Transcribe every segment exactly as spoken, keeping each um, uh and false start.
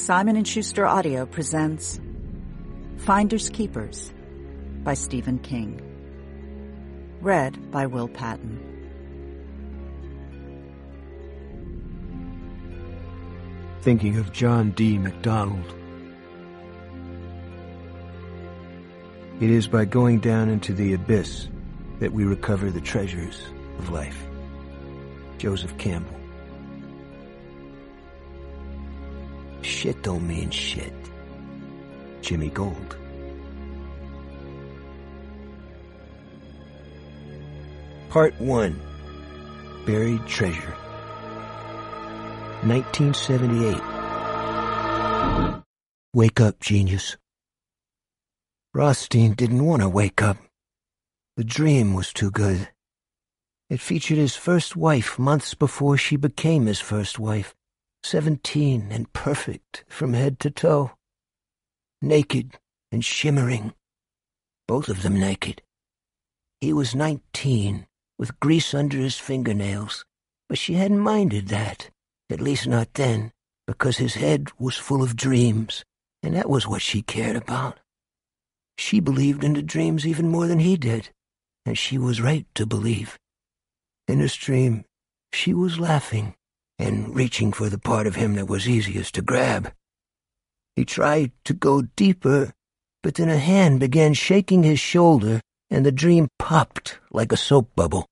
Simon and Schuster Audio presents Finders Keepers by Stephen King. Read by Will Patton. Thinking of John D. MacDonald. It is by going down into the abyss that we recover the treasures of life. Joseph Campbell. Shit don't mean shit. Jimmy Gold. Part one. Buried Treasure. nineteen seventy-eight. Wake up, genius. Rothstein didn't want to wake up. The dream was too good. It featured his first wife months before she became his first wife. Seventeen and perfect from head to toe. Naked and shimmering. Both of them naked. He was nineteen, with grease under his fingernails, but she hadn't minded that, at least not then, because his head was full of dreams, and that was what she cared about. She believed in the dreams even more than he did, and she was right to believe. In his dream, she was laughing and reaching for the part of him that was easiest to grab. He tried to go deeper, but then a hand began shaking his shoulder, and the dream popped like a soap bubble.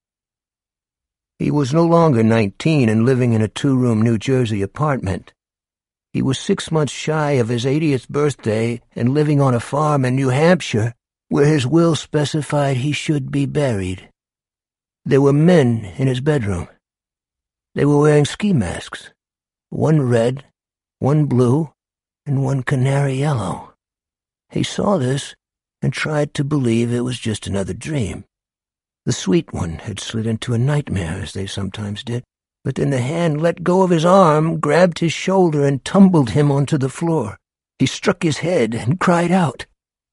He was no longer nineteen and living in a two-room New Jersey apartment. He was six months shy of his eightieth birthday and living on a farm in New Hampshire, where his will specified he should be buried. There were men in his bedroom. They were wearing ski masks, one red, one blue, and one canary yellow. He saw this and tried to believe it was just another dream. The sweet one had slid into a nightmare, as they sometimes did, but then the hand let go of his arm, grabbed his shoulder, and tumbled him onto the floor. He struck his head and cried out.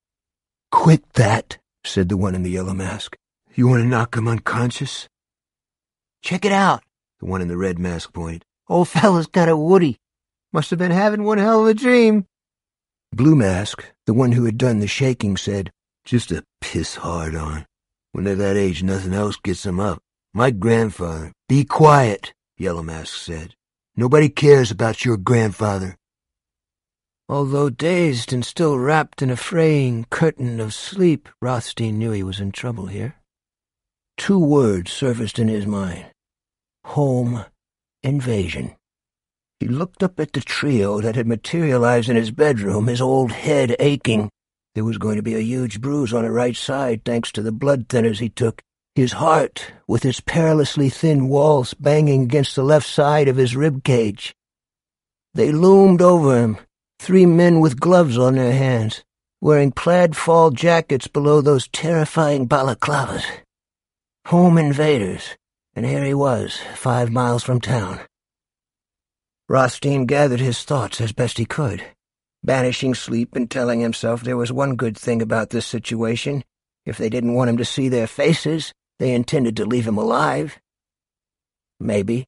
"Quit that," said the one in the yellow mask. "You want to knock him unconscious?" "Check it out," the one in the red mask pointed. "Old fella's got a woody. Must have been having one hell of a dream." Blue Mask, the one who had done the shaking, said, "Just a piss hard on. When they're that age, nothing else gets them up. My grandfather—" "Be quiet," Yellow Mask said. "Nobody cares about your grandfather." Although dazed and still wrapped in a fraying curtain of sleep, Rothstein knew he was in trouble here. Two words surfaced in his mind. Home invasion. He looked up at the trio that had materialized in his bedroom, his old head aching. There was going to be a huge bruise on the right side thanks to the blood thinners he took. His heart, with its perilously thin walls banging against the left side of his rib cage. They loomed over him, three men with gloves on their hands, wearing plaid fall jackets below those terrifying balaclavas. Home invaders, and here he was, five miles from town. Rothstein gathered his thoughts as best he could, banishing sleep and telling himself there was one good thing about this situation. If they didn't want him to see their faces, they intended to leave him alive. Maybe.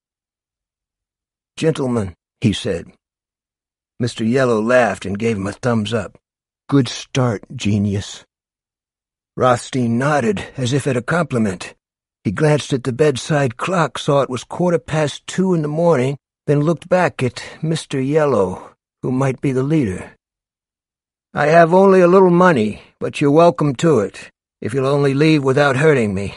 "Gentlemen," he said. Mister Yellow laughed and gave him a thumbs up. "Good start, genius." Rothstein nodded, as if at a compliment. He glanced at the bedside clock, saw it was quarter past two in the morning, then looked back at Mister Yellow, who might be the leader. "I have only a little money, but you're welcome to it, if you'll only leave without hurting me."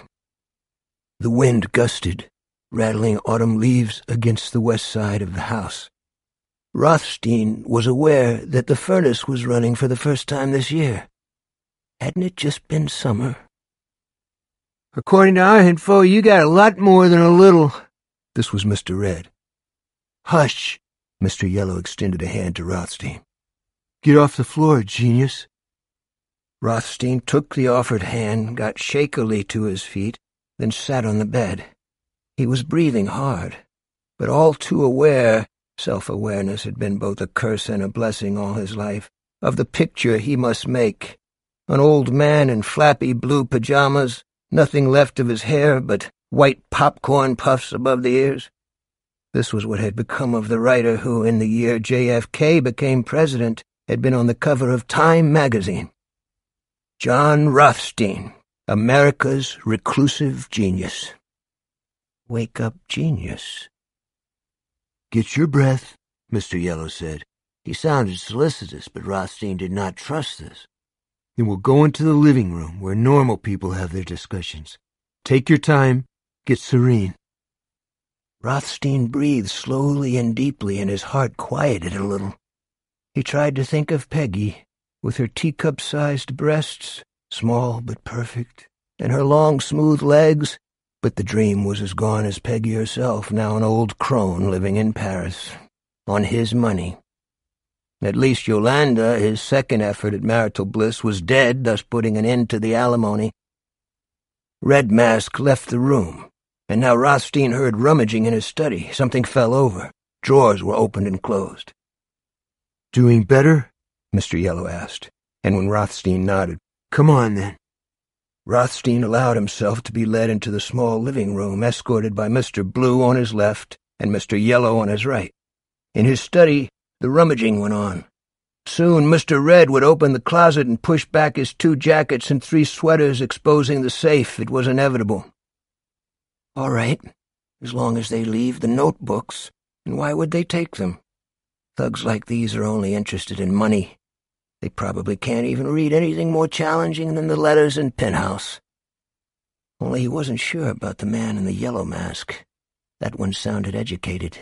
The wind gusted, rattling autumn leaves against the west side of the house. Rothstein was aware that the furnace was running for the first time this year. Hadn't it just been summer? "According to our info, you got a lot more than a little." This was Mister Red. "Hush!" Mister Yellow extended a hand to Rothstein. "Get off the floor, genius." Rothstein took the offered hand, got shakily to his feet, then sat on the bed. He was breathing hard, but all too aware, self-awareness had been both a curse and a blessing all his life, of the picture he must make. An old man in flappy blue pajamas, nothing left of his hair but white popcorn puffs above the ears. This was what had become of the writer who, in the year J F K became president, had been on the cover of Time magazine. John Rothstein, America's reclusive genius. Wake-up genius. "Get your breath," Mister Yellow said. He sounded solicitous, but Rothstein did not trust this. "Then we'll go into the living room, where normal people have their discussions. Take your time. Get serene." Rothstein breathed slowly and deeply, and his heart quieted a little. He tried to think of Peggy, with her teacup-sized breasts, small but perfect, and her long, smooth legs, but the dream was as gone as Peggy herself, now an old crone living in Paris, on his money. At least Yolanda, his second effort at marital bliss, was dead, thus putting an end to the alimony. Red Mask left the room, and now Rothstein heard rummaging in his study. Something fell over. Drawers were opened and closed. "Doing better?" Mister Yellow asked, and when Rothstein nodded, "Come on, then." Rothstein allowed himself to be led into the small living room, escorted by Mister Blue on his left and Mister Yellow on his right. In his study, the rummaging went on. Soon Mister Red would open the closet and push back his two jackets and three sweaters, exposing the safe. It was inevitable. "All right, as long as they leave the notebooks. And why would they take them? Thugs like these are only interested in money. They probably can't even read anything more challenging than the letters in Penthouse." Only he wasn't sure about the man in the yellow mask. That one sounded educated.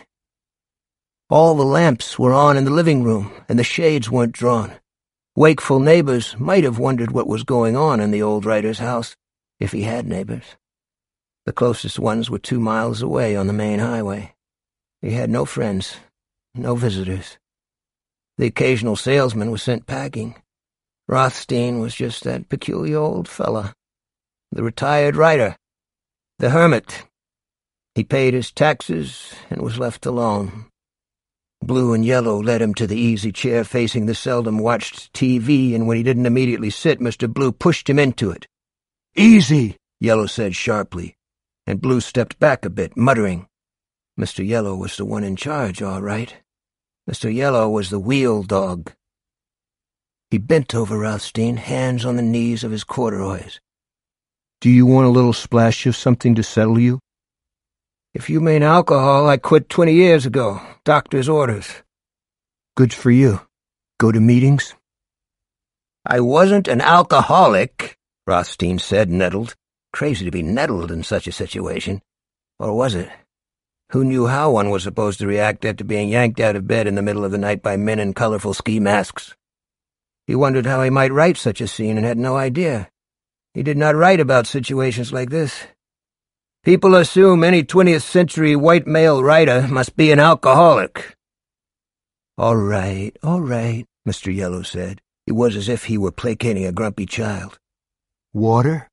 All the lamps were on in the living room, and the shades weren't drawn. Wakeful neighbors might have wondered what was going on in the old writer's house, if he had neighbors. The closest ones were two miles away on the main highway. He had no friends, no visitors. The occasional salesman was sent packing. Rothstein was just that peculiar old fella, the retired writer, the hermit. He paid his taxes and was left alone. Blue and Yellow led him to the easy chair facing the seldom-watched T V, and when he didn't immediately sit, Mister Blue pushed him into it. "Easy," Yellow said sharply, and Blue stepped back a bit, muttering. Mister Yellow was the one in charge, all right. Mister Yellow was the wheel dog. He bent over Rothstein, hands on the knees of his corduroys. "Do you want a little splash of something to settle you?" "If you mean alcohol, I quit twenty years ago. Doctor's orders." "Good for you. Go to meetings?" "I wasn't an alcoholic," Rothstein said, nettled. Crazy to be nettled in such a situation. Or was it? Who knew how one was supposed to react after being yanked out of bed in the middle of the night by men in colorful ski masks? He wondered how he might write such a scene and had no idea. He did not write about situations like this. People assume any twentieth century white male writer must be an alcoholic. "All right, all right," Mister Yellow said. It was as if he were placating a grumpy child. "Water?"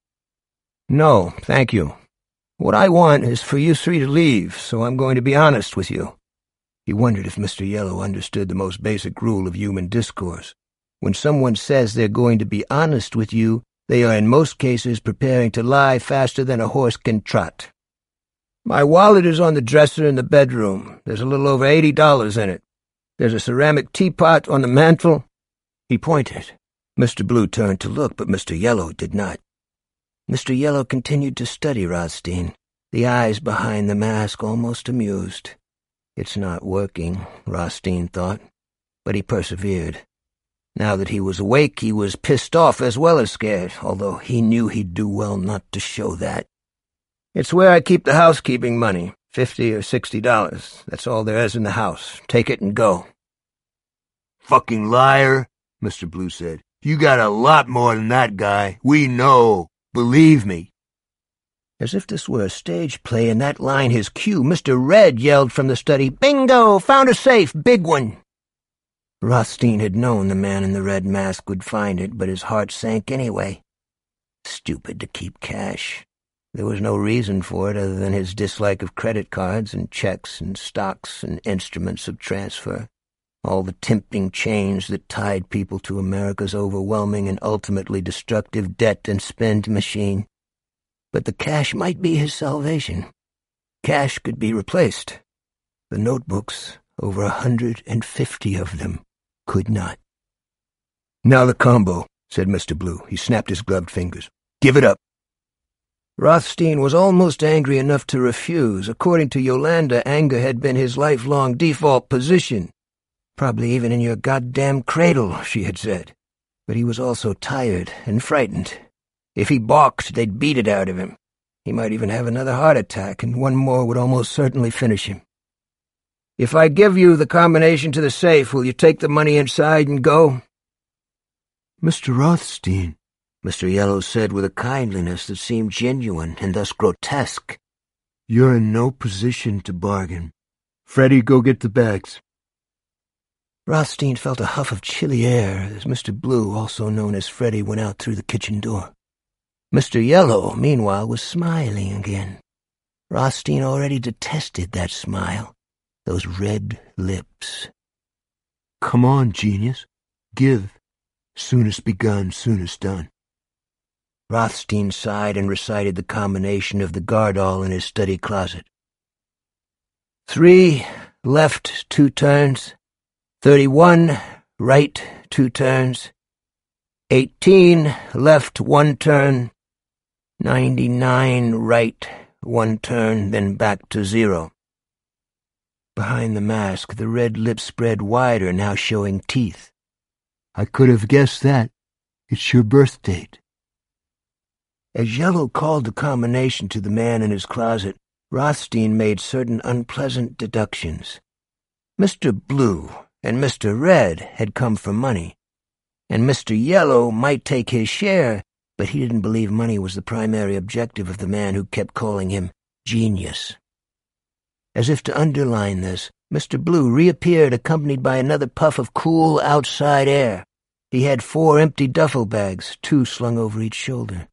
"No, thank you. What I want is for you three to leave, so I'm going to be honest with you." He wondered if Mister Yellow understood the most basic rule of human discourse. When someone says they're going to be honest with you, they are in most cases preparing to lie faster than a horse can trot. "My wallet is on the dresser in the bedroom. There's a little over eighty dollars in it. There's a ceramic teapot on the mantel." He pointed. Mister Blue turned to look, but Mister Yellow did not. Mister Yellow continued to study Rothstein, the eyes behind the mask almost amused. It's not working, Rothstein thought, but he persevered. Now that he was awake, he was pissed off as well as scared, although he knew he'd do well not to show that. "It's where I keep the housekeeping money, fifty or sixty dollars. That's all there is in the house. Take it and go." "Fucking liar," Mister Blue said. "You got a lot more than that guy. We know. Believe me." As if this were a stage play, and that line his cue, Mister Red yelled from the study, "Bingo! Found a safe! Big one!" Rothstein had known the man in the red mask would find it, but his heart sank anyway. Stupid to keep cash. There was no reason for it other than his dislike of credit cards and checks and stocks and instruments of transfer, all the tempting chains that tied people to America's overwhelming and ultimately destructive debt and spend machine. But the cash might be his salvation. Cash could be replaced. The notebooks, over a hundred and fifty of them, could not. "Now the combo," said Mister Blue. He snapped his gloved fingers. "Give it up." Rothstein was almost angry enough to refuse. According to Yolanda, anger had been his lifelong default position. "Probably even in your goddamn cradle," she had said. But he was also tired and frightened. If he balked, they'd beat it out of him. He might even have another heart attack, and one more would almost certainly finish him. "If I give you the combination to the safe, will you take the money inside and go?" "Mister Rothstein," Mister Yellow said with a kindliness that seemed genuine and thus grotesque, "you're in no position to bargain. Freddie, go get the bags." Rothstein felt a huff of chilly air as Mister Blue, also known as Freddie, went out through the kitchen door. Mister Yellow, meanwhile, was smiling again. Rothstein already detested that smile, those red lips. "Come on, genius. Give. Soonest begun, soonest done." Rothstein sighed and recited the combination of the Gardol in his study closet. Three, left, two turns. Thirty-one, right, two turns. Eighteen, left, one turn. Ninety-nine, right, one turn, then back to zero. Behind the mask, the red lips spread wider, now showing teeth. "I could have guessed that. It's your birth date." As Yellow called the combination to the man in his closet, Rothstein made certain unpleasant deductions. Mister Blue and Mister Red had come for money, and Mister Yellow might take his share, but he didn't believe money was the primary objective of the man who kept calling him genius. As if to underline this, Mister Blue reappeared accompanied by another puff of cool outside air. He had four empty duffel bags, two slung over each shoulder.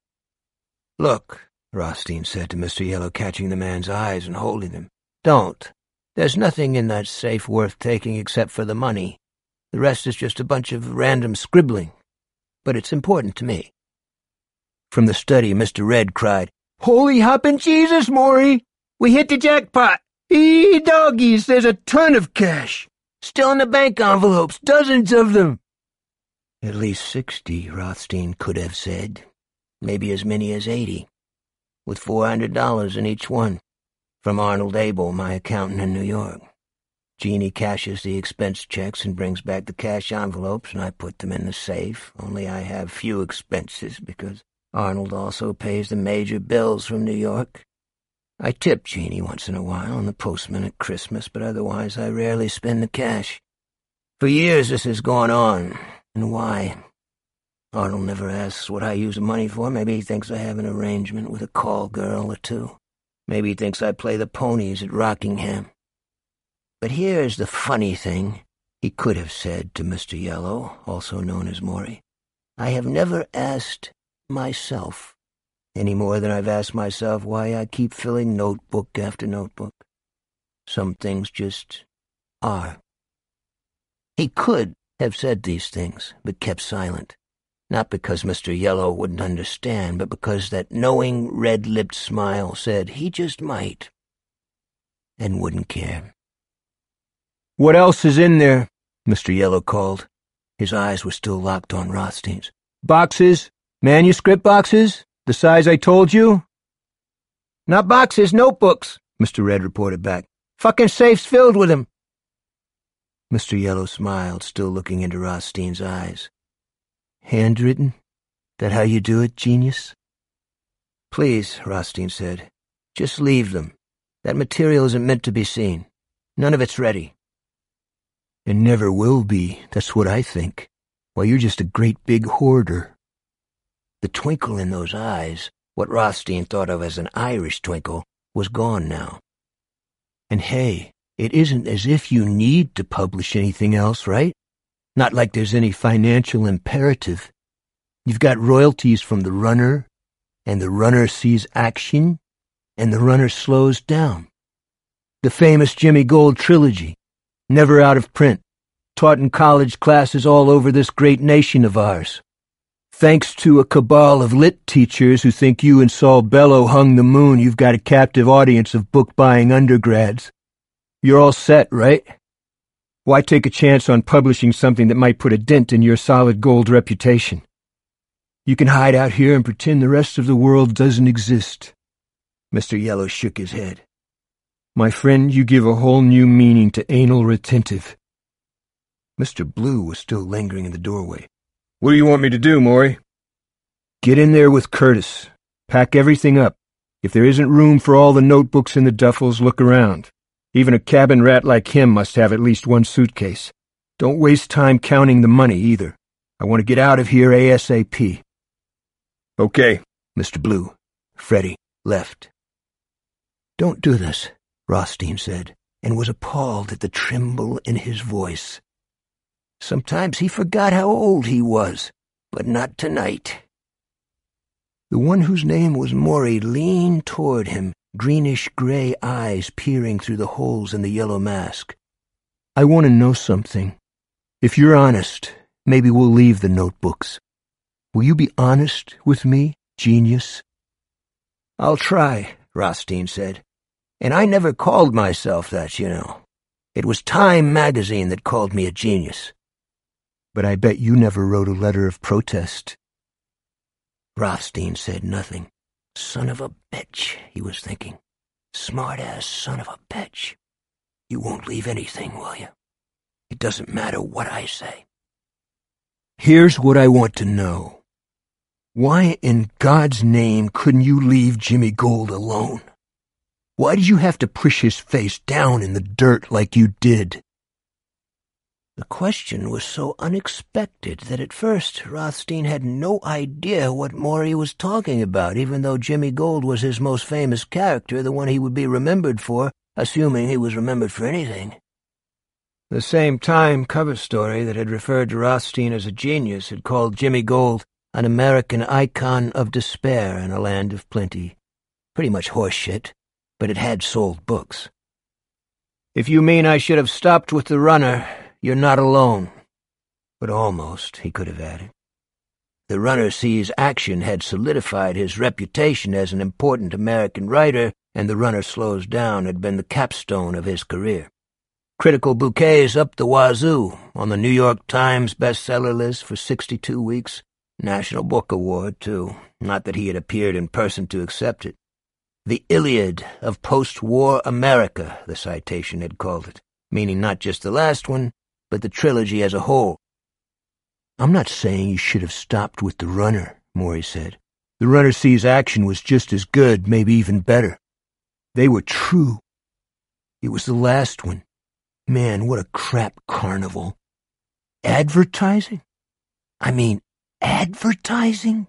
"Look," Rothstein said to Mister Yellow, catching the man's eyes and holding them. "Don't. There's nothing in that safe worth taking except for the money. The rest is just a bunch of random scribbling. But it's important to me." From the study, Mister Red cried, "Holy hoppin' Jesus, Maury! We hit the jackpot! Eee, doggies, there's a ton of cash! Still in the bank envelopes, dozens of them!" At least sixty, Rothstein could have said. Maybe as many as eighty, with four hundred dollars in each one, from Arnold Abel, my accountant in New York. Jeannie cashes the expense checks and brings back the cash envelopes, and I put them in the safe, only I have few expenses because Arnold also pays the major bills from New York. I tip Jeannie once in a while and the postman at Christmas, but otherwise I rarely spend the cash. For years this has gone on, and why? Arnold never asks what I use the money for. Maybe he thinks I have an arrangement with a call girl or two. Maybe he thinks I play the ponies at Rockingham. But here's the funny thing, he could have said to Mister Yellow, also known as Maury. I have never asked myself, any more than I've asked myself why I keep filling notebook after notebook. Some things just are. He could have said these things, but kept silent. Not because Mister Yellow wouldn't understand, but because that knowing, red-lipped smile said he just might, and wouldn't care. "What else is in there?" Mister Yellow called. His eyes were still locked on Rothstein's. "Boxes? Manuscript boxes? The size I told you?" "Not boxes, notebooks," Mister Red reported back. "Fucking safe's filled with them." Mister Yellow smiled, still looking into Rothstein's eyes. "Handwritten? That how you do it, genius?" "Please," Rothstein said. "Just leave them. That material isn't meant to be seen. None of it's ready." "And never will be, that's what I think. Why, you're just a great big hoarder." The twinkle in those eyes, what Rothstein thought of as an Irish twinkle, was gone now. "And hey, it isn't as if you need to publish anything else, right? Not like there's any financial imperative. You've got royalties from the runner, and the runner sees action, and the runner slows down. The famous Jimmy Gold trilogy, never out of print, taught in college classes all over this great nation of ours. Thanks to a cabal of lit teachers who think you and Saul Bellow hung the moon, you've got a captive audience of book-buying undergrads. You're all set, right? Why take a chance on publishing something that might put a dent in your solid gold reputation? You can hide out here and pretend the rest of the world doesn't exist. Mister Yellow shook his head. My friend, you give a whole new meaning to anal retentive. Mister Blue was still lingering in the doorway. What do you want me to do, Maury? Get in there with Curtis. Pack everything up. If there isn't room for all the notebooks in the duffels, look around. Even a cabin rat like him must have at least one suitcase. Don't waste time counting the money, either. I want to get out of here ASAP. Okay, Mister Blue. Freddy left. Don't do this, Rothstein said, and was appalled at the tremble in his voice. Sometimes he forgot how old he was, but not tonight. The one whose name was Maury leaned toward him, greenish-gray eyes peering through the holes in the yellow mask. I want to know something. If you're honest, maybe we'll leave the notebooks. Will you be honest with me, genius? I'll try, Rothstein said. And I never called myself that, you know. It was Time magazine that called me a genius. But I bet you never wrote a letter of protest. Rothstein said nothing. Son of a bitch, he was thinking. Smart-ass son of a bitch. You won't leave anything, will you? It doesn't matter what I say. Here's what I want to know. Why in God's name couldn't you leave Jimmy Gold alone? Why did you have to push his face down in the dirt like you did? The question was so unexpected that at first Rothstein had no idea what Maury was talking about, even though Jimmy Gold was his most famous character, the one he would be remembered for, assuming he was remembered for anything. The same Time cover story that had referred to Rothstein as a genius had called Jimmy Gold an American icon of despair in a land of plenty. Pretty much horse shit, but it had sold books. If you mean I should have stopped with the runner, you're not alone. But almost, he could have added. The runner sees action had solidified his reputation as an important American writer, and the runner slows down had been the capstone of his career. Critical bouquets up the wazoo, on the New York Times bestseller list for sixty-two weeks. National Book Award, too. Not that he had appeared in person to accept it. The Iliad of post-war America, the citation had called it, meaning not just the last one, but the trilogy as a whole. I'm not saying you should have stopped with the runner, Maury said. The runner sees action was just as good, maybe even better. They were true. It was the last one. Man, what a crap carnival. Advertising? I mean, advertising?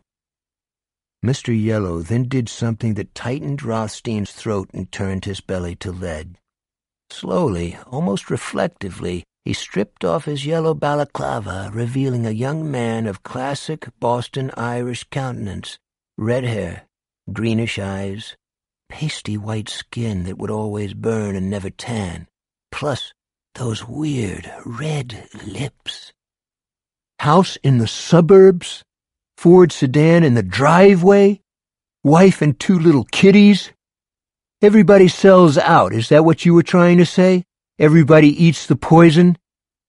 Mister Yellow then did something that tightened Rothstein's throat and turned his belly to lead. Slowly, almost reflectively, he stripped off his yellow balaclava, revealing a young man of classic Boston Irish countenance, red hair, greenish eyes, pasty white skin that would always burn and never tan, plus those weird red lips. House in the suburbs? Ford sedan in the driveway? Wife and two little kiddies? Everybody sells out, is that what you were trying to say? Everybody eats the poison?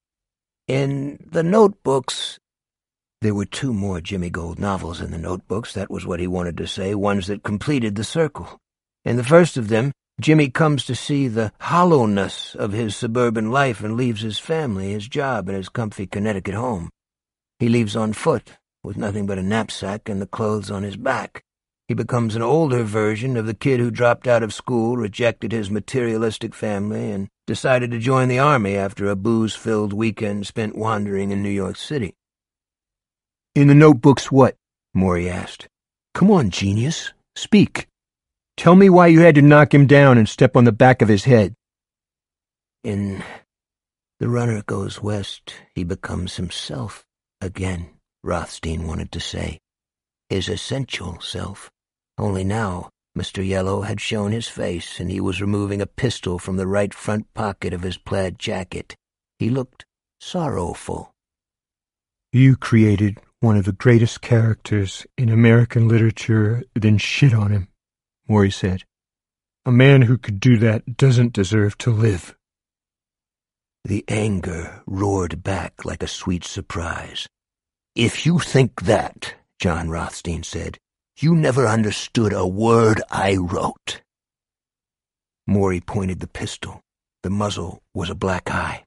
In the notebooks, there were two more Jimmy Gold novels in the notebooks, that was what he wanted to say, ones that completed the circle. In the first of them, Jimmy comes to see the hollowness of his suburban life and leaves his family, his job, and his comfy Connecticut home. He leaves on foot, with nothing but a knapsack and the clothes on his back. He becomes an older version of the kid who dropped out of school, rejected his materialistic family, and decided to join the army after a booze-filled weekend spent wandering in New York City. In the notebooks what? Maury asked. Come on, genius. Speak. Tell me why you had to knock him down and step on the back of his head. In The Runner Goes West, he becomes himself again, Rothstein wanted to say. His essential self. Only now, Mister Yellow had shown his face, and he was removing a pistol from the right front pocket of his plaid jacket. He looked sorrowful. You created one of the greatest characters in American literature, then shit on him, Maury said. A man who could do that doesn't deserve to live. The anger roared back like a sweet surprise. "If you think that," John Rothstein said, "you never understood a word I wrote." Morey pointed the pistol. The muzzle was a black eye.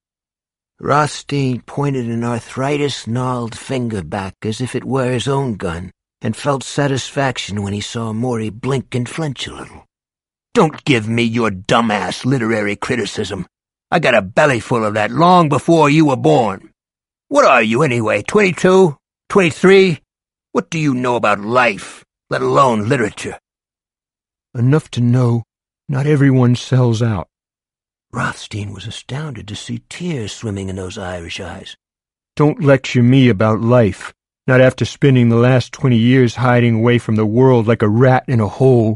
Rothstein pointed an arthritis-gnarled finger back as if it were his own gun, and felt satisfaction when he saw Morey blink and flinch a little. "Don't give me your dumbass literary criticism. I got a belly full of that long before you were born. What are you, anyway, twenty-two? twenty-three? What do you know about life, let alone literature?" "Enough to know not everyone sells out." Rothstein was astounded to see tears swimming in those Irish eyes. "Don't lecture me about life, not after spending the last twenty years hiding away from the world like a rat in a hole."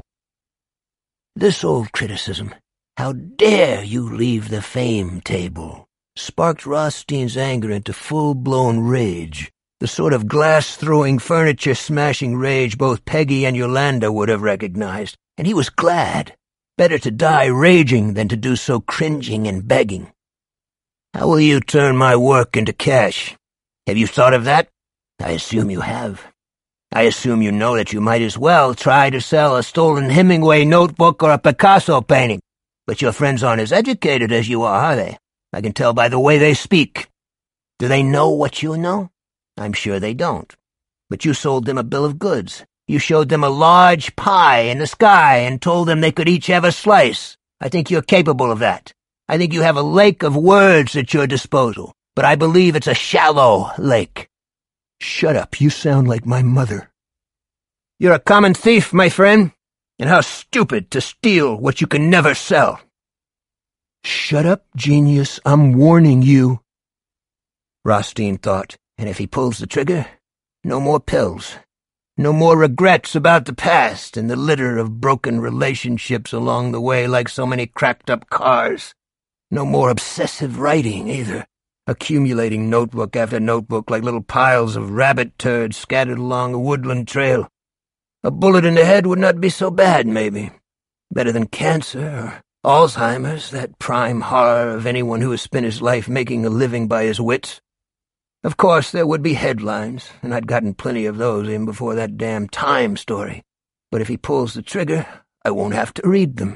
This old criticism, "How dare you leave the fame table?" sparked Rothstein's anger into full-blown rage, the sort of glass-throwing, furniture-smashing rage both Peggy and Yolanda would have recognized, and he was glad. Better to die raging than to do so cringing and begging. "How will you turn my work into cash? Have you thought of that? I assume you have. I assume you know that you might as well try to sell a stolen Hemingway notebook or a Picasso painting. But your friends aren't as educated as you are, are they? I can tell by the way they speak. Do they know what you know? I'm sure they don't. But you sold them a bill of goods. You showed them a large pie in the sky and told them they could each have a slice. I think you're capable of that. I think you have a lake of words at your disposal, but I believe it's a shallow lake." "Shut up, you sound like my mother." "You're a common thief, my friend, and how stupid to steal what you can never sell." "Shut up, genius, I'm warning you." Rothstein thought, and if he pulls the trigger, no more pills. No more regrets about the past and the litter of broken relationships along the way like so many cracked-up cars. No more obsessive writing, either, accumulating notebook after notebook like little piles of rabbit turds scattered along a woodland trail. A bullet in the head would not be so bad, maybe. Better than cancer or Alzheimer's, that prime horror of anyone who has spent his life making a living by his wits. Of course, there would be headlines, and I'd gotten plenty of those even before that damn Time story. But if he pulls the trigger, I won't have to read them.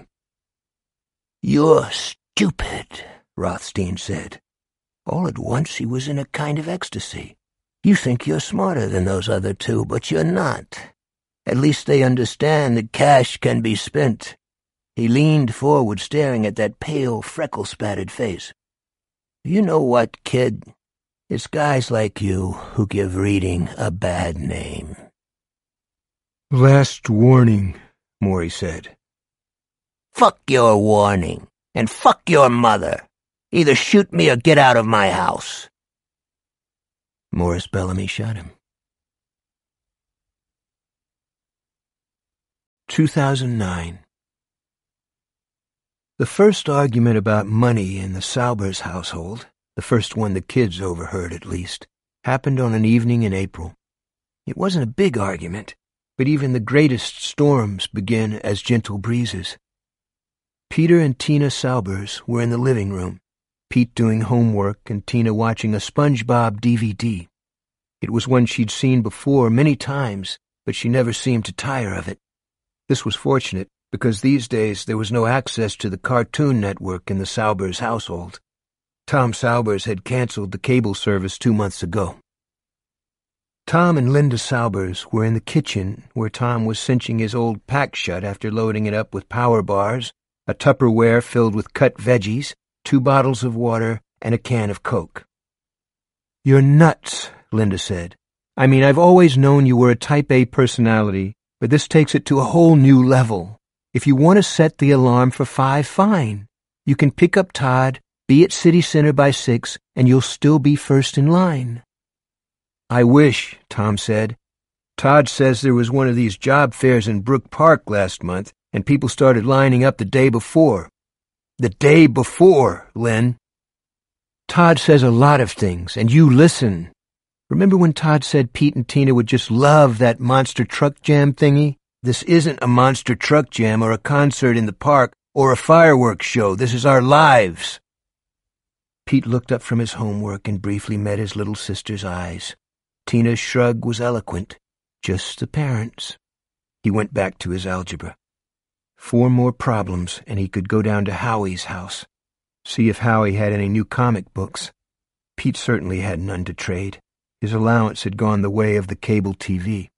"You're stupid," Rothstein said. All at once he was in a kind of ecstasy. "You think you're smarter than those other two, but you're not. At least they understand that cash can be spent." He leaned forward, staring at that pale, freckle-spattered face. "You know what, kid? It's guys like you who give reading a bad name." "Last warning," Morey said. "Fuck your warning, and fuck your mother. Either shoot me or get out of my house." Morris Bellamy shot him. two thousand nine. The first argument about money in the Saubers household, the first one the kids overheard at least, happened on an evening in April. It wasn't a big argument, but even the greatest storms begin as gentle breezes. Peter and Tina Saubers were in the living room, Pete doing homework and Tina watching a SpongeBob D V D. It was one she'd seen before many times, but she never seemed to tire of it. This was fortunate, because these days there was no access to the Cartoon Network in the Saubers household. Tom Saubers had canceled the cable service two months ago. Tom and Linda Saubers were in the kitchen where Tom was cinching his old pack shut after loading it up with power bars, a Tupperware filled with cut veggies, two bottles of water, and a can of Coke. "You're nuts," Linda said. "I mean, I've always known you were a type A personality, but this takes it to a whole new level. If you want to set the alarm for five, fine. You can pick up Todd, be at City Center by six, and you'll still be first in line." "I wish," Tom said. "Todd says there was one of these job fairs in Brook Park last month, and people started lining up the day before." "The day before, Lynn." "Todd says a lot of things, and you listen. Remember when Todd said Pete and Tina would just love that monster truck jam thingy? This isn't a monster truck jam or a concert in the park or a fireworks show. This is our lives." Pete looked up from his homework and briefly met his little sister's eyes. Tina's shrug was eloquent. Just the parents. He went back to his algebra. Four more problems, and he could go down to Howie's house. See if Howie had any new comic books. Pete certainly had none to trade. His allowance had gone the way of the cable T V.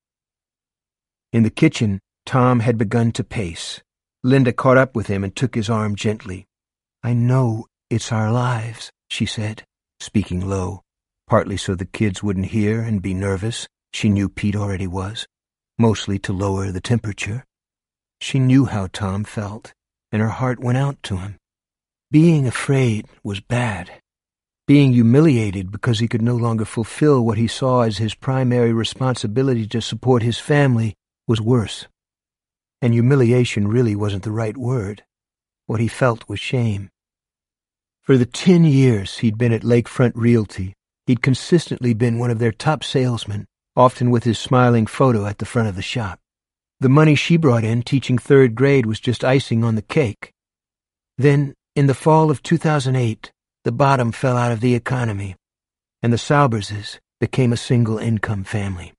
In the kitchen, Tom had begun to pace. Linda caught up with him and took his arm gently. "I know it's our lives," she said, speaking low, partly so the kids wouldn't hear and be nervous. She knew Pete already was, mostly to lower the temperature. She knew how Tom felt, and her heart went out to him. Being afraid was bad. Being humiliated because he could no longer fulfill what he saw as his primary responsibility to support his family was worse. And humiliation really wasn't the right word. What he felt was shame. For the ten years he'd been at Lakefront Realty, he'd consistently been one of their top salesmen, often with his smiling photo at the front of the shop. The money she brought in teaching third grade was just icing on the cake. Then, in the fall of two thousand eight, the bottom fell out of the economy, and the Sauberses became a single-income family.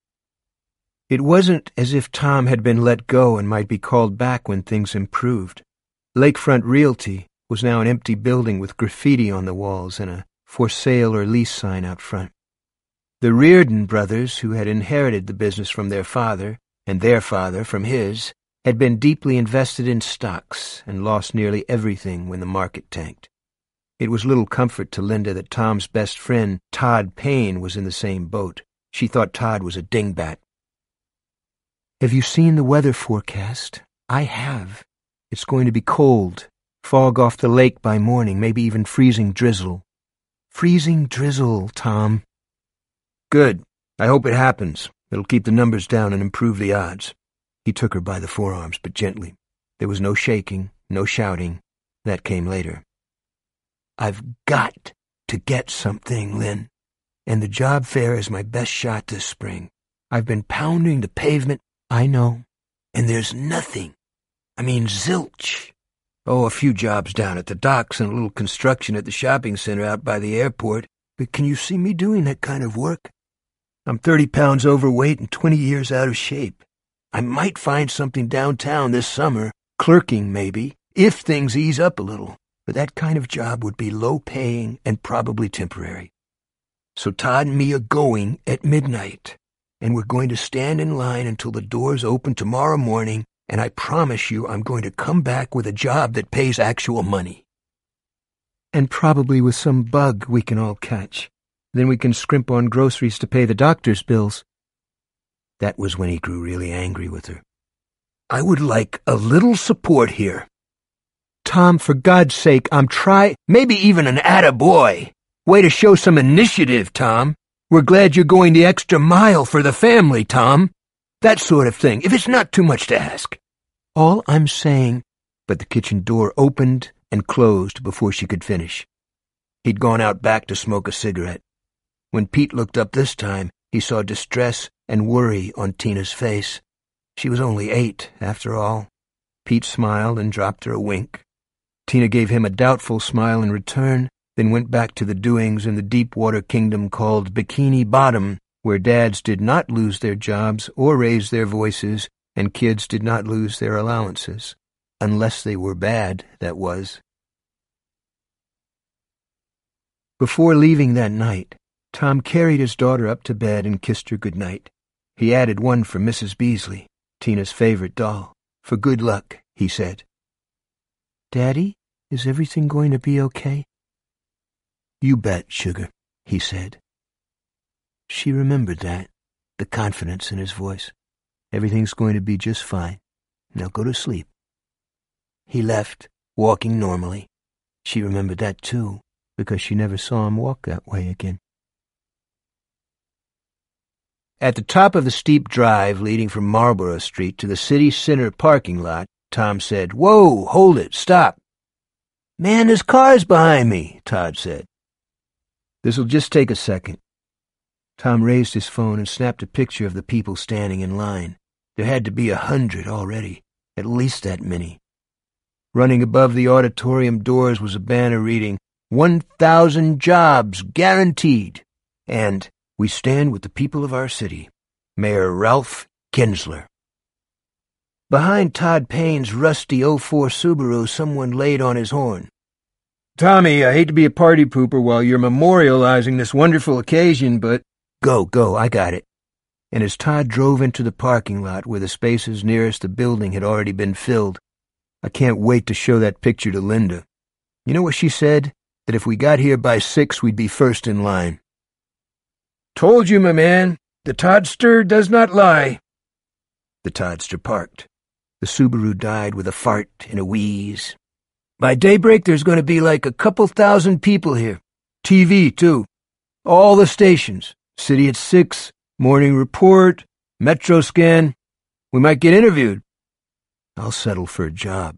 It wasn't as if Tom had been let go and might be called back when things improved. Lakefront Realty was now an empty building with graffiti on the walls and a for sale or lease sign out front. The Reardon brothers, who had inherited the business from their father, and their father from his, had been deeply invested in stocks and lost nearly everything when the market tanked. It was little comfort to Linda that Tom's best friend, Todd Payne, was in the same boat. She thought Todd was a dingbat. "Have you seen the weather forecast?" "I have. It's going to be cold. Fog off the lake by morning, maybe even freezing drizzle." "Freezing drizzle, Tom." "Good. I hope it happens. It'll keep the numbers down and improve the odds." He took her by the forearms, but gently. There was no shaking, no shouting. That came later. "I've got to get something, Lynn, and the job fair is my best shot this spring. I've been pounding the pavement." "I know." "And there's nothing. I mean, zilch. Oh, a few jobs down at the docks and a little construction at the shopping center out by the airport. But can you see me doing that kind of work? I'm thirty pounds overweight and twenty years out of shape. I might find something downtown this summer, clerking maybe, if things ease up a little. But that kind of job would be low-paying and probably temporary. So Todd and me are going at midnight, and we're going to stand in line until the doors open tomorrow morning, and I promise you I'm going to come back with a job that pays actual money. And probably with some bug we can all catch. Then we can scrimp on groceries to pay the doctor's bills." That was when he grew really angry with her. "I would like a little support here." "Tom, for God's sake, I'm try... Maybe even an attaboy. Way to show some initiative, Tom. We're glad you're going the extra mile for the family, Tom. That sort of thing, if it's not too much to ask." "All I'm saying..." But the kitchen door opened and closed before she could finish. He'd gone out back to smoke a cigarette. When Pete looked up this time, he saw distress and worry on Tina's face. She was only eight, after all. Pete smiled and dropped her a wink. Tina gave him a doubtful smile in return, then went back to the doings in the deep-water kingdom called Bikini Bottom, where dads did not lose their jobs or raise their voices, and kids did not lose their allowances. Unless they were bad, that was. Before leaving that night, Tom carried his daughter up to bed and kissed her good night. He added one for Missus Beasley, Tina's favorite doll. "For good luck," he said. "Daddy, is everything going to be okay?" "You bet, sugar," he said. She remembered that, the confidence in his voice. "Everything's going to be just fine. Now go to sleep." He left, walking normally. She remembered that too, because she never saw him walk that way again. At the top of the steep drive leading from Marlborough Street to the city center parking lot, Tom said, "Whoa, hold it, stop." "Man, there's cars behind me," Todd said. "This'll just take a second." Tom raised his phone and snapped a picture of the people standing in line. There had to be a hundred already, at least that many. Running above the auditorium doors was a banner reading, One thousand jobs guaranteed. And we stand with the people of our city. Mayor Ralph Kinsler. Behind Todd Payne's rusty oh four Subaru, someone laid on his horn. Tommy, I hate to be a party pooper while you're memorializing this wonderful occasion, but... Go, go, I got it. And as Todd drove into the parking lot where the spaces nearest the building had already been filled, I can't wait to show that picture to Linda. You know what she said? That if we got here by six, we'd be first in line. Told you, my man. The Toddster does not lie. The Toddster parked. The Subaru died with a fart and a wheeze. By daybreak, there's going to be like a couple thousand people here. T V, too. All the stations. City at six, Morning Report, Metro Scan. We might get interviewed. I'll settle for a job.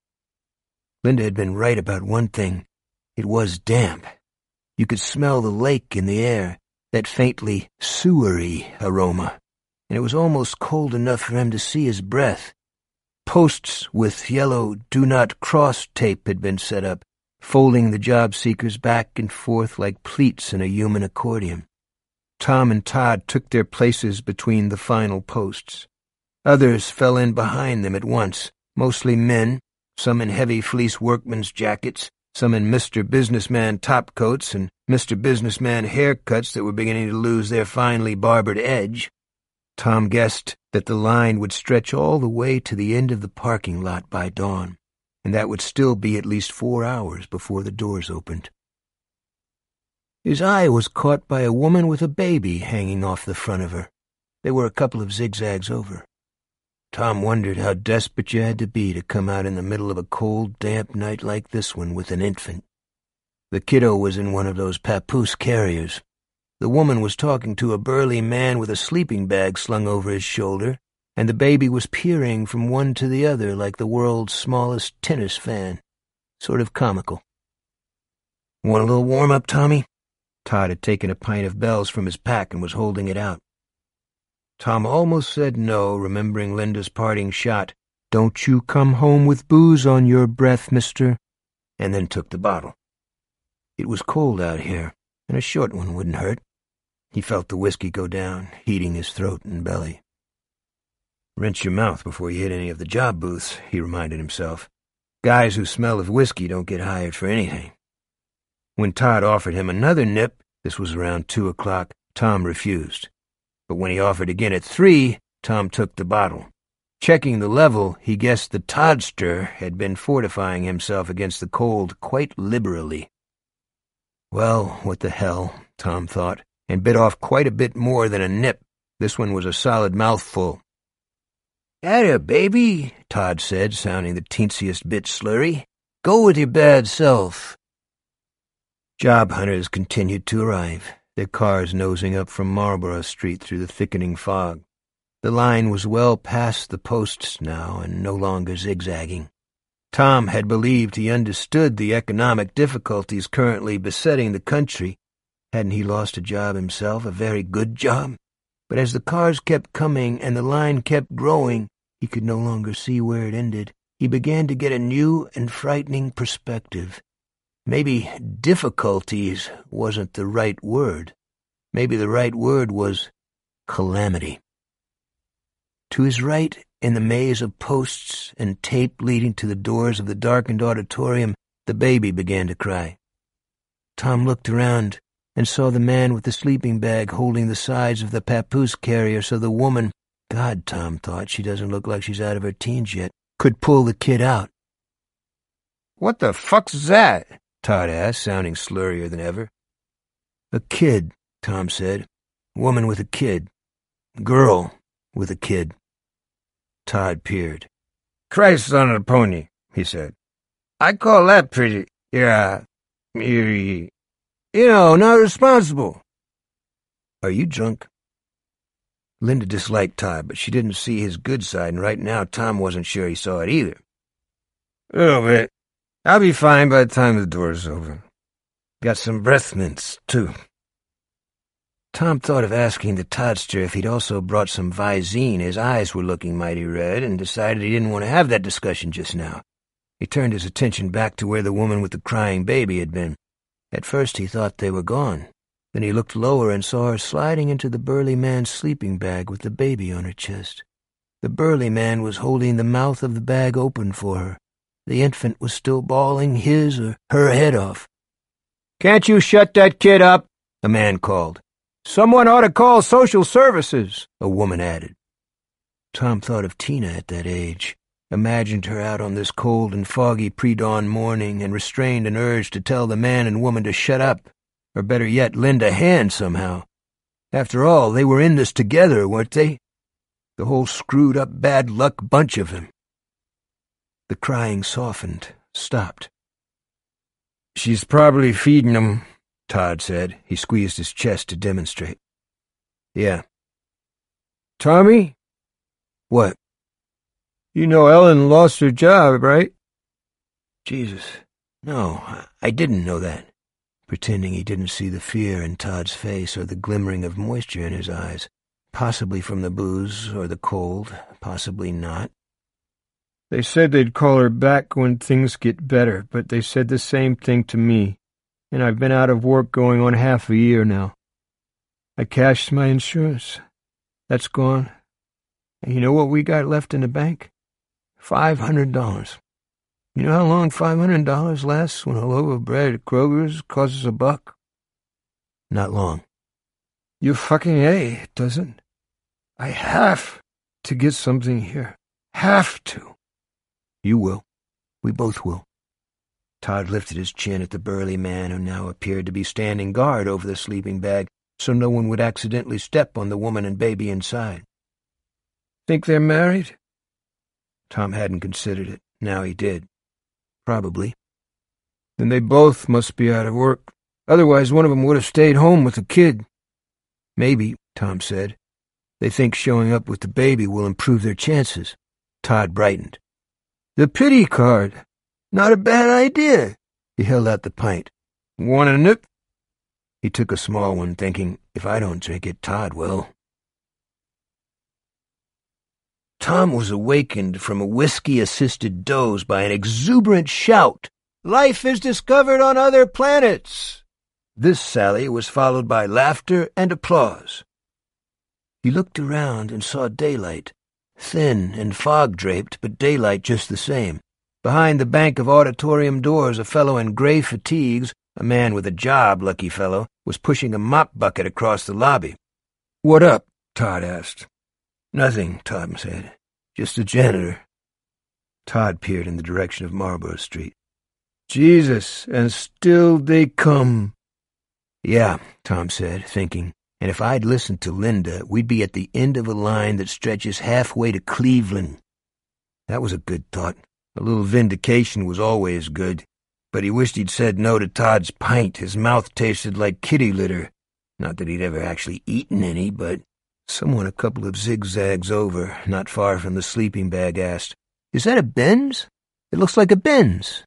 Linda had been right about one thing. It was damp. You could smell the lake in the air, that faintly sewery aroma, and it was almost cold enough for him to see his breath. Posts with yellow "Do Not Cross" tape had been set up, folding the job seekers back and forth like pleats in a human accordion. Tom and Todd took their places between the final posts. Others fell in behind them at once, mostly men, some in heavy fleece workman's jackets, some in Mister Businessman topcoats and Mister Businessman haircuts that were beginning to lose their finely barbered edge. Tom guessed that the line would stretch all the way to the end of the parking lot by dawn, and that would still be at least four hours before the doors opened. His eye was caught by a woman with a baby hanging off the front of her. They were a couple of zigzags over. Tom wondered how desperate you had to be to come out in the middle of a cold, damp night like this one with an infant. The kiddo was in one of those papoose carriers. The woman was talking to a burly man with a sleeping bag slung over his shoulder, and the baby was peering from one to the other like the world's smallest tennis fan. Sort of comical. Want a little warm-up, Tommy? Todd had taken a pint of Bell's from his pack and was holding it out. Tom almost said no, remembering Linda's parting shot, "Don't you come home with booze on your breath, mister," and then took the bottle. It was cold out here, and a short one wouldn't hurt. He felt the whiskey go down, heating his throat and belly. "Rinse your mouth before you hit any of the job booths," he reminded himself. "Guys who smell of whiskey don't get hired for anything." When Todd offered him another nip, this was around two o'clock, Tom refused. But when he offered again at three, Tom took the bottle. Checking the level, he guessed the Toddster had been fortifying himself against the cold quite liberally. Well, what the hell, Tom thought, and bit off quite a bit more than a nip. This one was a solid mouthful. "Atta, baby," Todd said, sounding the teensiest bit slurry. "Go with your bad self." Job hunters continued to arrive, their cars nosing up from Marlborough Street through the thickening fog. The line was well past the posts now and no longer zigzagging. Tom had believed he understood the economic difficulties currently besetting the country. Hadn't he lost a job himself, a very good job? But as the cars kept coming and the line kept growing, he could no longer see where it ended. He began to get a new and frightening perspective. Maybe difficulties wasn't the right word. Maybe the right word was calamity. To his right, in the maze of posts and tape leading to the doors of the darkened auditorium, the baby began to cry. Tom looked around and saw the man with the sleeping bag holding the sides of the papoose carrier so the woman, God, Tom thought, she doesn't look like she's out of her teens yet, could pull the kid out. "What the fuck's that?" Todd asked, sounding slurrier than ever. "A kid," Tom said. "Woman with a kid. Girl with a kid." Todd peered. "Christ on a pony," he said. "I call that pretty, yeah, you know, not responsible." "Are you drunk?" Linda disliked Todd, but she didn't see his good side, and right now Tom wasn't sure he saw it either. "A little bit. I'll be fine by the time the door's open. Got some breath mints, too." Tom thought of asking the Toddster if he'd also brought some Visine. His eyes were looking mighty red, and decided he didn't want to have that discussion just now. He turned his attention back to where the woman with the crying baby had been. At first he thought they were gone. Then he looked lower and saw her sliding into the burly man's sleeping bag with the baby on her chest. The burly man was holding the mouth of the bag open for her. The infant was still bawling his or her head off. "Can't you shut that kid up?" a man called. "Someone ought to call social services," a woman added. Tom thought of Tina at that age, imagined her out on this cold and foggy pre-dawn morning, and restrained an urge to tell the man and woman to shut up, or better yet, lend a hand somehow. After all, they were in this together, weren't they? The whole screwed-up bad-luck bunch of them. The crying softened, stopped. "She's probably feeding them," Todd said. He squeezed his chest to demonstrate. "Yeah." "Tommy?" "What?" "You know Ellen lost her job, right?" "Jesus, no, I didn't know that," pretending he didn't see the fear in Todd's face or the glimmering of moisture in his eyes, possibly from the booze or the cold, possibly not. "They said they'd call her back when things get better, but they said the same thing to me, and I've been out of work going on half a year now. I cashed my insurance. That's gone. And you know what we got left in the bank? Five hundred dollars. You know how long five hundred dollars lasts when a loaf of bread at Kroger's costs a buck?" "Not long." "You fucking A, it doesn't. I have to get something here. Have to." "You will. We both will." Todd lifted his chin at the burly man who now appeared to be standing guard over the sleeping bag so no one would accidentally step on the woman and baby inside. "Think they're married?" Tom hadn't considered it. Now he did. Probably. "Then they both must be out of work. Otherwise one of them would have stayed home with the kid." "Maybe," Tom said. "They think showing up with the baby will improve their chances." Todd brightened. "The pity card. Not a bad idea." He held out the pint. "Want a nip?" He took a small one, thinking, if I don't drink it, Todd will. Tom was awakened from a whiskey-assisted doze by an exuberant shout. "Life is discovered on other planets!" This sally was followed by laughter and applause. He looked around and saw daylight, thin and fog-draped, but daylight just the same. Behind the bank of auditorium doors, a fellow in gray fatigues, a man with a job, lucky fellow, was pushing a mop bucket across the lobby. "What up?" Todd asked. "Nothing," Tom said. "Just a janitor." Todd peered in the direction of Marlborough Street. "Jesus, and still they come." "Yeah," Tom said, thinking, and if I'd listened to Linda, we'd be at the end of a line that stretches halfway to Cleveland. That was a good thought. A little vindication was always good, but he wished he'd said no to Todd's pint. His mouth tasted like kitty litter. Not that he'd ever actually eaten any, but... Someone a couple of zigzags over, not far from the sleeping bag, asked, "Is that a Benz? It looks like a Benz."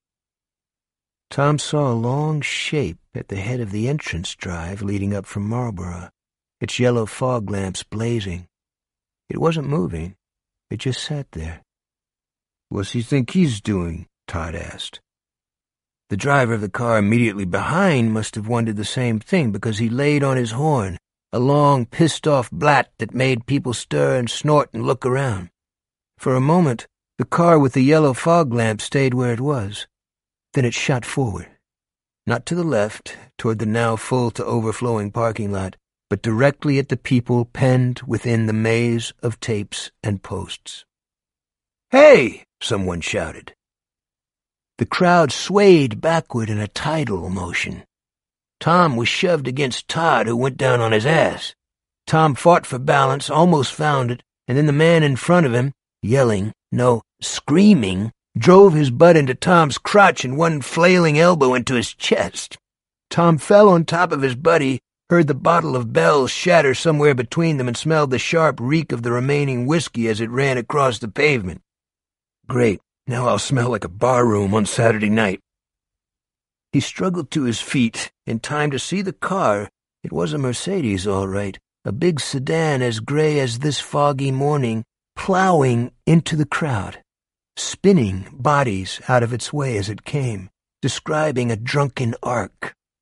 Tom saw a long shape at the head of the entrance drive leading up from Marlborough, its yellow fog lamps blazing. It wasn't moving. It just sat there. "What's he think he's doing?" Todd asked. The driver of the car immediately behind must have wondered the same thing, because he laid on his horn, a long, pissed-off blat that made people stir and snort and look around. For a moment, the car with the yellow fog lamp stayed where it was. Then it shot forward. Not to the left, toward the now full-to-overflowing parking lot, but directly at the people penned within the maze of tapes and posts. "Hey!" someone shouted. The crowd swayed backward in a tidal motion. Tom was shoved against Todd, who went down on his ass. Tom fought for balance, almost found it, and then the man in front of him, yelling, no, screaming, drove his butt into Tom's crotch and one flailing elbow into his chest. Tom fell on top of his buddy, heard the bottle of Bell's shatter somewhere between them, and smelled the sharp reek of the remaining whiskey as it ran across the pavement. Great, now I'll smell like a barroom on Saturday night. He struggled to his feet, in time to see the car. It was a Mercedes, all right, a big sedan as gray as this foggy morning, plowing into the crowd, spinning bodies out of its way as it came, describing a drunken arc.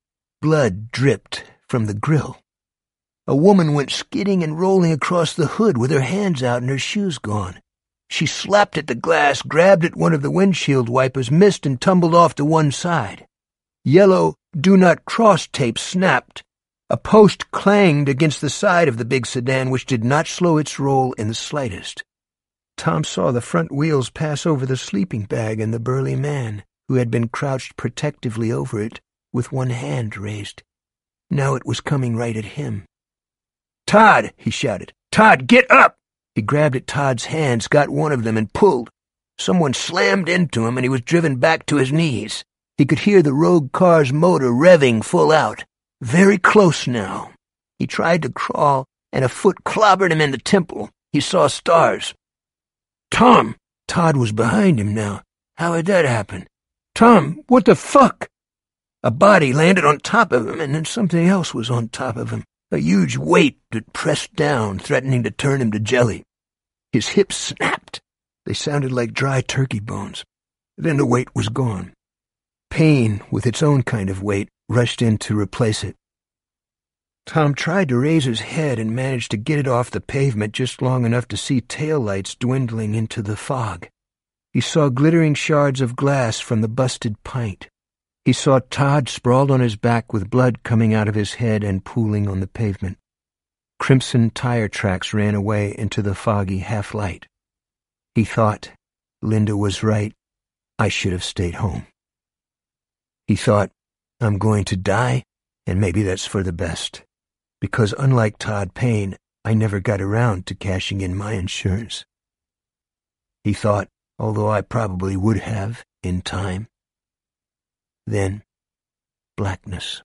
Blood dripped from the grill. A woman went skidding and rolling across the hood with her hands out and her shoes gone. She slapped at the glass, grabbed at one of the windshield wipers, missed, and tumbled off to one side. Yellow "Do Not Cross" tape snapped. A post clanged against the side of the big sedan, which did not slow its roll in the slightest. Tom saw the front wheels pass over the sleeping bag and the burly man, who had been crouched protectively over it, with one hand raised. Now it was coming right at him. "Todd!" he shouted. "Todd, get up!" He grabbed at Todd's hands, got one of them, and pulled. Someone slammed into him, and he was driven back to his knees. He could hear the rogue car's motor revving full out. Very close now. He tried to crawl, and a foot clobbered him in the temple. He saw stars. "Tom!" Todd was behind him now. How had that happen? "Tom, what the fuck?" A body landed on top of him, and then something else was on top of him. A huge weight that pressed down, threatening to turn him to jelly. His hips snapped. They sounded like dry turkey bones. Then the weight was gone. Pain, with its own kind of weight, rushed in to replace it. Tom tried to raise his head and managed to get it off the pavement just long enough to see taillights dwindling into the fog. He saw glittering shards of glass from the busted pint. He saw Todd sprawled on his back with blood coming out of his head and pooling on the pavement. Crimson tire tracks ran away into the foggy half-light. He thought, Linda was right. I should have stayed home. He thought, I'm going to die, and maybe that's for the best. Because unlike Todd Payne, I never got around to cashing in my insurance. He thought, although I probably would have, in time. Then, blackness.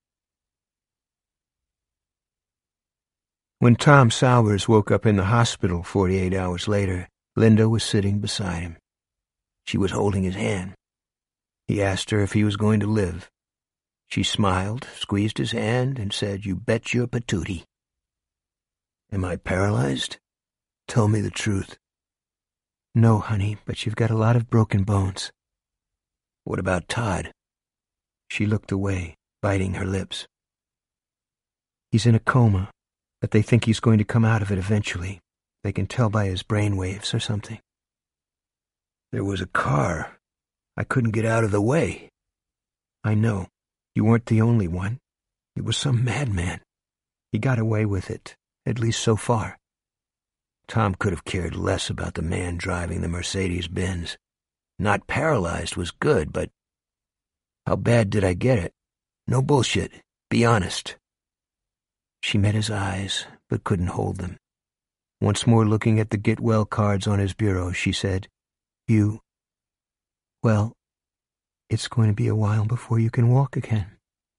When Tom Sowers woke up in the hospital forty-eight hours later, Linda was sitting beside him. She was holding his hand. He asked her if he was going to live. She smiled, squeezed his hand, and said, "You bet your patootie." "Am I paralyzed? Tell me the truth." "No, honey, but you've got a lot of broken bones." "What about Todd?" She looked away, biting her lips. "He's in a coma, but they think he's going to come out of it eventually. They can tell by his brain waves or something." "There was a car. I couldn't get out of the way." "I know. You weren't the only one. It was some madman. He got away with it, at least so far." Tom could have cared less about the man driving the Mercedes-Benz. Not paralyzed was good, but how bad did I get it? No bullshit. Be honest. She met his eyes, but couldn't hold them. Once more looking at the get well cards on his bureau, she said, You, well, it's going to be a while before you can walk again."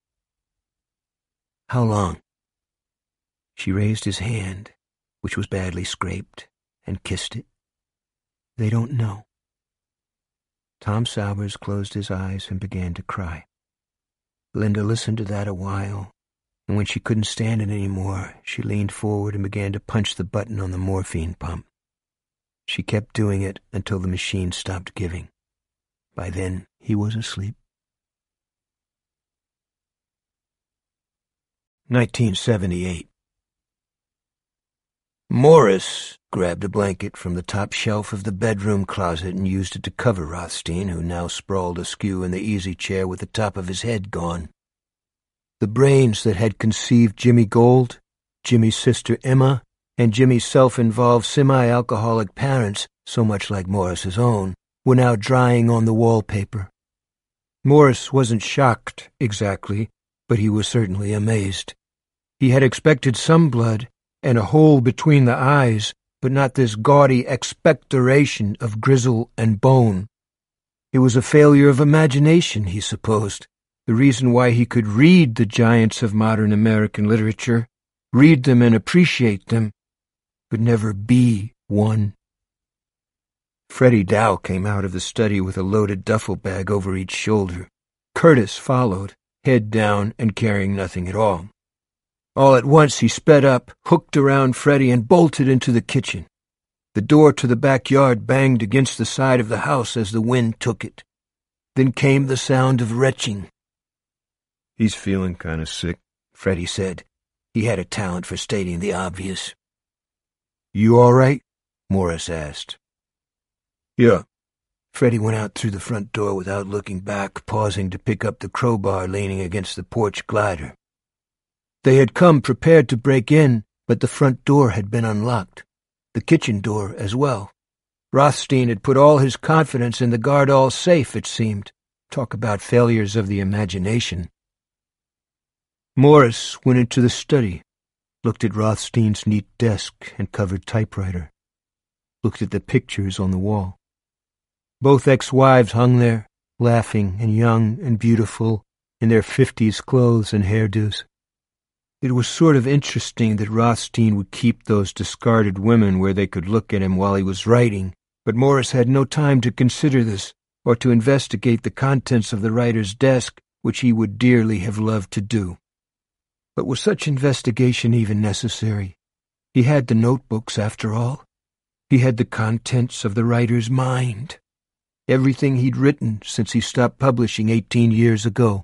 "How long?" She raised his hand, which was badly scraped, and kissed it. "They don't know." Tom Sowers closed his eyes and began to cry. Linda listened to that a while, and when she couldn't stand it any more, she leaned forward and began to punch the button on the morphine pump. She kept doing it until the machine stopped giving. By then, he was asleep. nineteen seventy-eight. Morris grabbed a blanket from the top shelf of the bedroom closet and used it to cover Rothstein, who now sprawled askew in the easy chair with the top of his head gone. The brains that had conceived Jimmy Gold, Jimmy's sister Emma, and Jimmy's self-involved semi-alcoholic parents, so much like Morris's own, were now drying on the wallpaper. Morris wasn't shocked, exactly, but he was certainly amazed. He had expected some blood and a hole between the eyes, but not this gaudy expectoration of grizzle and bone. It was a failure of imagination, he supposed, the reason why he could read the giants of modern American literature, read them and appreciate them, but never be one. Freddie Dow came out of the study with a loaded duffel bag over each shoulder. Curtis followed, head down and carrying nothing at all. All at once he sped up, hooked around Freddie, and bolted into the kitchen. The door to the backyard banged against the side of the house as the wind took it. Then came the sound of retching. He's feeling kind of sick, Freddie said. He had a talent for stating the obvious. You all right? Morris asked. Yeah. Freddie went out through the front door without looking back, pausing to pick up the crowbar leaning against the porch glider. They had come prepared to break in, but the front door had been unlocked. The kitchen door as well. Rothstein had put all his confidence in the Gardall safe, it seemed. Talk about failures of the imagination. Morris went into the study, looked at Rothstein's neat desk and covered typewriter, looked at the pictures on the wall. Both ex-wives hung there, laughing and young and beautiful, in their fifties clothes and hairdos. It was sort of interesting that Rothstein would keep those discarded women where they could look at him while he was writing, but Morris had no time to consider this, or to investigate the contents of the writer's desk, which he would dearly have loved to do. But was such investigation even necessary? He had the notebooks, after all. He had the contents of the writer's mind. Everything he'd written since he stopped publishing eighteen years ago.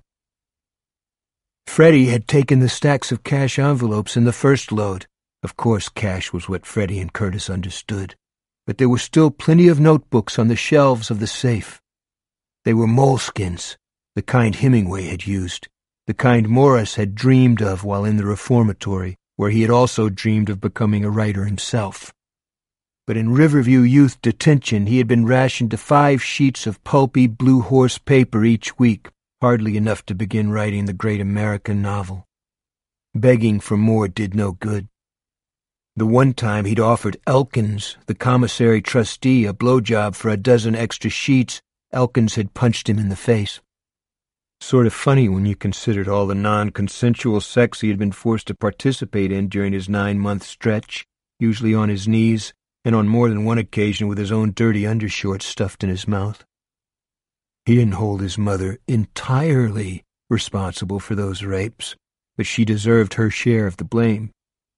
Freddie had taken the stacks of cash envelopes in the first load. Of course, cash was what Freddie and Curtis understood. But there were still plenty of notebooks on the shelves of the safe. They were moleskins, the kind Hemingway had used, the kind Morris had dreamed of while in the reformatory, where he had also dreamed of becoming a writer himself. But in Riverview Youth Detention he had been rationed to five sheets of pulpy blue horse paper each week, hardly enough to begin writing the great American novel. Begging for more did no good. The one time he'd offered Elkins, the commissary trustee, a blowjob for a dozen extra sheets, Elkins had punched him in the face. Sort of funny when you considered all the non-consensual sex he had been forced to participate in during his nine-month stretch, usually on his knees, and on more than one occasion with his own dirty undershorts stuffed in his mouth. He didn't hold his mother entirely responsible for those rapes, but she deserved her share of the blame.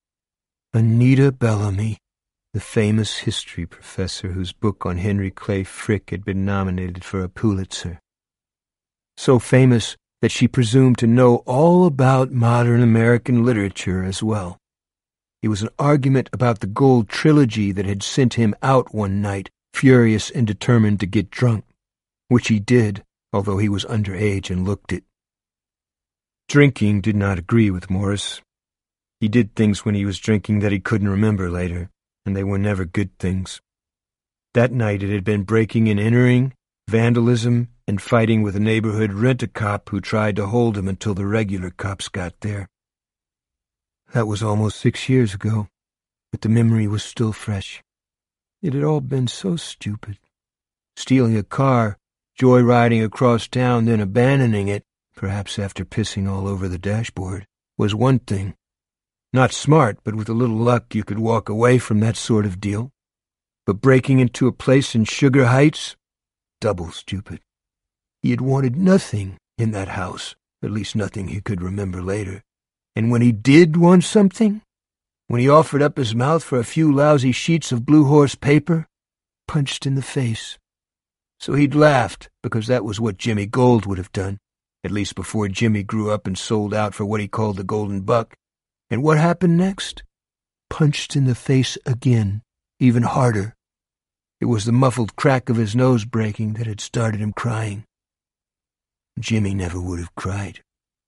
Anita Bellamy, the famous history professor whose book on Henry Clay Frick had been nominated for a Pulitzer. So famous that she presumed to know all about modern American literature as well. It was an argument about the Gold Trilogy that had sent him out one night, furious and determined to get drunk, which he did, although he was underage and looked it. Drinking did not agree with Morris. He did things when he was drinking that he couldn't remember later, and they were never good things. That night it had been breaking and entering, vandalism, and fighting with a neighborhood rent-a-cop who tried to hold him until the regular cops got there. That was almost six years ago, but the memory was still fresh. It had all been so stupid. Stealing a car, joyriding across town, then abandoning it, perhaps after pissing all over the dashboard, was one thing. Not smart, but with a little luck you could walk away from that sort of deal. But breaking into a place in Sugar Heights? Double stupid. He had wanted nothing in that house, at least nothing he could remember later. And when he did want something, when he offered up his mouth for a few lousy sheets of blue horse paper, punched in the face. So he'd laughed, because that was what Jimmy Gold would have done, at least before Jimmy grew up and sold out for what he called the Golden Buck. And what happened next? Punched in the face again, even harder. It was the muffled crack of his nose breaking that had started him crying. Jimmy never would have cried.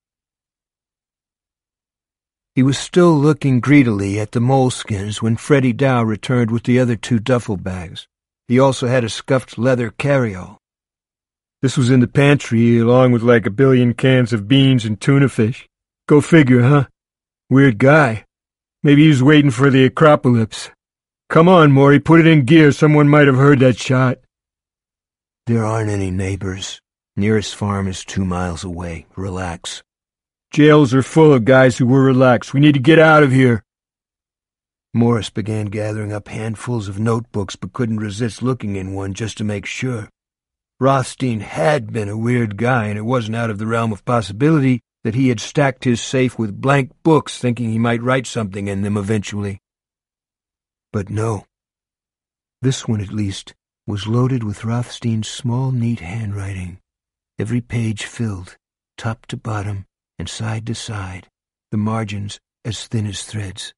He was still looking greedily at the moleskins when Freddie Dow returned with the other two duffel bags. He also had a scuffed leather carryall. This was in the pantry, along with like a billion cans of beans and tuna fish. Go figure, huh? Weird guy. Maybe he was waiting for the acropolis. Come on, Maury, put it in gear. Someone might have heard that shot. There aren't any neighbors. Nearest farm is two miles away. Relax. Jails are full of guys who were relaxed. We need to get out of here. Morris began gathering up handfuls of notebooks but couldn't resist looking in one just to make sure. Rothstein had been a weird guy, and it wasn't out of the realm of possibility that he had stacked his safe with blank books thinking he might write something in them eventually. But no. This one, at least, was loaded with Rothstein's small, neat handwriting, every page filled, top to bottom, and side to side, the margins as thin as threads.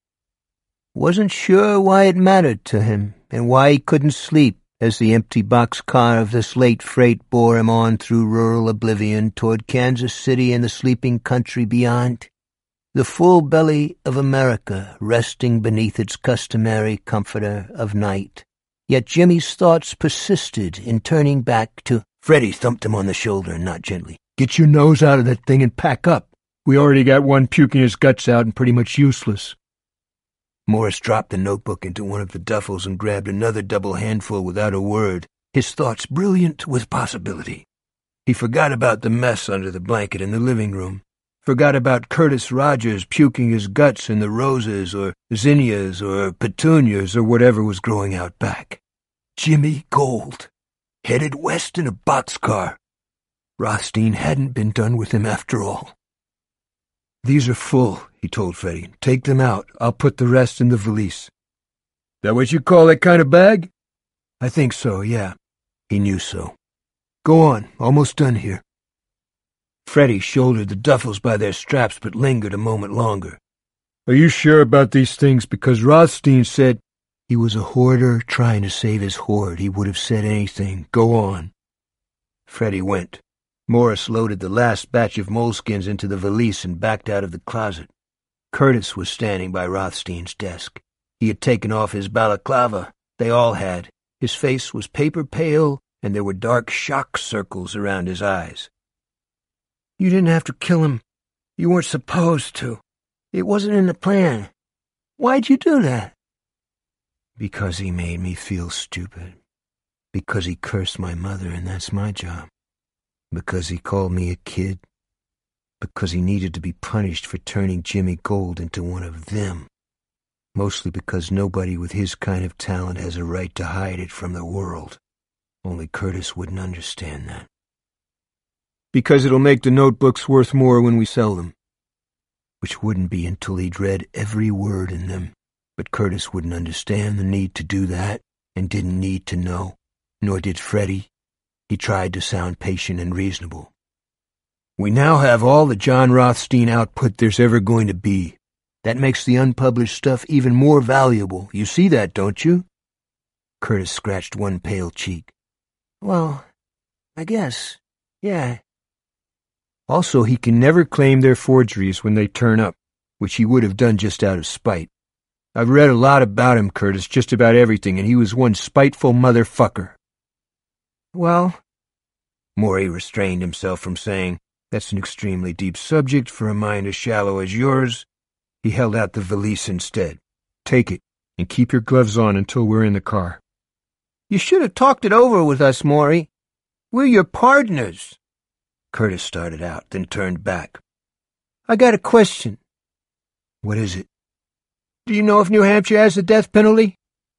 Wasn't sure why it mattered to him, and why he couldn't sleep as the empty boxcar of this late freight bore him on through rural oblivion toward Kansas City and the sleeping country beyond. The full belly of America resting beneath its customary comforter of night. Yet Jimmy's thoughts persisted in turning back to... Freddie thumped him on the shoulder, not gently. Get your nose out of that thing and pack up. We already got one puking his guts out and pretty much useless. Morris dropped the notebook into one of the duffels and grabbed another double handful without a word, his thoughts brilliant with possibility. He forgot about the mess under the blanket in the living room, forgot about Curtis Rogers puking his guts in the roses or zinnias or petunias or whatever was growing out back. Jimmy Gold, headed west in a boxcar. Rothstein hadn't been done with him after all. These are full, he told Freddie. Take them out. I'll put the rest in the valise. That what you call that kind of bag? I think so, yeah. He knew so. Go on, almost done here. Freddie shouldered the duffels by their straps but lingered a moment longer. Are you sure about these things? Because Rothstein said... He was a hoarder trying to save his hoard. He would have said anything. Go on. Freddie went. Morris loaded the last batch of moleskins into the valise and backed out of the closet. Curtis was standing by Rothstein's desk. He had taken off his balaclava. They all had. His face was paper pale, and there were dark shock circles around his eyes. You didn't have to kill him. You weren't supposed to. It wasn't in the plan. Why'd you do that? Because he made me feel stupid. Because he cursed my mother, and that's my job. Because he called me a kid. Because he needed to be punished for turning Jimmy Gold into one of them. Mostly because nobody with his kind of talent has a right to hide it from the world. Only Curtis wouldn't understand that. Because it'll make the notebooks worth more when we sell them. Which wouldn't be until he'd read every word in them. But Curtis wouldn't understand the need to do that, and didn't need to know. Nor did Freddie. He tried to sound patient and reasonable. We now have all the John Rothstein output there's ever going to be. That makes the unpublished stuff even more valuable. You see that, don't you? Curtis scratched one pale cheek. Well, I guess, yeah. Also, he can never claim they're forgeries when they turn up, which he would have done just out of spite. I've read a lot about him, Curtis, just about everything, and he was one spiteful motherfucker. Well, Morey restrained himself from saying, that's an extremely deep subject for a mind as shallow as yours. He held out the valise instead. Take it, and keep your gloves on until we're in the car. You should have talked it over with us, Morey. We're your partners. Curtis started out, then turned back. I got a question. What is it? Do you know if New Hampshire has the death penalty?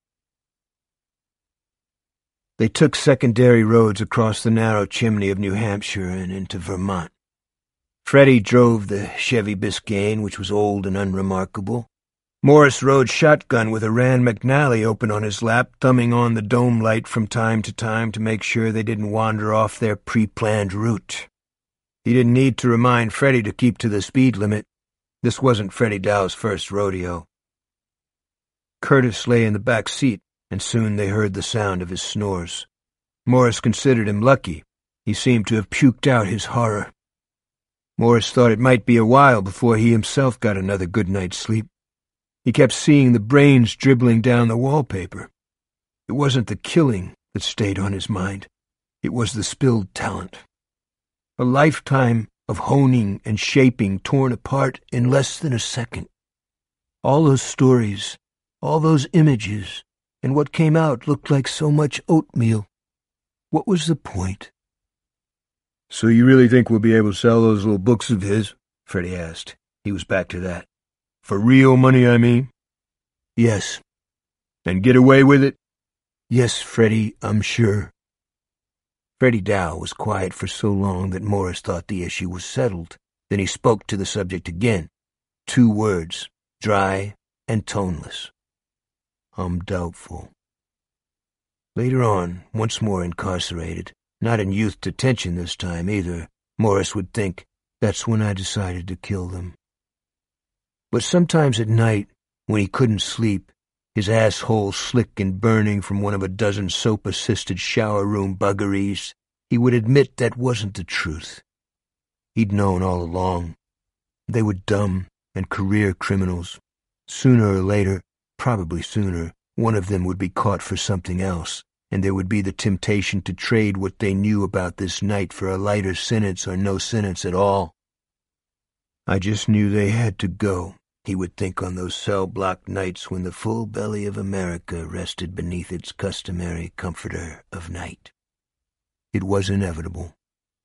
They took secondary roads across the narrow chimney of New Hampshire and into Vermont. Freddie drove the Chevy Biscayne, which was old and unremarkable. Morris rode shotgun with a Rand McNally open on his lap, thumbing on the dome light from time to time to make sure they didn't wander off their pre-planned route. He didn't need to remind Freddie to keep to the speed limit. This wasn't Freddie Dow's first rodeo. Curtis lay in the back seat, and soon they heard the sound of his snores. Morris considered him lucky. He seemed to have puked out his horror. Morris thought it might be a while before he himself got another good night's sleep. He kept seeing the brains dribbling down the wallpaper. It wasn't the killing that stayed on his mind. It was the spilled talent. A lifetime of honing and shaping torn apart in less than a second. All those stories, all those images, and what came out looked like so much oatmeal. What was the point? So you really think we'll be able to sell those little books of his? Freddie asked. He was back to that. For real money, I mean? Yes. And get away with it? Yes, Freddie, I'm sure. Freddie Dow was quiet for so long that Morris thought the issue was settled. Then he spoke to the subject again. Two words, dry and toneless. I'm doubtful. Later on, once more incarcerated, not in youth detention this time either, Morris would think, That's when I decided to kill them. But sometimes at night, when he couldn't sleep, his asshole slick and burning from one of a dozen soap-assisted shower room buggeries, he would admit that wasn't the truth. He'd known all along. They were dumb and career criminals. Sooner or later, probably sooner, one of them would be caught for something else, and there would be the temptation to trade what they knew about this night for a lighter sentence or no sentence at all. I just knew they had to go, he would think on those cell-block nights when the full belly of America rested beneath its customary comforter of night. It was inevitable.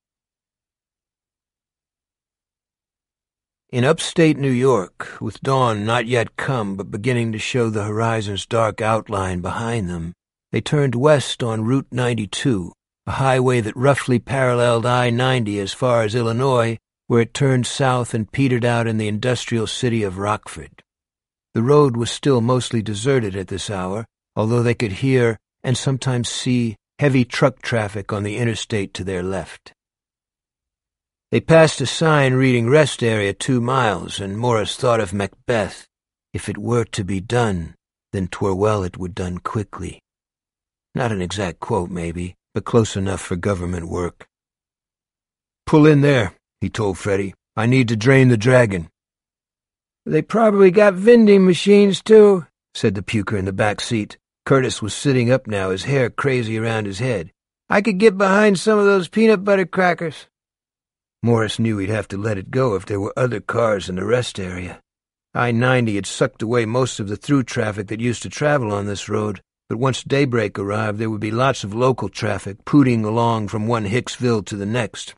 In upstate New York, with dawn not yet come but beginning to show the horizon's dark outline behind them, they turned west on Route ninety-two, a highway that roughly paralleled I ninety as far as Illinois, where it turned south and petered out in the industrial city of Rockford. The road was still mostly deserted at this hour, although they could hear and sometimes see heavy truck traffic on the interstate to their left. They passed a sign reading rest area two miles, and Morris thought of Macbeth. If it were to be done, then 'twere well it were done quickly. Not an exact quote, maybe, but close enough for government work. Pull in there, he told Freddie. I need to drain the Dragon. They probably got vending machines, too, said the puker in the back seat. Curtis was sitting up now, his hair crazy around his head. I could get behind some of those peanut butter crackers. Morris knew he'd have to let it go if there were other cars in the rest area. I ninety had sucked away most of the through traffic that used to travel on this road, but once daybreak arrived, there would be lots of local traffic pooting along from one Hicksville to the next.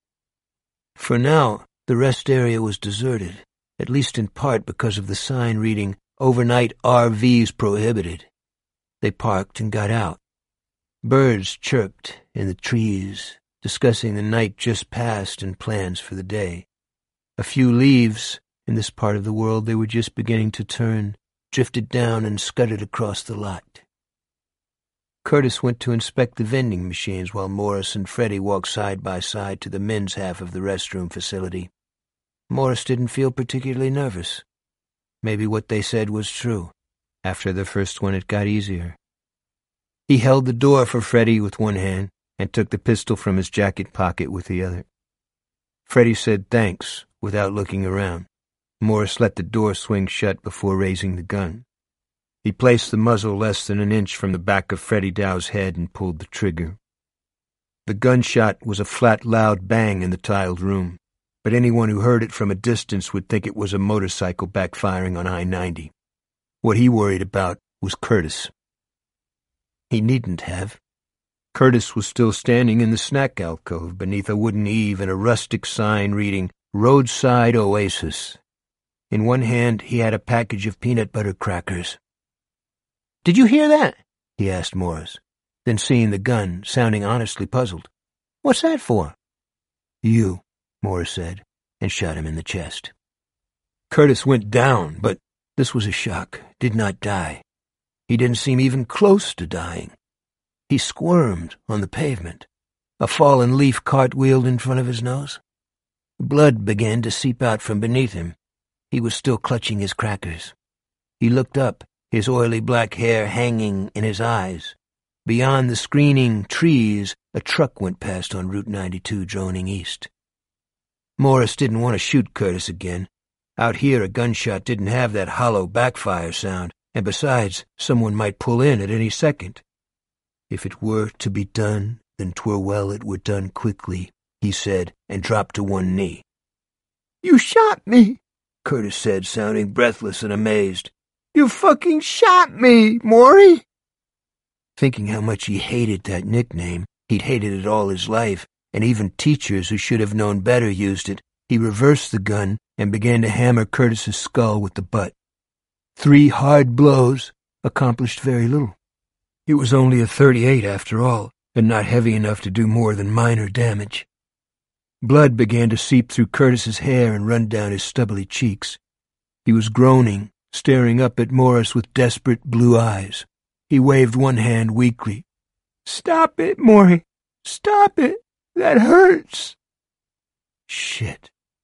For now, the rest area was deserted, at least in part because of the sign reading, Overnight R Vs Prohibited. They parked and got out. Birds chirped in the trees, discussing the night just past and plans for the day. A few leaves, in this part of the world they were just beginning to turn, drifted down and scudded across the lot. Curtis went to inspect the vending machines while Morris and Freddie walked side by side to the men's half of the restroom facility. Morris didn't feel particularly nervous. Maybe what they said was true. After the first one it got easier. He held the door for Freddie with one hand and took the pistol from his jacket pocket with the other. Freddie said thanks without looking around. Morris let the door swing shut before raising the gun. He placed the muzzle less than an inch from the back of Freddie Dow's head and pulled the trigger. The gunshot was a flat, loud bang in the tiled room, but anyone who heard it from a distance would think it was a motorcycle backfiring on I ninety. What he worried about was Curtis. He needn't have. Curtis was still standing in the snack alcove beneath a wooden eave and a rustic sign reading Roadside Oasis. In one hand he had a package of peanut butter crackers. "Did you hear that?" he asked Morris, then seeing the gun, sounding honestly puzzled. "What's that for?" "You," Morris said, and shot him in the chest. Curtis went down, but this was a shock, did not die. He didn't seem even close to dying. He squirmed on the pavement. A fallen leaf cartwheeled in front of his nose. Blood began to seep out from beneath him. He was still clutching his crackers. He looked up, his oily black hair hanging in his eyes. Beyond the screening trees, a truck went past on Route ninety-two, droning east. Morris didn't want to shoot Curtis again. Out here, a gunshot didn't have that hollow backfire sound, and besides, someone might pull in at any second. If it were to be done, then 'twere well it were done quickly, he said, and dropped to one knee. "You shot me," Curtis said, sounding breathless and amazed. "You fucking shot me, Maury!" Thinking how much he hated that nickname, he'd hated it all his life, and even teachers who should have known better used it, he reversed the gun and began to hammer Curtis's skull with the butt. Three hard blows accomplished very little. It was only a thirty-eight after all, and not heavy enough to do more than minor damage. Blood began to seep through Curtis's hair and run down his stubbly cheeks. He was groaning, staring up at Morris with desperate blue eyes. He waved one hand weakly. "Stop it, Maury! Stop it! That hurts!" Shit,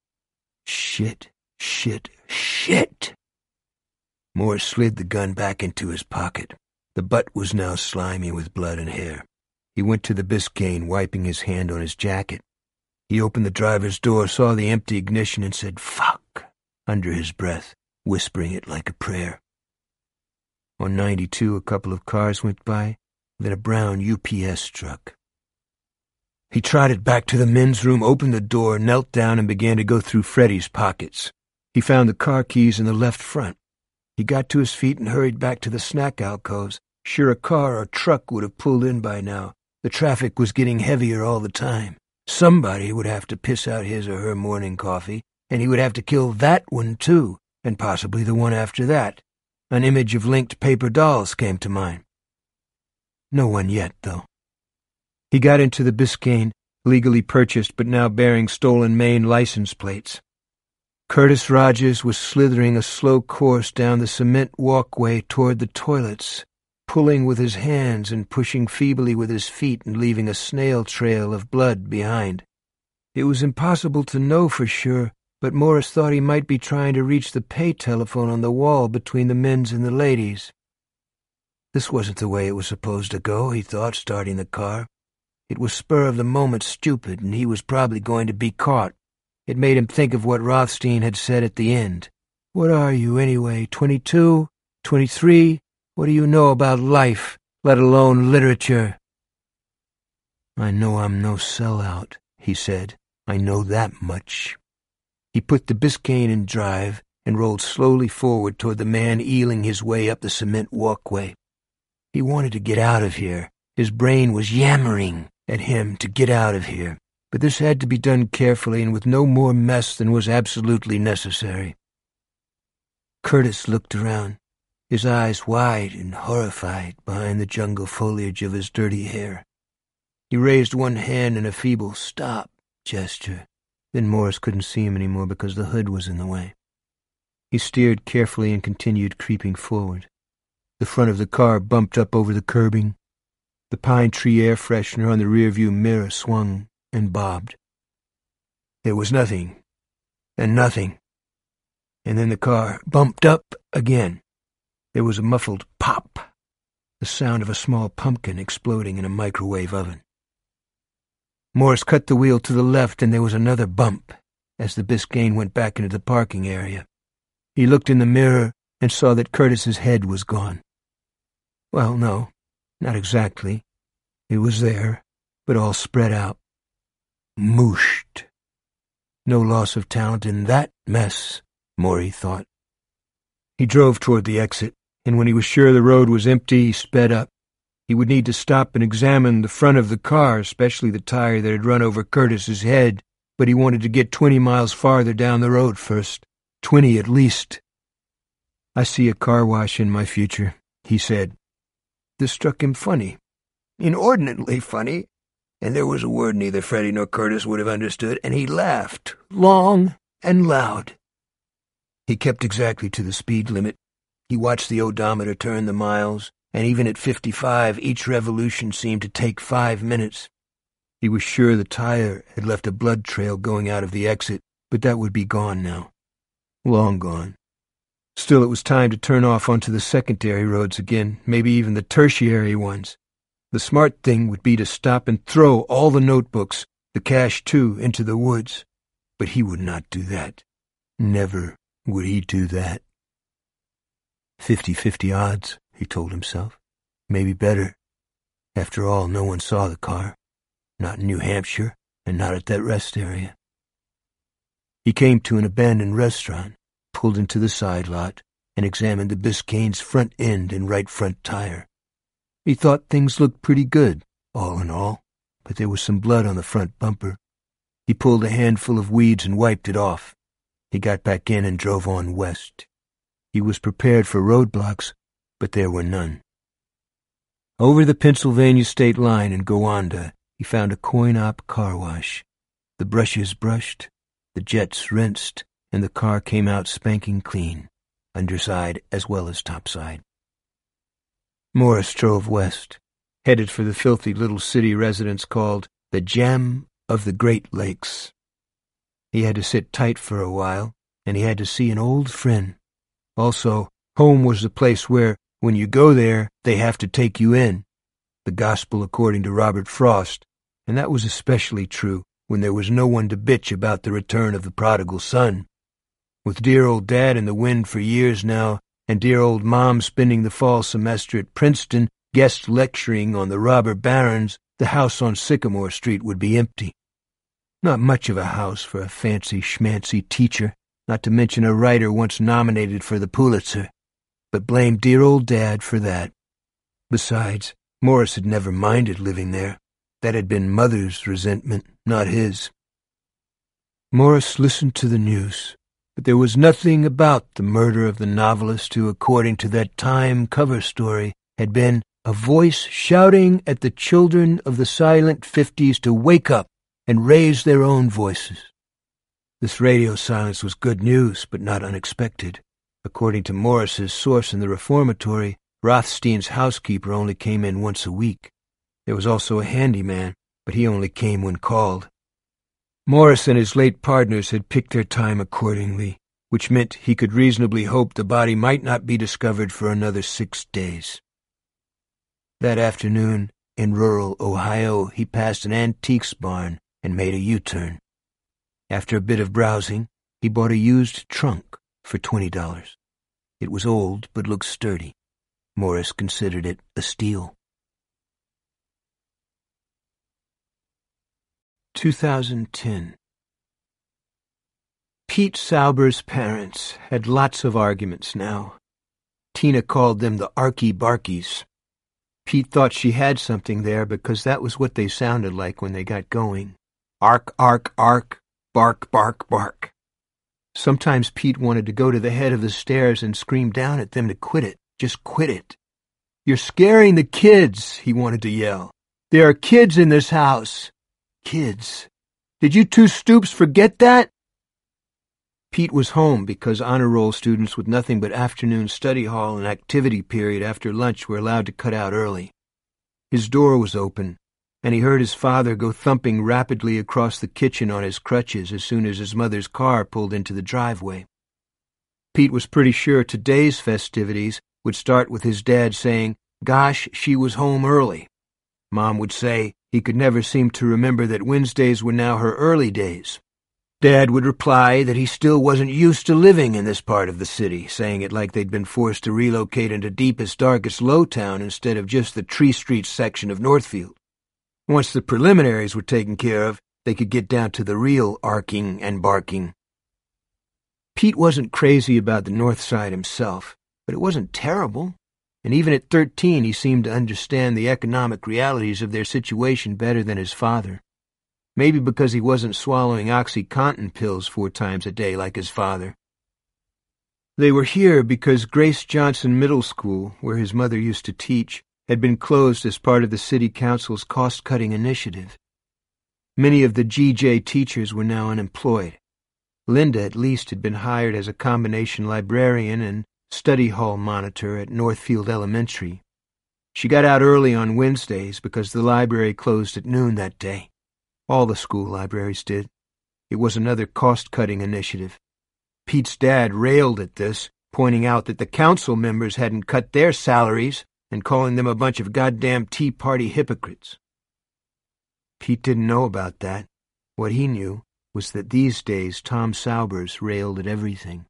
Shit, shit, shit! Morris slid the gun back into his pocket. The butt was now slimy with blood and hair. He went to the Biscayne, wiping his hand on his jacket. He opened the driver's door, saw the empty ignition, and said, "Fuck," under his breath, whispering it like a prayer. On ninety-two, a couple of cars went by, then a brown U P S truck. He trotted back to the men's room, opened the door, knelt down, and began to go through Freddie's pockets. He found the car keys in the left front. He got to his feet and hurried back to the snack alcoves. Sure, a car or truck would have pulled in by now. The traffic was getting heavier all the time. Somebody would have to piss out his or her morning coffee, and he would have to kill that one too, and possibly the one after that. An image of linked paper dolls came to mind. No one yet, though. He got into the Biscayne, legally purchased but now bearing stolen Maine license plates. Curtis Rogers was slithering a slow course down the cement walkway toward the toilets, pulling with his hands and pushing feebly with his feet and leaving a snail trail of blood behind. It was impossible to know for sure, but Morris thought he might be trying to reach the pay telephone on the wall between the men's and the ladies. This wasn't the way it was supposed to go, he thought, starting the car. It was spur-of-the-moment stupid, and he was probably going to be caught. It made him think of what Rothstein had said at the end. "What are you, anyway, twenty-two? Twenty-three? What do you know about life, let alone literature?" "I know I'm no sellout," he said. "I know that much." He put the Biscayne in drive and rolled slowly forward toward the man eeling his way up the cement walkway. He wanted to get out of here. His brain was yammering at him to get out of here, but this had to be done carefully and with no more mess than was absolutely necessary. Curtis looked around, his eyes wide and horrified behind the jungle foliage of his dirty hair. He raised one hand in a feeble "stop" gesture. Then Morris couldn't see him anymore because the hood was in the way. He steered carefully and continued creeping forward. The front of the car bumped up over the curbing. The pine tree air freshener on the rearview mirror swung and bobbed. There was nothing, and nothing. And then the car bumped up again. There was a muffled pop, the sound of a small pumpkin exploding in a microwave oven. Morris cut the wheel to the left, and there was another bump as the Biscayne went back into the parking area. He looked in the mirror and saw that Curtis's head was gone. Well, no, not exactly. It was there, but all spread out. Mooshed. No loss of talent in that mess, Morrie thought. He drove toward the exit, and when he was sure the road was empty, he sped up. He would need to stop and examine the front of the car, especially the tire that had run over Curtis's head, but he wanted to get twenty miles farther down the road first. Twenty at least. "I see a car wash in my future," he said. This struck him funny. Inordinately funny, and there was a word neither Freddie nor Curtis would have understood, and he laughed, long and loud. He kept exactly to the speed limit. He watched the odometer turn the miles, and even at fifty-five, each revolution seemed to take five minutes. He was sure the tire had left a blood trail going out of the exit, but that would be gone now. Long gone. Still, it was time to turn off onto the secondary roads again, maybe even the tertiary ones. The smart thing would be to stop and throw all the notebooks, the cash too, into the woods. But he would not do that. Never would he do that. Fifty-fifty odds, he told himself. Maybe better. After all, no one saw the car. Not in New Hampshire, and not at that rest area. He came to an abandoned restaurant, pulled into the side lot, and examined the Biscayne's front end and right front tire. He thought things looked pretty good, all in all, but there was some blood on the front bumper. He pulled a handful of weeds and wiped it off. He got back in and drove on west. He was prepared for roadblocks, but there were none. Over the Pennsylvania state line in Gowanda, he found a coin-op car wash. The brushes brushed, the jets rinsed, and the car came out spanking clean, underside as well as topside. Morris drove west, headed for the filthy little city residence called the Gem of the Great Lakes. He had to sit tight for a while, and he had to see an old friend. Also, home was the place where, when you go there, they have to take you in. The gospel according to Robert Frost, and that was especially true when there was no one to bitch about the return of the prodigal son. With dear old Dad in the wind for years now, and dear old Mom spending the fall semester at Princeton, guest lecturing on the robber barons, the house on Sycamore Street would be empty. Not much of a house for a fancy schmancy teacher, not to mention a writer once nominated for the Pulitzer, but blame dear old Dad for that. Besides, Morris had never minded living there. That had been Mother's resentment, not his. Morris listened to the news, but there was nothing about the murder of the novelist who, according to that Time cover story, had been a voice shouting at the children of the silent fifties to wake up and raise their own voices. This radio silence was good news, but not unexpected. According to Morris's source in the reformatory, Rothstein's housekeeper only came in once a week. There was also a handyman, but he only came when called. Morris and his late partners had picked their time accordingly, which meant he could reasonably hope the body might not be discovered for another six days. That afternoon, in rural Ohio, he passed an antiques barn and made a U-turn. After a bit of browsing, he bought a used trunk for twenty dollars. It was old, but looked sturdy. Morris considered it a steal. two thousand ten. Pete Sauber's parents had lots of arguments now. Tina called them the Arky Barkies. Pete thought she had something there because that was what they sounded like when they got going. Ark, ark, ark, bark, bark, bark. Sometimes Pete wanted to go to the head of the stairs and scream down at them to quit it. Just quit it. "You're scaring the kids," he wanted to yell. "There are kids in this house." Kids. Did you two stoops forget that? Pete was home because honor roll students with nothing but afternoon study hall and activity period after lunch were allowed to cut out early. His door was open, and he heard his father go thumping rapidly across the kitchen on his crutches as soon as his mother's car pulled into the driveway. Pete was pretty sure today's festivities would start with his dad saying, "Gosh, she was home early." Mom would say he could never seem to remember that Wednesdays were now her early days. Dad would reply that he still wasn't used to living in this part of the city, saying it like they'd been forced to relocate into deepest, darkest Lowtown instead of just the Tree Street section of Northfield. Once the preliminaries were taken care of, they could get down to the real arcing and barking. Pete wasn't crazy about the North Side himself, but it wasn't terrible. And even at thirteen he seemed to understand the economic realities of their situation better than his father. Maybe because he wasn't swallowing OxyContin pills four times a day like his father. They were here because Grace Johnson Middle School, where his mother used to teach, had been closed as part of the city council's cost-cutting initiative. Many of the G J teachers were now unemployed. Linda, at least, had been hired as a combination librarian and study hall monitor at Northfield Elementary. She got out early on Wednesdays because the library closed at noon that day. All the school libraries did. It was another cost-cutting initiative. Pete's dad railed at this, pointing out that the council members hadn't cut their salaries and calling them a bunch of goddamn Tea Party hypocrites. Pete didn't know about that. What he knew was that these days Tom Saubers railed at everything.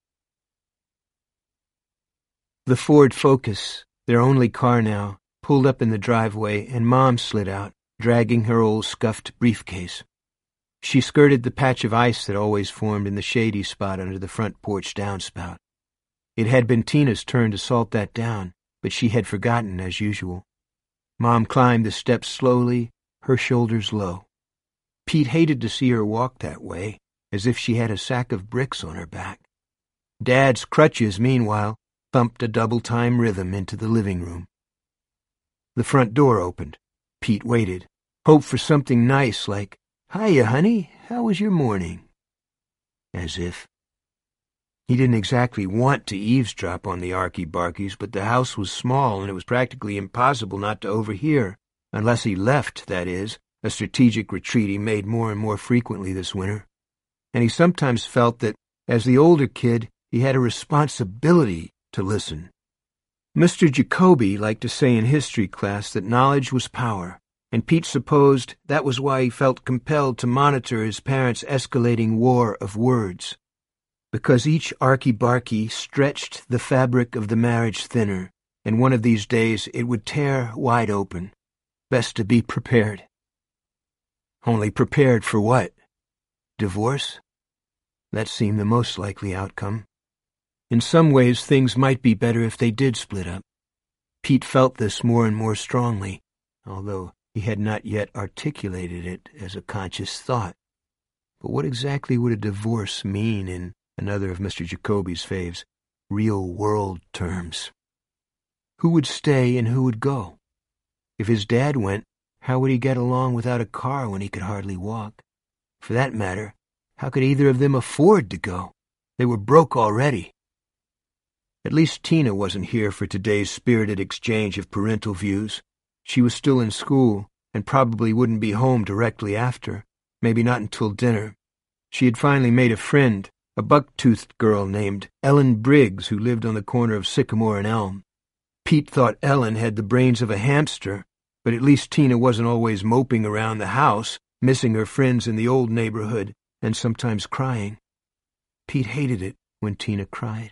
The Ford Focus, their only car now, pulled up in the driveway, and Mom slid out, dragging her old scuffed briefcase. She skirted the patch of ice that always formed in the shady spot under the front porch downspout. It had been Tina's turn to salt that down, but she had forgotten as usual. Mom climbed the steps slowly, her shoulders low. Pete hated to see her walk that way, as if she had a sack of bricks on her back. Dad's crutches, meanwhile, thumped a double-time rhythm into the living room. The front door opened. Pete waited, hoped for something nice like, "Hiya, honey, how was your morning?" As if. He didn't exactly want to eavesdrop on the Arky Barkies, but the house was small and it was practically impossible not to overhear, unless he left, that is, a strategic retreat he made more and more frequently this winter. and he sometimes felt that, as the older kid, he had a responsibility to listen. Mister Jacoby liked to say in history class that knowledge was power, and Pete supposed that was why he felt compelled to monitor his parents' escalating war of words. Because each arky-barky stretched the fabric of the marriage thinner, and one of these days it would tear wide open. Best to be prepared. Only prepared for what? Divorce? That seemed the most likely outcome. In some ways, things might be better if they did split up. Pete felt this more and more strongly, although he had not yet articulated it as a conscious thought. But what exactly would a divorce mean in another of Mister Jacoby's faves, real-world terms? Who would stay and who would go? If his dad went, how would he get along without a car when he could hardly walk? For that matter, how could either of them afford to go? They were broke already. At least Tina wasn't here for today's spirited exchange of parental views. She was still in school and probably wouldn't be home directly after, maybe not until dinner. She had finally made a friend, a buck-toothed girl named Ellen Briggs, who lived on the corner of Sycamore and Elm. Pete thought Ellen had the brains of a hamster, but at least Tina wasn't always moping around the house, missing her friends in the old neighborhood, and sometimes crying. Pete hated it when Tina cried.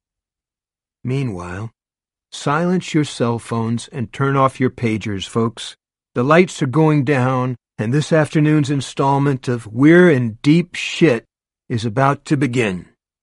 Meanwhile, silence your cell phones and turn off your pagers, folks. The lights are going down, and this afternoon's installment of We're in Deep Shit is about to begin.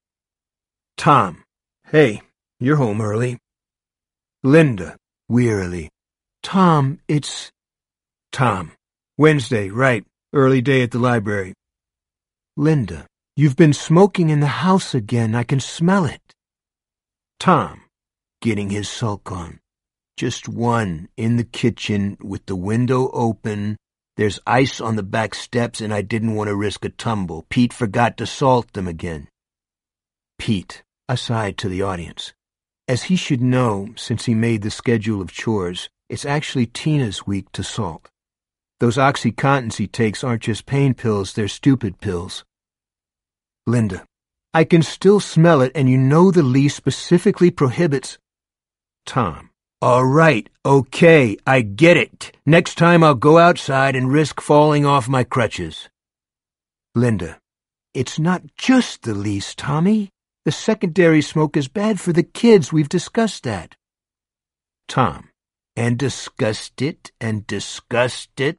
Tom. Hey, you're home early. Linda, wearily. Tom, it's... Tom. Wednesday, right. Early day at the library. Linda, you've been smoking in the house again. I can smell it. Tom, getting his sulk on. Just one in the kitchen with the window open. There's ice on the back steps and I didn't want to risk a tumble. Pete forgot to salt them again. Pete, aside to the audience. As he should know, since he made the schedule of chores, it's actually Tina's week to salt. Those OxyContins he takes aren't just pain pills, they're stupid pills. Linda, I can still smell it, and you know the lease specifically prohibits... Tom, all right, okay, I get it. Next time I'll go outside and risk falling off my crutches. Linda, it's not just the lease, Tommy. The secondary smoke is bad for the kids. We've discussed that. Tom, and discussed it, and discussed it.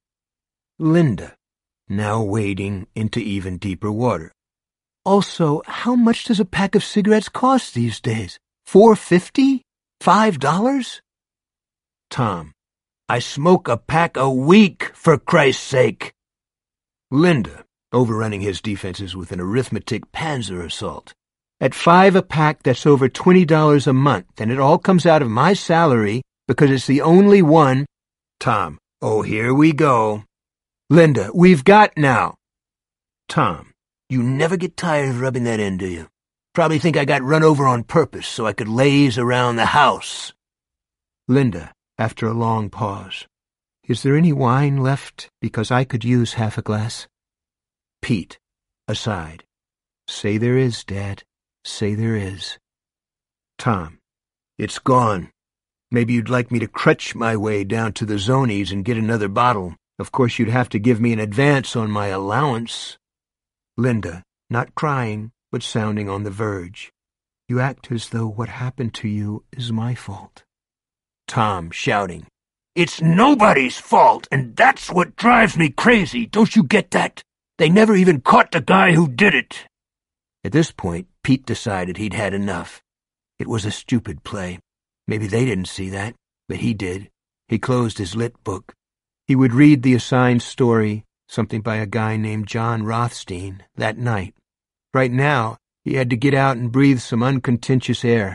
Linda, now wading into even deeper water. Also, how much does a pack of cigarettes cost these days? Four fifty? Five dollars? Tom, I smoke a pack a week, for Christ's sake. Linda, overrunning his defenses with an arithmetic panzer assault. At five a pack, that's over twenty dollars a month, and it all comes out of my salary because it's the only one... Tom, oh, here we go. Linda, we've got now. Tom, you never get tired of rubbing that in, do you? Probably think I got run over on purpose so I could laze around the house. Linda, after a long pause. Is there any wine left? Because I could use half a glass. Pete, aside. Say there is, Dad. Say there is. Tom, it's gone. Maybe you'd like me to crutch my way down to the Zonies and get another bottle. Of course, you'd have to give me an advance on my allowance. Linda, not crying, but sounding on the verge. You act as though what happened to you is my fault. Tom, shouting. It's nobody's fault, and that's what drives me crazy. Don't you get that? They never even caught the guy who did it. At this point, Pete decided he'd had enough. It was a stupid play. Maybe they didn't see that, but he did. He closed his lit book. He would read the assigned story, something by a guy named John Rothstein, that night. Right now, he had to get out and breathe some uncontentious air.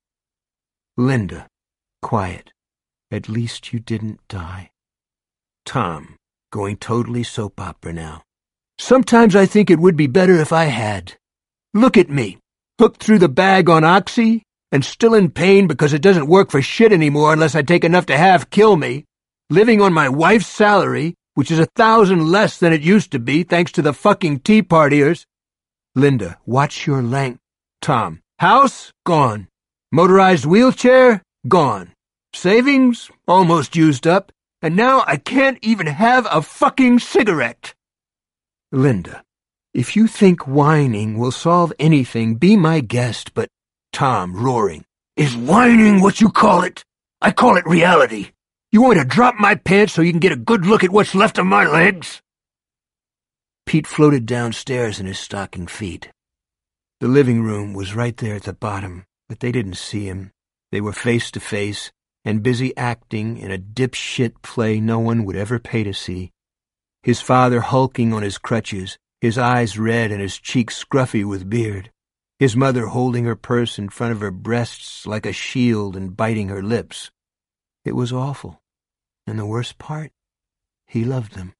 Linda, quiet. At least you didn't die. Tom, going totally soap opera now. Sometimes I think it would be better if I had. Look at me, hooked through the bag on Oxy, and still in pain because it doesn't work for shit anymore unless I take enough to half kill me, living on my wife's salary, which is a thousand less than it used to be, thanks to the fucking Tea Partiers. Linda, watch your lang... Tom, house? Gone. Motorized wheelchair? Gone. Savings? Almost used up. And now I can't even have a fucking cigarette. Linda, if you think whining will solve anything, be my guest, but... Tom, roaring, is whining what you call it? I call it reality. You want me to drop my pants so you can get a good look at what's left of my legs? Pete floated downstairs in his stocking feet. The living room was right there at the bottom, but they didn't see him. They were face to face and busy acting in a dipshit play no one would ever pay to see. His father hulking on his crutches, his eyes red and his cheeks scruffy with beard. His mother holding her purse in front of her breasts like a shield and biting her lips. It was awful. And the worst part, he loved them.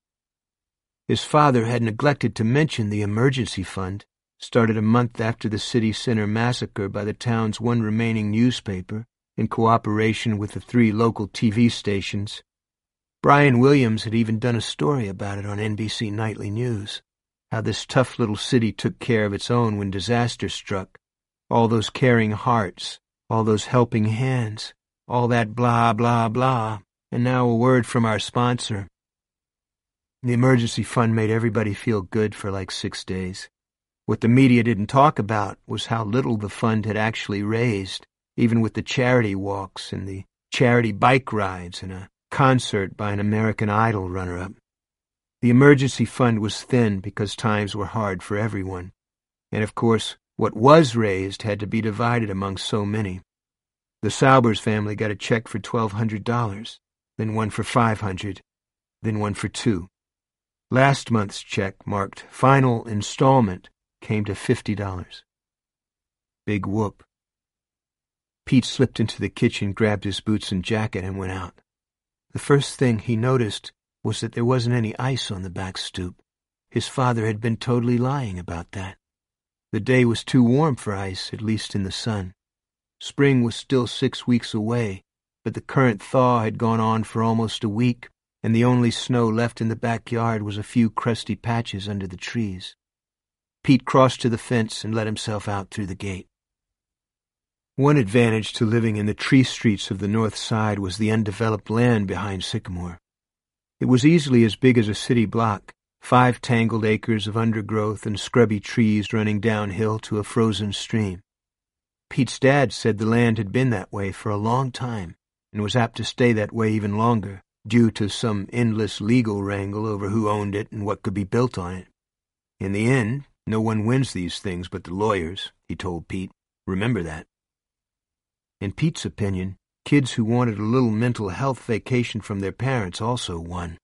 His father had neglected to mention the emergency fund, started a month after the city center massacre by the town's one remaining newspaper, in cooperation with the three local T V stations. Brian Williams had even done a story about it on N B C Nightly News, how this tough little city took care of its own when disaster struck, all those caring hearts, all those helping hands, all that blah, blah, blah, and now a word from our sponsor. The emergency fund made everybody feel good for like six days. What the media didn't talk about was how little the fund had actually raised, even with the charity walks and the charity bike rides and a concert by an American Idol runner-up. The emergency fund was thin because times were hard for everyone. And of course, what was raised had to be divided among so many. The Saubers family got a check for twelve hundred dollars, then one for five hundred dollars, then one for two. Last month's check, marked final installment, came to fifty dollars. Big whoop. Pete slipped into the kitchen, grabbed his boots and jacket, and went out. The first thing he noticed was that there wasn't any ice on the back stoop. His father had been totally lying about that. The day was too warm for ice, at least in the sun. Spring was still six weeks away, but the current thaw had gone on for almost a week, and the only snow left in the backyard was a few crusty patches under the trees. Pete crossed to the fence and let himself out through the gate. One advantage to living in the tree streets of the north side was the undeveloped land behind Sycamore. It was easily as big as a city block, five tangled acres of undergrowth and scrubby trees running downhill to a frozen stream. Pete's dad said the land had been that way for a long time, and was apt to stay that way even longer, due to some endless legal wrangle over who owned it and what could be built on it. In the end, no one wins these things but the lawyers, he told Pete. Remember that. In Pete's opinion, kids who wanted a little mental health vacation from their parents also won.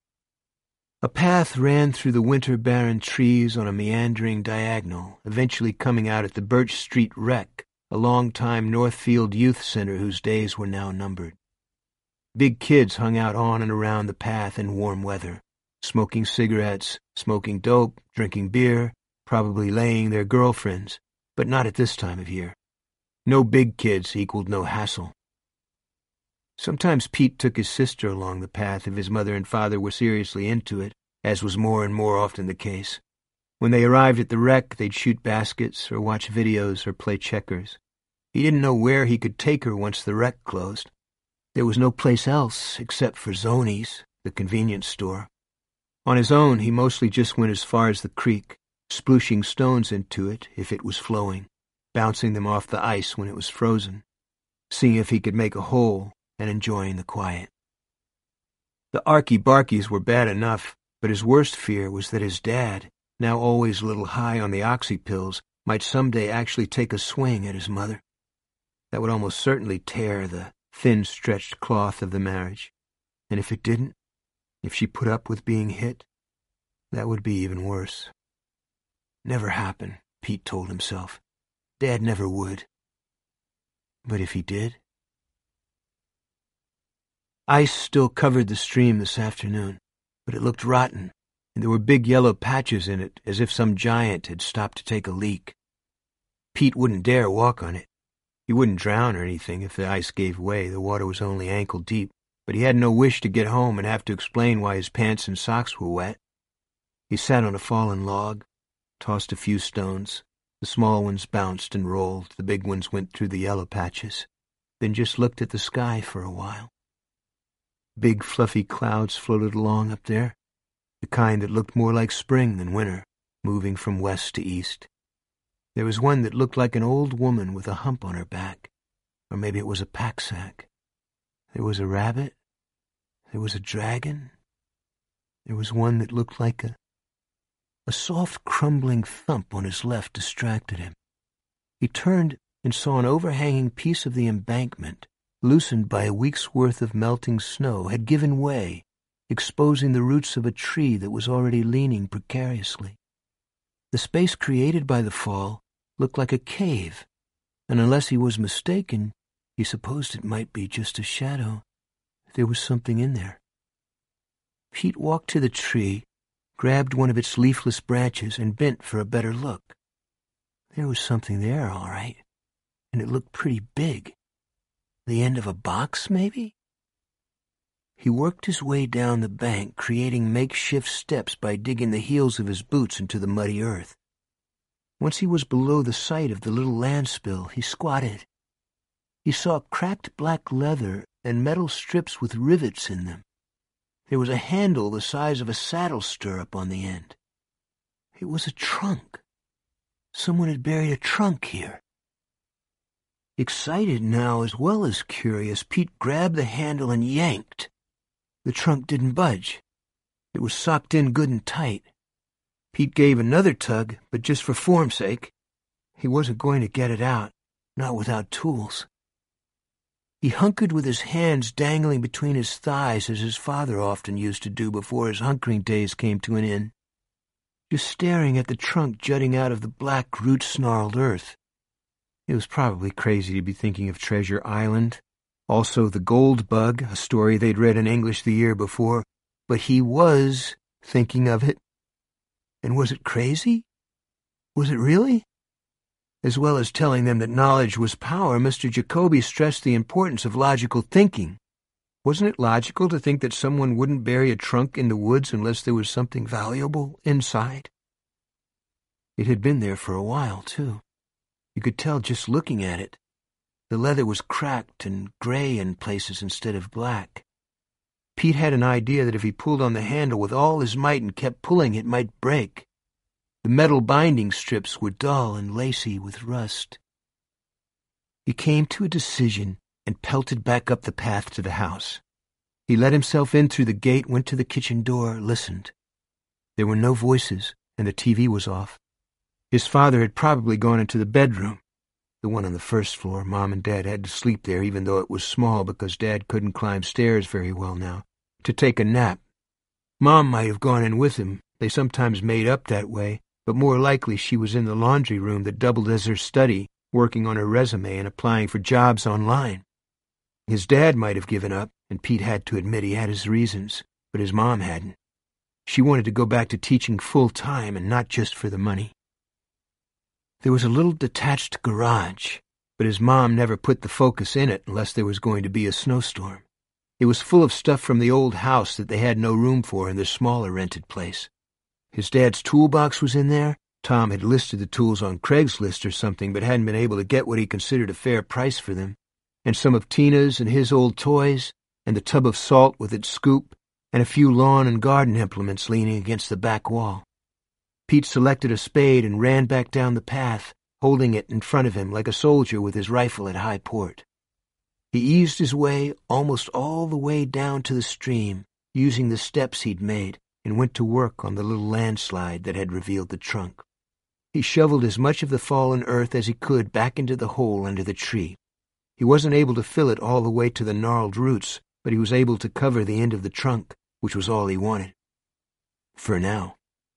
A path ran through the winter-barren trees on a meandering diagonal, eventually coming out at the Birch Street Rec, a long-time Northfield youth center whose days were now numbered. Big kids hung out on and around the path in warm weather, smoking cigarettes, smoking dope, drinking beer, probably laying their girlfriends, but not at this time of year. No big kids equaled no hassle. Sometimes Pete took his sister along the path if his mother and father were seriously into it, as was more and more often the case. When they arrived at the Rec, they'd shoot baskets or watch videos or play checkers. He didn't know where he could take her once the Rec closed. There was no place else except for Zoni's, the convenience store. On his own, he mostly just went as far as the creek, splooshing stones into it if it was flowing, bouncing them off the ice when it was frozen, seeing if he could make a hole and enjoying the quiet. The Arky-Barkies were bad enough, but his worst fear was that his dad, now always a little high on the oxy pills, might someday actually take a swing at his mother. That would almost certainly tear the thin-stretched cloth of the marriage. And if it didn't, if she put up with being hit, that would be even worse. Never happen, Pete told himself. Dad never would. But if he did? Ice still covered the stream this afternoon, but it looked rotten, and there were big yellow patches in it, as if some giant had stopped to take a leak. Pete wouldn't dare walk on it. He wouldn't drown or anything if the ice gave way. The water was only ankle deep, but he had no wish to get home and have to explain why his pants and socks were wet. He sat on a fallen log, tossed a few stones. The small ones bounced and rolled, the big ones went through the yellow patches, then just looked at the sky for a while. Big fluffy clouds floated along up there, the kind that looked more like spring than winter, moving from west to east. There was one that looked like an old woman with a hump on her back, or maybe it was a pack sack. There was a rabbit. There was a dragon. There was one that looked like a... A soft crumbling thump on his left distracted him. He turned and saw an overhanging piece of the embankment, loosened by a week's worth of melting snow, had given way, exposing the roots of a tree that was already leaning precariously. The space created by the fall looked like a cave, and unless he was mistaken, he supposed it might be just a shadow. There was something in there. Pete walked to the tree, grabbed one of its leafless branches, and bent for a better look. There was something there, all right, and it looked pretty big. The end of a box, maybe? He worked his way down the bank, creating makeshift steps by digging the heels of his boots into the muddy earth. Once he was below the site of the little landspill, he squatted. He saw cracked black leather and metal strips with rivets in them. There was a handle the size of a saddle stirrup on the end. It was a trunk. Someone had buried a trunk here. Excited now as well as curious, Pete grabbed the handle and yanked. The trunk didn't budge. It was socked in good and tight. Pete gave another tug, but just for form's sake. He wasn't going to get it out, not without tools. He hunkered with his hands dangling between his thighs as his father often used to do before his hunkering days came to an end, just staring at the trunk jutting out of the black root-snarled earth. It was probably crazy to be thinking of Treasure Island, also the Gold Bug, a story they'd read in English the year before, but he was thinking of it. And was it crazy? Was it really? As well as telling them that knowledge was power, Mister Jacoby stressed the importance of logical thinking. Wasn't it logical to think that someone wouldn't bury a trunk in the woods unless there was something valuable inside? It had been there for a while, too. You could tell just looking at it. The leather was cracked and gray in places instead of black. Pete had an idea that if he pulled on the handle with all his might and kept pulling, it might break. The metal binding strips were dull and lacy with rust. He came to a decision and pelted back up the path to the house. He let himself in through the gate, went to the kitchen door, listened. There were no voices, and the T V was off. His father had probably gone into the bedroom, the one on the first floor. Mom and Dad had to sleep there, even though it was small because Dad couldn't climb stairs very well now, to take a nap. Mom might have gone in with him. They sometimes made up that way, but more likely she was in the laundry room that doubled as her study, working on her resume and applying for jobs online. His dad might have given up, and Pete had to admit he had his reasons, but his mom hadn't. She wanted to go back to teaching full-time and not just for the money. There was a little detached garage, but his mom never put the focus in it unless there was going to be a snowstorm. It was full of stuff from the old house that they had no room for in their smaller rented place. His dad's toolbox was in there. Tom had listed the tools on Craigslist or something, but hadn't been able to get what he considered a fair price for them. And some of Tina's and his old toys, and the tub of salt with its scoop, and a few lawn and garden implements leaning against the back wall. Pete selected a spade and ran back down the path, holding it in front of him like a soldier with his rifle at high port. He eased his way almost all the way down to the stream, using the steps he'd made, and went to work on the little landslide that had revealed the trunk. He shoveled as much of the fallen earth as he could back into the hole under the tree. He wasn't able to fill it all the way to the gnarled roots, but he was able to cover the end of the trunk, which was all he wanted. For now.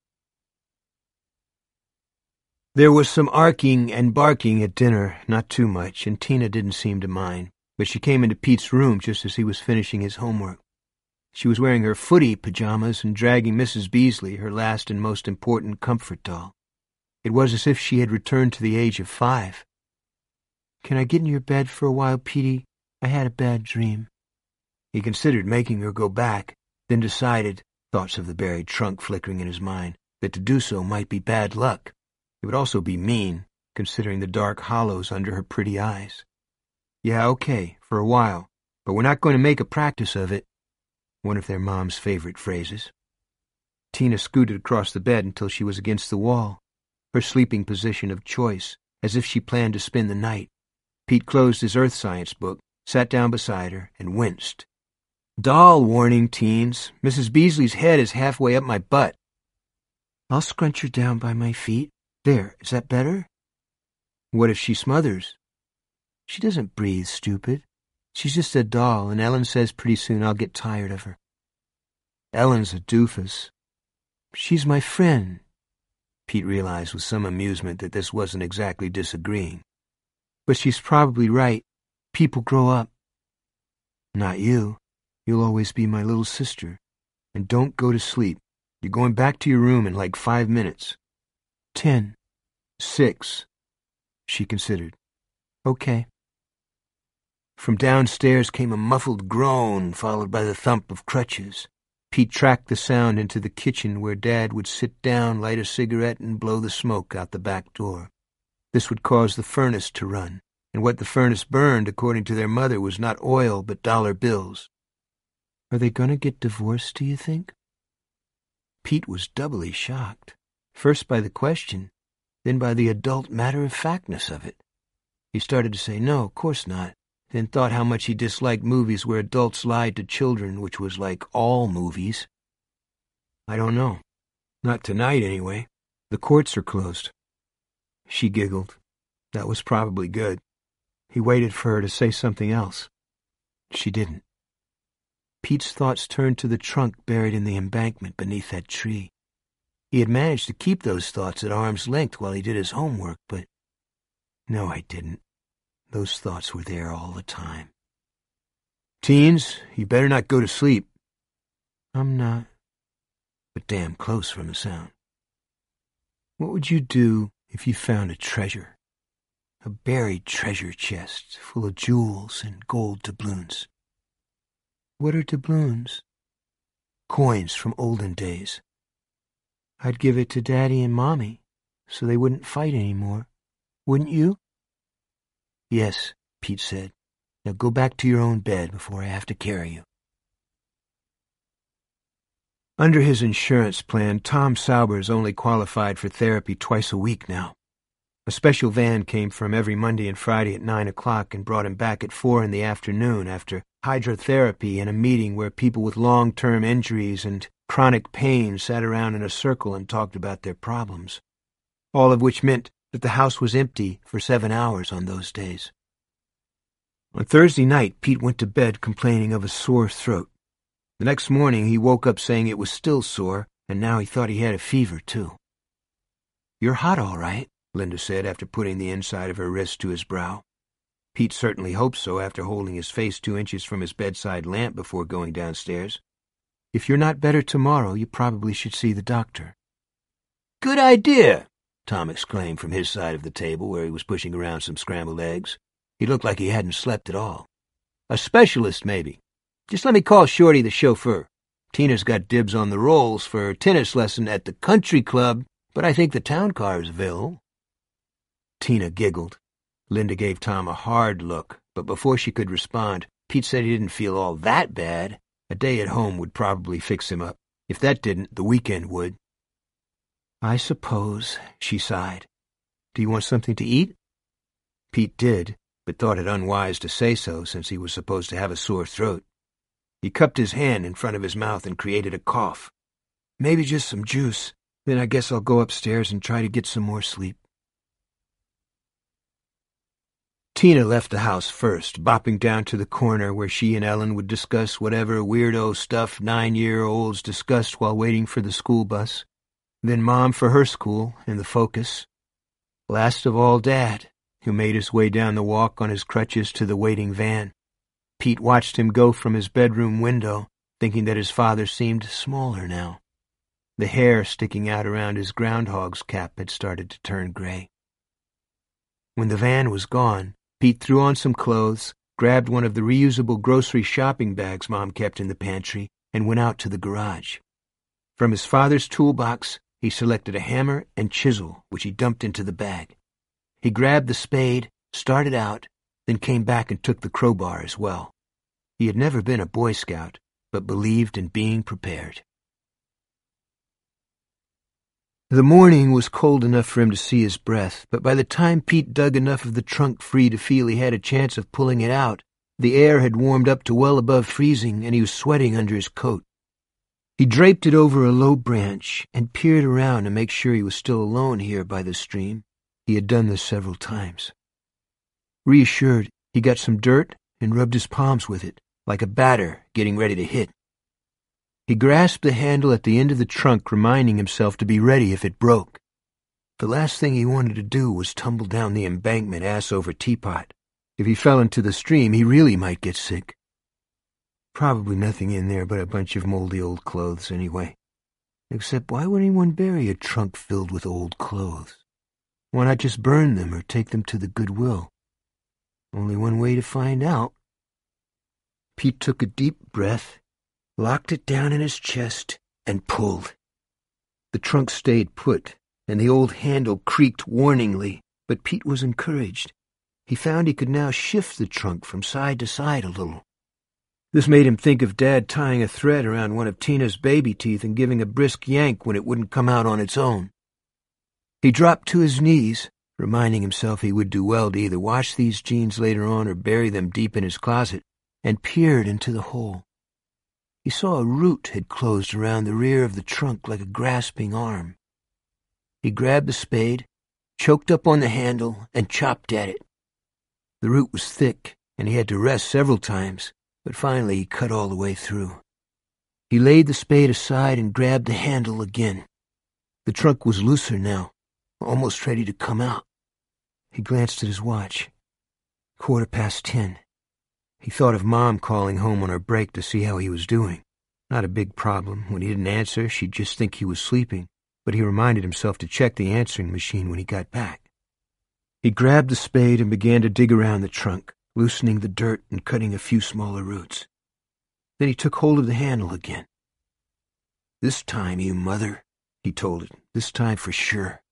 There was some arcing and barking at dinner, not too much, and Tina didn't seem to mind, but she came into Pete's room just as he was finishing his homework. She was wearing her footy pajamas and dragging Missus Beasley, her last and most important comfort doll. It was as if she had returned to the age of five. "Can I get in your bed for a while, Petey? I had a bad dream." He considered making her go back, then decided, thoughts of the buried trunk flickering in his mind, that to do so might be bad luck. It would also be mean, considering the dark hollows under her pretty eyes. Yeah, okay, for a while, but we're not going to make a practice of it. One of their mom's favorite phrases. Tina scooted across the bed until she was against the wall, her sleeping position of choice, as if she planned to spend the night. Pete closed his earth science book, sat down beside her, and winced. Doll warning, teens. Missus Beasley's head is halfway up my butt. I'll scrunch her down by my feet. There, is that better? What if she smothers? She doesn't breathe, stupid. She's just a doll, and Ellen says pretty soon I'll get tired of her. Ellen's a doofus. She's my friend. Pete realized with some amusement that this wasn't exactly disagreeing. But she's probably right. People grow up. Not you. You'll always be my little sister. And don't go to sleep. You're going back to your room in like five minutes. Ten. Six. She considered. Okay. From downstairs came a muffled groan, followed by the thump of crutches. Pete tracked the sound into the kitchen where Dad would sit down, light a cigarette, and blow the smoke out the back door. This would cause the furnace to run, and what the furnace burned, according to their mother, was not oil but dollar bills. Are they going to get divorced, do you think? Pete was doubly shocked, first by the question, then by the adult matter-of-factness of it. He started to say, no, of course not, then thought how much he disliked movies where adults lied to children, which was like all movies. I don't know. Not tonight, anyway. The courts are closed. She giggled. That was probably good. He waited for her to say something else. She didn't. Pete's thoughts turned to the trunk buried in the embankment beneath that tree. He had managed to keep those thoughts at arm's length while he did his homework, but... No, I didn't. Those thoughts were there all the time. Teens, you better not go to sleep. I'm not. But damn close from the sound. What would you do if you found a treasure? A buried treasure chest full of jewels and gold doubloons. What are doubloons? Coins from olden days. I'd give it to Daddy and Mommy, so they wouldn't fight anymore. Wouldn't you? Yes, Pete said. Now go back to your own bed before I have to carry you. Under his insurance plan, Tom Saubers only qualified for therapy twice a week now. A special van came from every Monday and Friday at nine o'clock and brought him back at four in the afternoon after hydrotherapy and a meeting where people with long-term injuries and chronic pain sat around in a circle and talked about their problems, all of which meant that the house was empty for seven hours on those days. On Thursday night, Pete went to bed complaining of a sore throat. The next morning, he woke up saying it was still sore, and now he thought he had a fever, too. You're hot, all right, Linda said after putting the inside of her wrist to his brow. Pete certainly hoped so after holding his face two inches from his bedside lamp before going downstairs. If you're not better tomorrow, you probably should see the doctor. Good idea, Tom exclaimed from his side of the table where he was pushing around some scrambled eggs. He looked like he hadn't slept at all. A specialist, maybe. Just let me call Shorty the chauffeur. Tina's got dibs on the rolls for a tennis lesson at the country club, but I think the town car is available. Tina giggled. Linda gave Tom a hard look, but before she could respond, Pete said he didn't feel all that bad. A day at home would probably fix him up. If that didn't, the weekend would. I suppose, she sighed. Do you want something to eat? Pete did, but thought it unwise to say so since he was supposed to have a sore throat. He cupped his hand in front of his mouth and created a cough. Maybe just some juice. Then I guess I'll go upstairs and try to get some more sleep. Tina left the house first, bopping down to the corner where she and Ellen would discuss whatever weirdo stuff nine-year-olds discussed while waiting for the school bus. Then Mom for her school and the focus. Last of all, Dad, who made his way down the walk on his crutches to the waiting van. Pete watched him go from his bedroom window, thinking that his father seemed smaller now. The hair sticking out around his groundhog's cap had started to turn gray. When the van was gone, Pete threw on some clothes, grabbed one of the reusable grocery shopping bags Mom kept in the pantry, and went out to the garage. From his father's toolbox, he selected a hammer and chisel, which he dumped into the bag. He grabbed the spade, started out, then came back and took the crowbar as well. He had never been a Boy Scout, but believed in being prepared. The morning was cold enough for him to see his breath, but by the time Pete dug enough of the trunk free to feel he had a chance of pulling it out, the air had warmed up to well above freezing, and he was sweating under his coat. He draped it over a low branch and peered around to make sure he was still alone here by the stream. He had done this several times. Reassured, he got some dirt and rubbed his palms with it, like a batter getting ready to hit. He grasped the handle at the end of the trunk, reminding himself to be ready if it broke. The last thing he wanted to do was tumble down the embankment ass over teapot. If he fell into the stream, he really might get sick. Probably nothing in there but a bunch of moldy old clothes anyway. Except why would anyone bury a trunk filled with old clothes? Why not just burn them or take them to the Goodwill? Only one way to find out. Pete took a deep breath, locked it down in his chest, and pulled. The trunk stayed put, and the old handle creaked warningly, but Pete was encouraged. He found he could now shift the trunk from side to side a little. This made him think of Dad tying a thread around one of Tina's baby teeth and giving a brisk yank when it wouldn't come out on its own. He dropped to his knees, reminding himself he would do well to either wash these jeans later on or bury them deep in his closet, and peered into the hole. He saw a root had closed around the rear of the trunk like a grasping arm. He grabbed the spade, choked up on the handle, and chopped at it. The root was thick, and he had to rest several times, but finally he cut all the way through. He laid the spade aside and grabbed the handle again. The trunk was looser now, almost ready to come out. He glanced at his watch. Quarter past ten. He thought of Mom calling home on her break to see how he was doing. Not a big problem. When he didn't answer, she'd just think he was sleeping, but he reminded himself to check the answering machine when he got back. He grabbed the spade and began to dig around the trunk, loosening the dirt and cutting a few smaller roots. Then he took hold of the handle again. "This time, you mother," he told it. "This time for sure."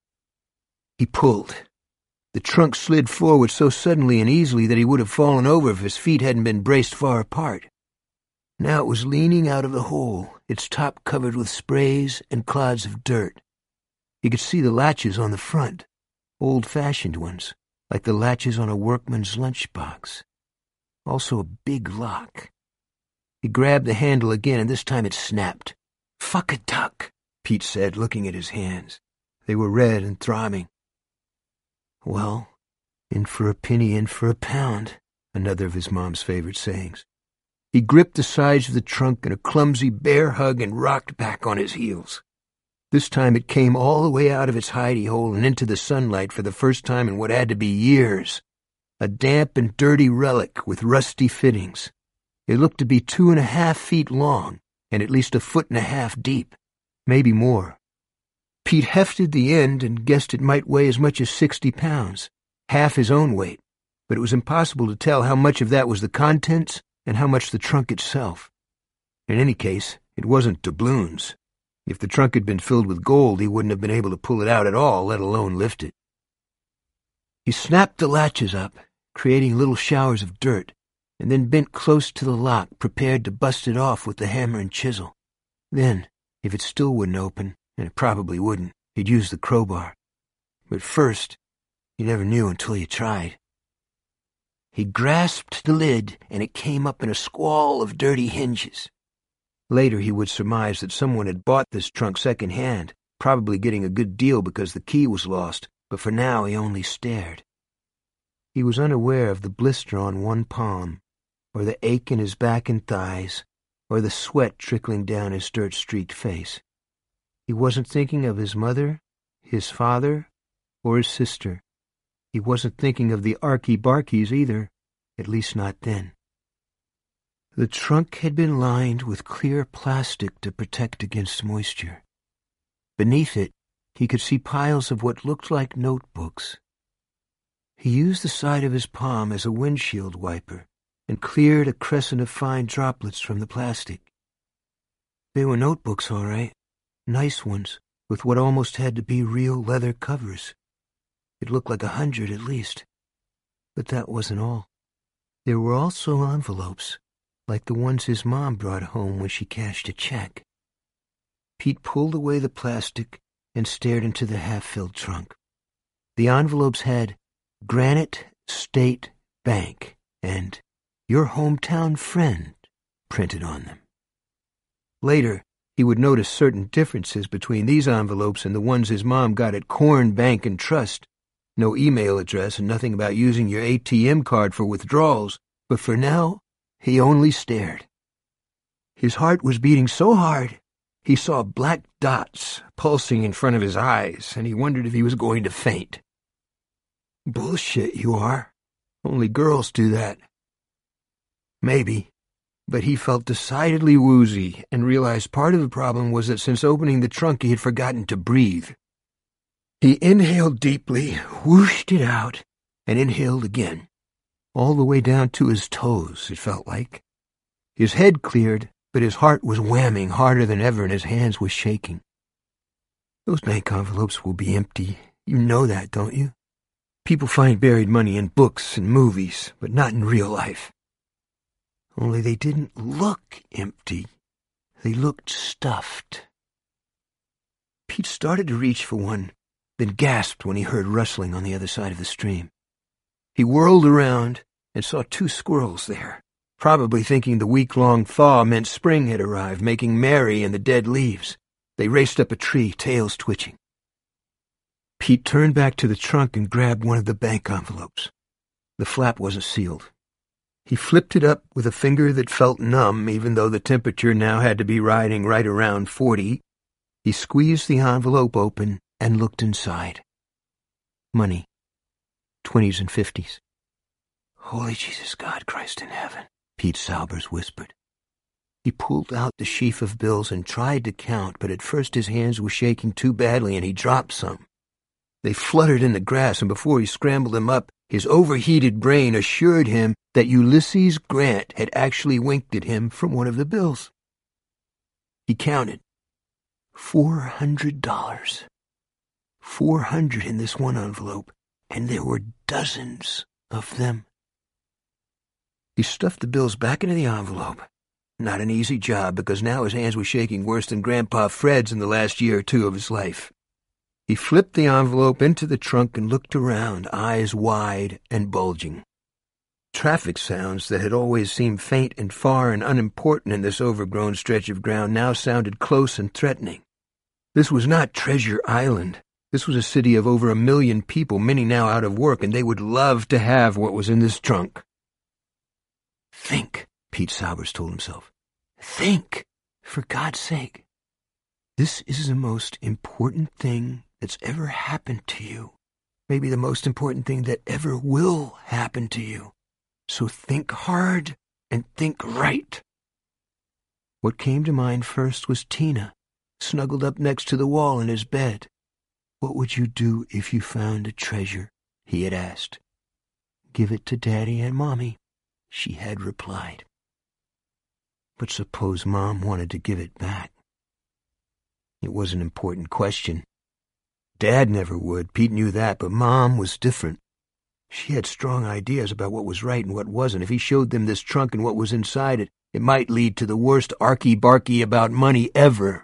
He pulled. The trunk slid forward so suddenly and easily that he would have fallen over if his feet hadn't been braced far apart. Now it was leaning out of the hole, its top covered with sprays and clods of dirt. He could see the latches on the front, old-fashioned ones, like the latches on a workman's lunchbox. Also a big lock. He grabbed the handle again, and this time it snapped. "Fuck a duck," Pete said, looking at his hands. They were red and throbbing. Well, in for a penny, in for a pound, another of his mom's favorite sayings. He gripped the sides of the trunk in a clumsy bear hug and rocked back on his heels. This time it came all the way out of its hidey hole and into the sunlight for the first time in what had to be years. A damp and dirty relic with rusty fittings. It looked to be two and a half feet long and at least a foot and a half deep, maybe more. Pete hefted the end and guessed it might weigh as much as sixty pounds, half his own weight, but it was impossible to tell how much of that was the contents and how much the trunk itself. In any case, it wasn't doubloons. If the trunk had been filled with gold, he wouldn't have been able to pull it out at all, let alone lift it. He snapped the latches up, creating little showers of dirt, and then bent close to the lock, prepared to bust it off with the hammer and chisel. Then, if it still wouldn't open, and it probably wouldn't, he'd use the crowbar. But first, you never knew until you tried. He grasped the lid, and it came up in a squall of dirty hinges. Later he would surmise that someone had bought this trunk second-hand, probably getting a good deal because the key was lost, but for now he only stared. He was unaware of the blister on one palm, or the ache in his back and thighs, or the sweat trickling down his dirt-streaked face. He wasn't thinking of his mother, his father, or his sister. He wasn't thinking of the Arky Barkeys either, at least not then. The trunk had been lined with clear plastic to protect against moisture. Beneath it, he could see piles of what looked like notebooks. He used the side of his palm as a windshield wiper and cleared a crescent of fine droplets from the plastic. They were notebooks, all right. Nice ones, with what almost had to be real leather covers. It looked like a hundred at least. But that wasn't all. There were also envelopes, like the ones his mom brought home when she cashed a check. Pete pulled away the plastic and stared into the half-filled trunk. The envelopes had Granite State Bank and Your Hometown Friend printed on them. Later, he would notice certain differences between these envelopes and the ones his mom got at Corn Bank and Trust. No email address and nothing about using your A T M card for withdrawals, but for now, he only stared. His heart was beating so hard, he saw black dots pulsing in front of his eyes, and he wondered if he was going to faint. Bullshit, you are. Only girls do that. Maybe, but he felt decidedly woozy and realized part of the problem was that since opening the trunk he had forgotten to breathe. He inhaled deeply, whooshed it out, and inhaled again. All the way down to his toes, it felt like. His head cleared, but his heart was whamming harder than ever and his hands were shaking. Those bank envelopes will be empty. You know that, don't you? People find buried money in books and movies, but not in real life. Only they didn't look empty. They looked stuffed. Pete started to reach for one, then gasped when he heard rustling on the other side of the stream. He whirled around and saw two squirrels there, probably thinking the week-long thaw meant spring had arrived, making merry in the dead leaves. They raced up a tree, tails twitching. Pete turned back to the trunk and grabbed one of the bank envelopes. The flap wasn't sealed. He flipped it up with a finger that felt numb, even though the temperature now had to be riding right around forty. He squeezed the envelope open and looked inside. Money. Twenties and fifties. Holy Jesus, God, Christ in heaven, Pete Saubers whispered. He pulled out the sheaf of bills and tried to count, but at first his hands were shaking too badly and he dropped some. They fluttered in the grass, and before he scrambled them up, his overheated brain assured him that Ulysses Grant had actually winked at him from one of the bills. He counted. Four hundred dollars. Four hundred in this one envelope, and there were dozens of them. He stuffed the bills back into the envelope. Not an easy job, because now his hands were shaking worse than Grandpa Fred's in the last year or two of his life. He flipped the envelope into the trunk and looked around, eyes wide and bulging. Traffic sounds that had always seemed faint and far and unimportant in this overgrown stretch of ground now sounded close and threatening. This was not Treasure Island. This was a city of over a million people, many now out of work, and they would love to have what was in this trunk. Think, Pete Saubers told himself. Think, for God's sake. This is the most important thing that's ever happened to you. Maybe the most important thing that ever will happen to you. So think hard and think right. What came to mind first was Tina, snuggled up next to the wall in his bed. What would you do if you found a treasure? He had asked. Give it to Daddy and Mommy, she had replied. But suppose Mom wanted to give it back? It was an important question. Dad never would, Pete knew that, but Mom was different. She had strong ideas about what was right and what wasn't. If he showed them this trunk and what was inside it, it might lead to the worst arky-barky about money ever.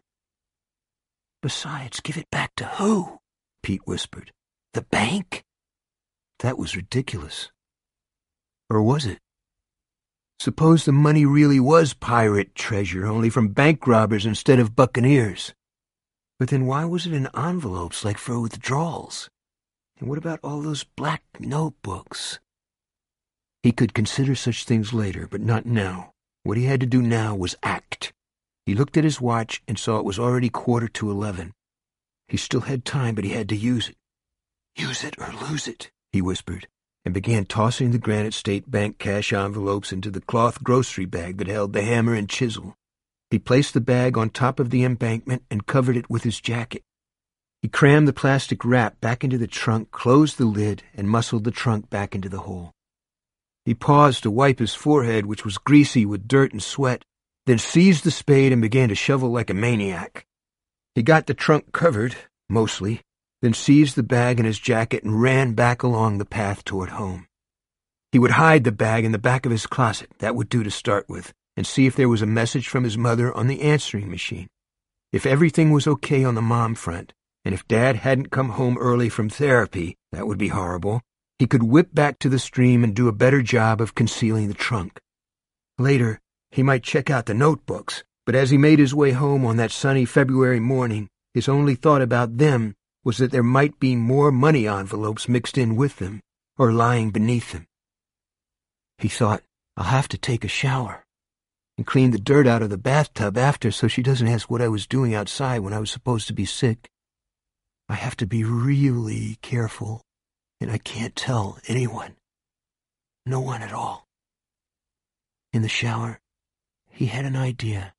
Besides, give it back to who? Pete whispered. The bank? That was ridiculous. Or was it? Suppose the money really was pirate treasure, only from bank robbers instead of buccaneers. But then why was it in envelopes like for withdrawals? And what about all those black notebooks? He could consider such things later, but not now. What he had to do now was act. He looked at his watch and saw it was already quarter to eleven. He still had time, but he had to use it. Use it or lose it, he whispered, and began tossing the Granite State Bank cash envelopes into the cloth grocery bag that held the hammer and chisel. He placed the bag on top of the embankment and covered it with his jacket. He crammed the plastic wrap back into the trunk, closed the lid, and muscled the trunk back into the hole. He paused to wipe his forehead, which was greasy with dirt and sweat, then seized the spade and began to shovel like a maniac. He got the trunk covered, mostly, then seized the bag in his jacket and ran back along the path toward home. He would hide the bag in the back of his closet, that would do to start with, and see if there was a message from his mother on the answering machine. If everything was okay on the mom front, and if Dad hadn't come home early from therapy, that would be horrible, he could whip back to the stream and do a better job of concealing the trunk. Later, he might check out the notebooks, but as he made his way home on that sunny February morning, his only thought about them was that there might be more money envelopes mixed in with them, or lying beneath them. He thought, I'll have to take a shower and clean the dirt out of the bathtub after so she doesn't ask what I was doing outside when I was supposed to be sick. I have to be really careful, and I can't tell anyone. No one at all. In the shower, he had an idea.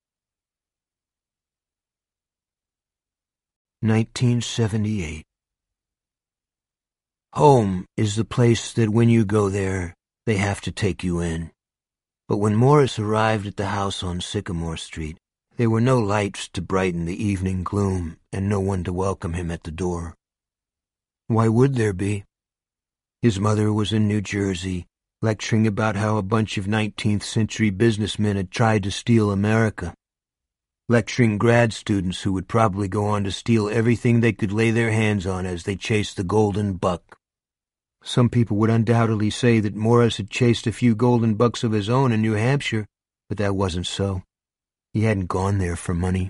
nineteen seventy-eight. Home is the place that when you go there, they have to take you in. But when Morris arrived at the house on Sycamore Street, there were no lights to brighten the evening gloom and no one to welcome him at the door. Why would there be? His mother was in New Jersey, lecturing about how a bunch of nineteenth century businessmen had tried to steal America. Lecturing grad students who would probably go on to steal everything they could lay their hands on as they chased the golden buck. Some people would undoubtedly say that Morris had chased a few golden bucks of his own in New Hampshire, but that wasn't so. He hadn't gone there for money.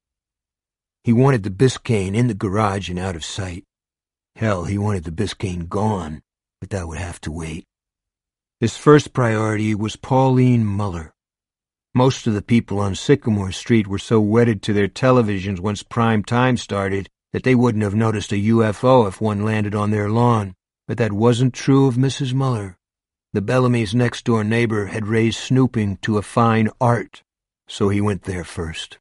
He wanted the Biscayne in the garage and out of sight. Hell, he wanted the Biscayne gone, but that would have to wait. His first priority was Pauline Muller. Most of the people on Sycamore Street were so wedded to their televisions once prime time started that they wouldn't have noticed a U F O if one landed on their lawn. But that wasn't true of Missus Muller. The Bellamy's next-door neighbor had raised snooping to a fine art, so he went there first.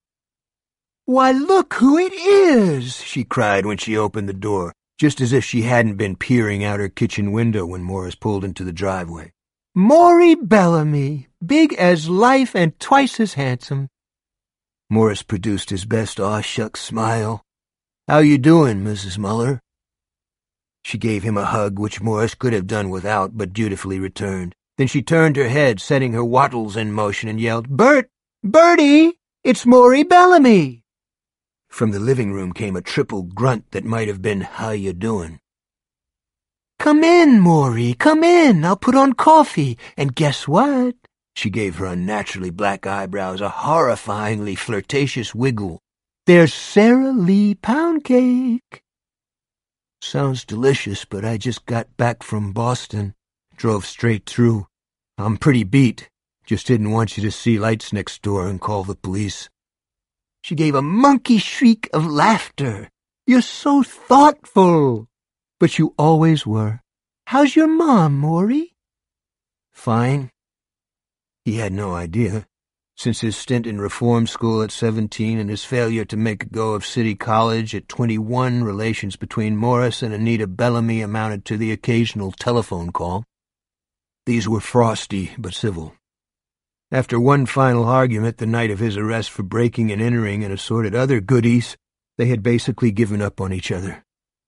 "Why, look who it is!" she cried when she opened the door, just as if she hadn't been peering out her kitchen window when Morris pulled into the driveway. "Maury Bellamy, big as life and twice as handsome." Morris produced his best aw-shucks smile. "How you doing, Missus Muller?" She gave him a hug, which Morris could have done without, but dutifully returned. Then she turned her head, setting her wattles in motion, and yelled, "Bert! Bertie! It's Maury Bellamy!" From the living room came a triple grunt that might have been, "How you doing?" "Come in, Maury, come in. I'll put on coffee. And guess what?" She gave her unnaturally black eyebrows a horrifyingly flirtatious wiggle. "There's Sara Lee pound cake." "Sounds delicious, but I just got back from Boston. Drove straight through. I'm pretty beat. Just didn't want you to see lights next door and call the police." She gave a monkey shriek of laughter. "You're so thoughtful." "But you always were. How's your mom, Maury?" "Fine." He had no idea. Since his stint in reform school at seventeen and his failure to make a go of City College at twenty-one, relations between Morris and Anita Bellamy amounted to the occasional telephone call. These were frosty but civil. After one final argument the night of his arrest for breaking and entering and assorted other goodies, they had basically given up on each other.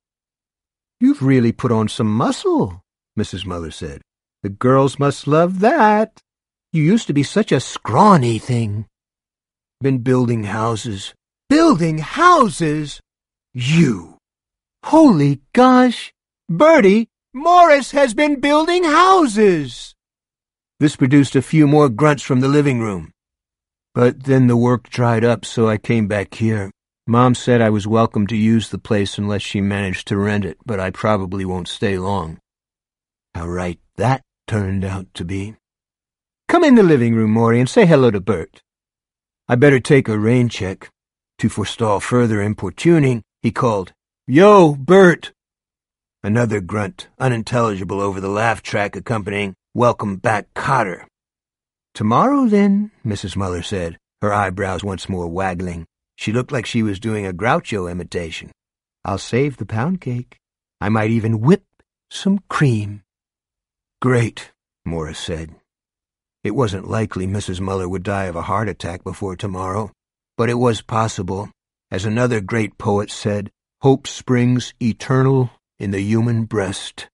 "You've really put on some muscle," Missus Muller said. "The girls must love that. You used to be such a scrawny thing." "Been building houses." "Building houses? You! Holy gosh! Bertie, Morris has been building houses!" This produced a few more grunts from the living room. But then the work dried up, so I came back here. Mom said I was welcome to use the place unless she managed to rent it, but I probably won't stay long. How right that turned out to be. "Come in the living room, Maury, and say hello to Bert." I better take a rain check. To forestall further importuning, he called, "Yo, Bert!" Another grunt, unintelligible over the laugh track accompanying "Welcome back, Cotter." "Tomorrow, then," Missus Muller said, her eyebrows once more waggling. She looked like she was doing a Groucho imitation. I'll save the pound cake. I might even whip some cream. Great, Morris said. It wasn't likely Missus Muller would die of a heart attack before tomorrow, but it was possible. As another great poet said, hope springs eternal in the human breast.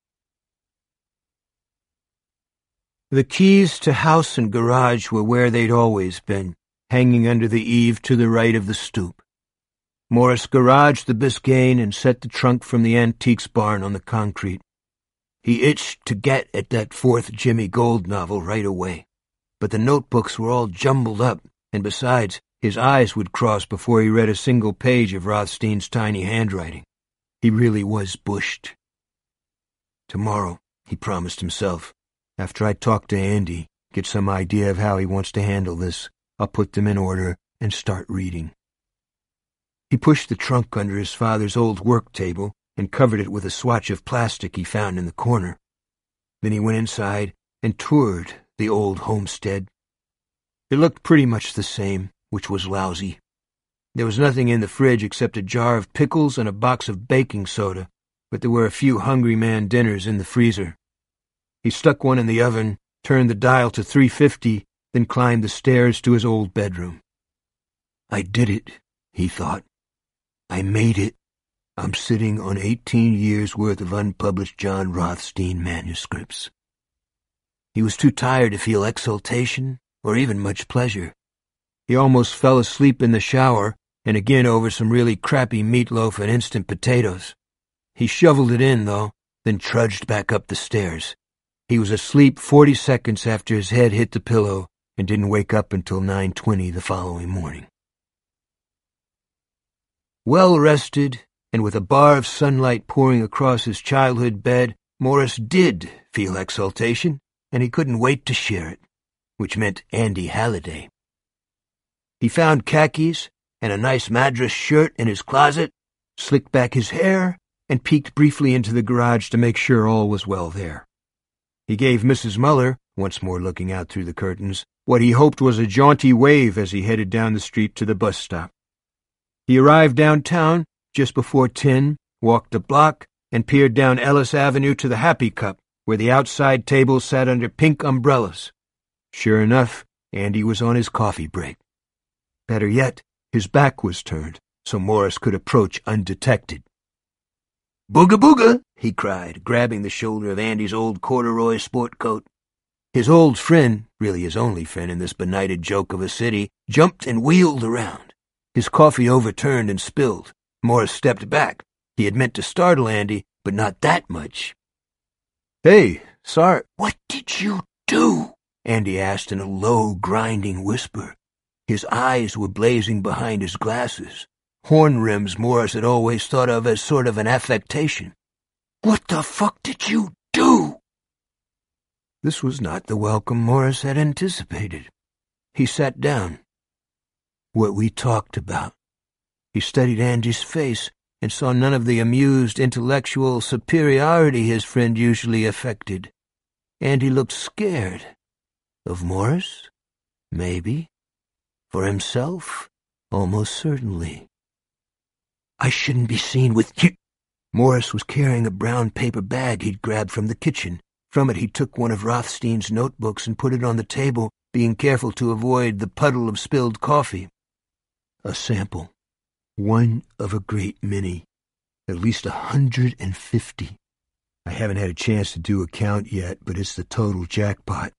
The keys to house and garage were where they'd always been, hanging under the eave to the right of the stoop. Morris garaged the Biscayne and set the trunk from the antiques barn on the concrete. He itched to get at that fourth Jimmy Gold novel right away, but the notebooks were all jumbled up, and besides, his eyes would cross before he read a single page of Rothstein's tiny handwriting. He really was bushed. Tomorrow, he promised himself, after I talk to Andy, get some idea of how he wants to handle this, I'll put them in order and start reading. He pushed the trunk under his father's old work table and covered it with a swatch of plastic he found in the corner. Then he went inside and toured the old homestead. It looked pretty much the same, which was lousy. There was nothing in the fridge except a jar of pickles and a box of baking soda, but there were a few hungry man dinners in the freezer. He stuck one in the oven, turned the dial to three fifty, then climbed the stairs to his old bedroom. I did it, he thought. I made it. I'm sitting on eighteen years' worth of unpublished John Rothstein manuscripts. He was too tired to feel exultation or even much pleasure. He almost fell asleep in the shower and again over some really crappy meatloaf and instant potatoes. He shoveled it in, though, then trudged back up the stairs. He was asleep forty seconds after his head hit the pillow and didn't wake up until nine twenty the following morning. Well rested, and with a bar of sunlight pouring across his childhood bed, Morris did feel exultation, and he couldn't wait to share it, which meant Andy Halliday. He found khakis and a nice Madras shirt in his closet, slicked back his hair, and peeked briefly into the garage to make sure all was well there. He gave Missus Muller, once more looking out through the curtains, what he hoped was a jaunty wave as he headed down the street to the bus stop. He arrived downtown just before ten, walked a block, and peered down Ellis Avenue to the Happy Cup, where the outside tables sat under pink umbrellas. Sure enough, Andy was on his coffee break. Better yet, his back was turned, so Morris could approach undetected. "Booga booga!" he cried, grabbing the shoulder of Andy's old corduroy sport coat. His old friend, really his only friend in this benighted joke of a city, jumped and wheeled around. His coffee overturned and spilled. Morris stepped back. He had meant to startle Andy, but not that much. "Hey, sorry." "What did you do?" Andy asked in a low, grinding whisper. His eyes were blazing behind his glasses. Horn rims Morris had always thought of as sort of an affectation. "What the fuck did you do?" This was not the welcome Morris had anticipated. He sat down. "What we talked about." He studied Andy's face and saw none of the amused intellectual superiority his friend usually affected. Andy looked scared. Of Morris? Maybe. For himself? Almost certainly. "I shouldn't be seen with you." Morris was carrying a brown paper bag he'd grabbed from the kitchen. From it he took one of Rothstein's notebooks and put it on the table, being careful to avoid the puddle of spilled coffee. A sample. One of a great many. At least a hundred and fifty. I haven't had a chance to do a count yet, but it's the total jackpot.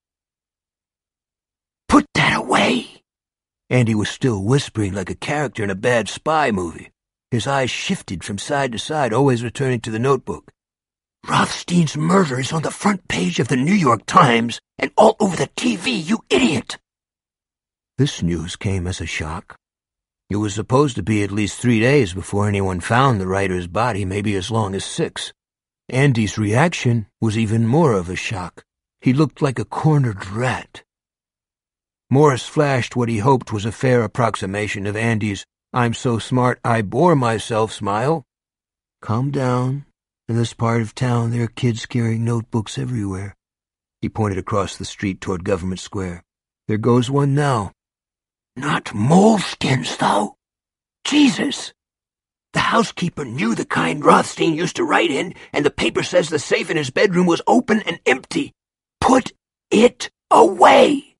"Put that away!" Andy was still whispering like a character in a bad spy movie. His eyes shifted from side to side, always returning to the notebook. "Rothstein's murder is on the front page of the New York Times and all over the T V, you idiot!" This news came as a shock. It was supposed to be at least three days before anyone found the writer's body, maybe as long as six. Andy's reaction was even more of a shock. He looked like a cornered rat. Morris flashed what he hoped was a fair approximation of Andy's "I'm so smart I bore myself" smile. "Calm down. In this part of town there are kids carrying notebooks everywhere." He pointed across the street toward Government Square. "There goes one now." "Not moleskins, though." Jesus! The housekeeper knew the kind Rothstein used to write in, and the paper says the safe in his bedroom was open and empty. Put it away!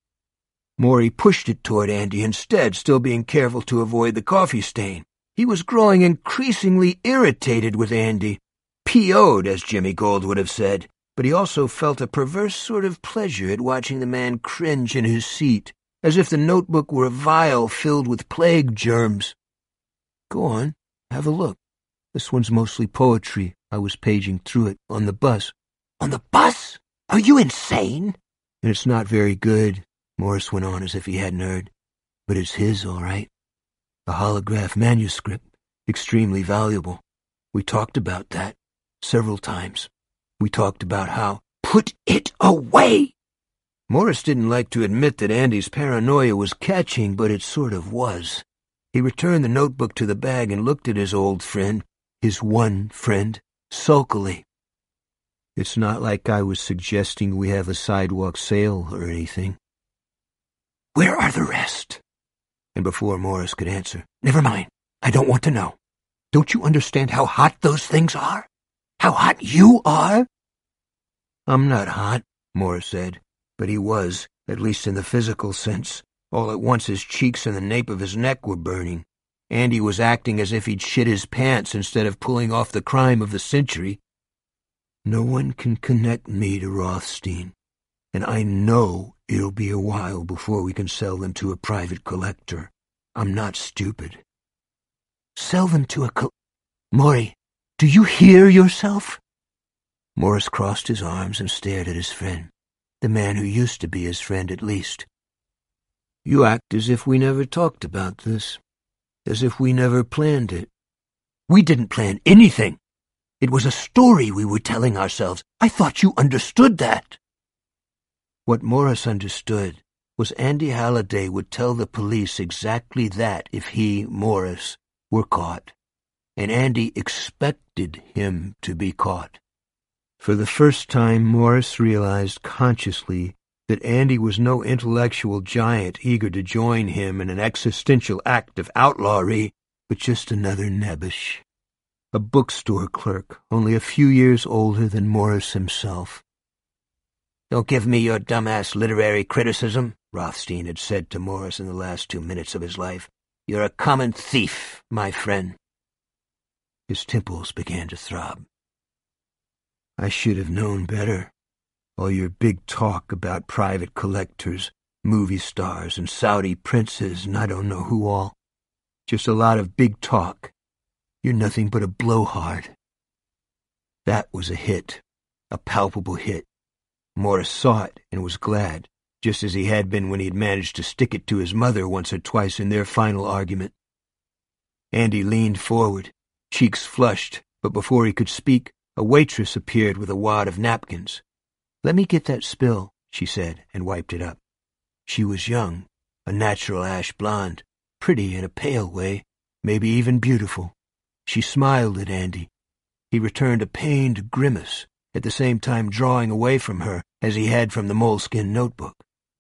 Maury pushed it toward Andy instead, still being careful to avoid the coffee stain. He was growing increasingly irritated with Andy. P O'd, as Jimmy Gold would have said, but he also felt a perverse sort of pleasure at watching the man cringe in his seat, as if the notebook were a vial filled with plague germs. Go on, have a look. This one's mostly poetry. I was paging through it on the bus. On the bus? Are you insane? And it's not very good, Morris went on as if he hadn't heard. But it's his, all right. A holograph manuscript, extremely valuable. We talked about that several times. We talked about how... Put it away! Morris didn't like to admit that Andy's paranoia was catching, but it sort of was. He returned the notebook to the bag and looked at his old friend, his one friend, sulkily. It's not like I was suggesting we have a sidewalk sale or anything. Where are the rest? And before Morris could answer, Never mind. I don't want to know. Don't you understand how hot those things are? How hot you are? I'm not hot, Morris said, but he was, at least in the physical sense. All at once his cheeks and the nape of his neck were burning. Andy was acting as if he'd shit his pants instead of pulling off the crime of the century. No one can connect me to Rothstein, and I know it'll be a while before we can sell them to a private collector. I'm not stupid. Sell them to a col... Maury, do you hear yourself? Morris crossed his arms and stared at his friend, the man who used to be his friend at least. You act as if we never talked about this, as if we never planned it. We didn't plan anything. It was a story we were telling ourselves. I thought you understood that. What Morris understood was Andy Halliday would tell the police exactly that if he, Morris, were caught, and Andy expected him to be caught. For the first time, Morris realized consciously that Andy was no intellectual giant eager to join him in an existential act of outlawry, but just another Nebbish, a bookstore clerk only a few years older than Morris himself. Don't give me your dumbass literary criticism, Rothstein had said to Morris in the last two minutes of his life. You're a common thief, my friend. His temples began to throb. I should have known better. All your big talk about private collectors, movie stars, and Saudi princes, and I don't know who all. Just a lot of big talk. You're nothing but a blowhard. That was a hit, a palpable hit. Morris saw it and was glad, just as he had been when he had managed to stick it to his mother once or twice in their final argument. Andy leaned forward, cheeks flushed, but before he could speak, a waitress appeared with a wad of napkins. "Let me get that spill," she said, and wiped it up. She was young, a natural ash blonde, pretty in a pale way, maybe even beautiful. She smiled at Andy. He returned a pained grimace, at the same time drawing away from her as he had from the moleskin notebook.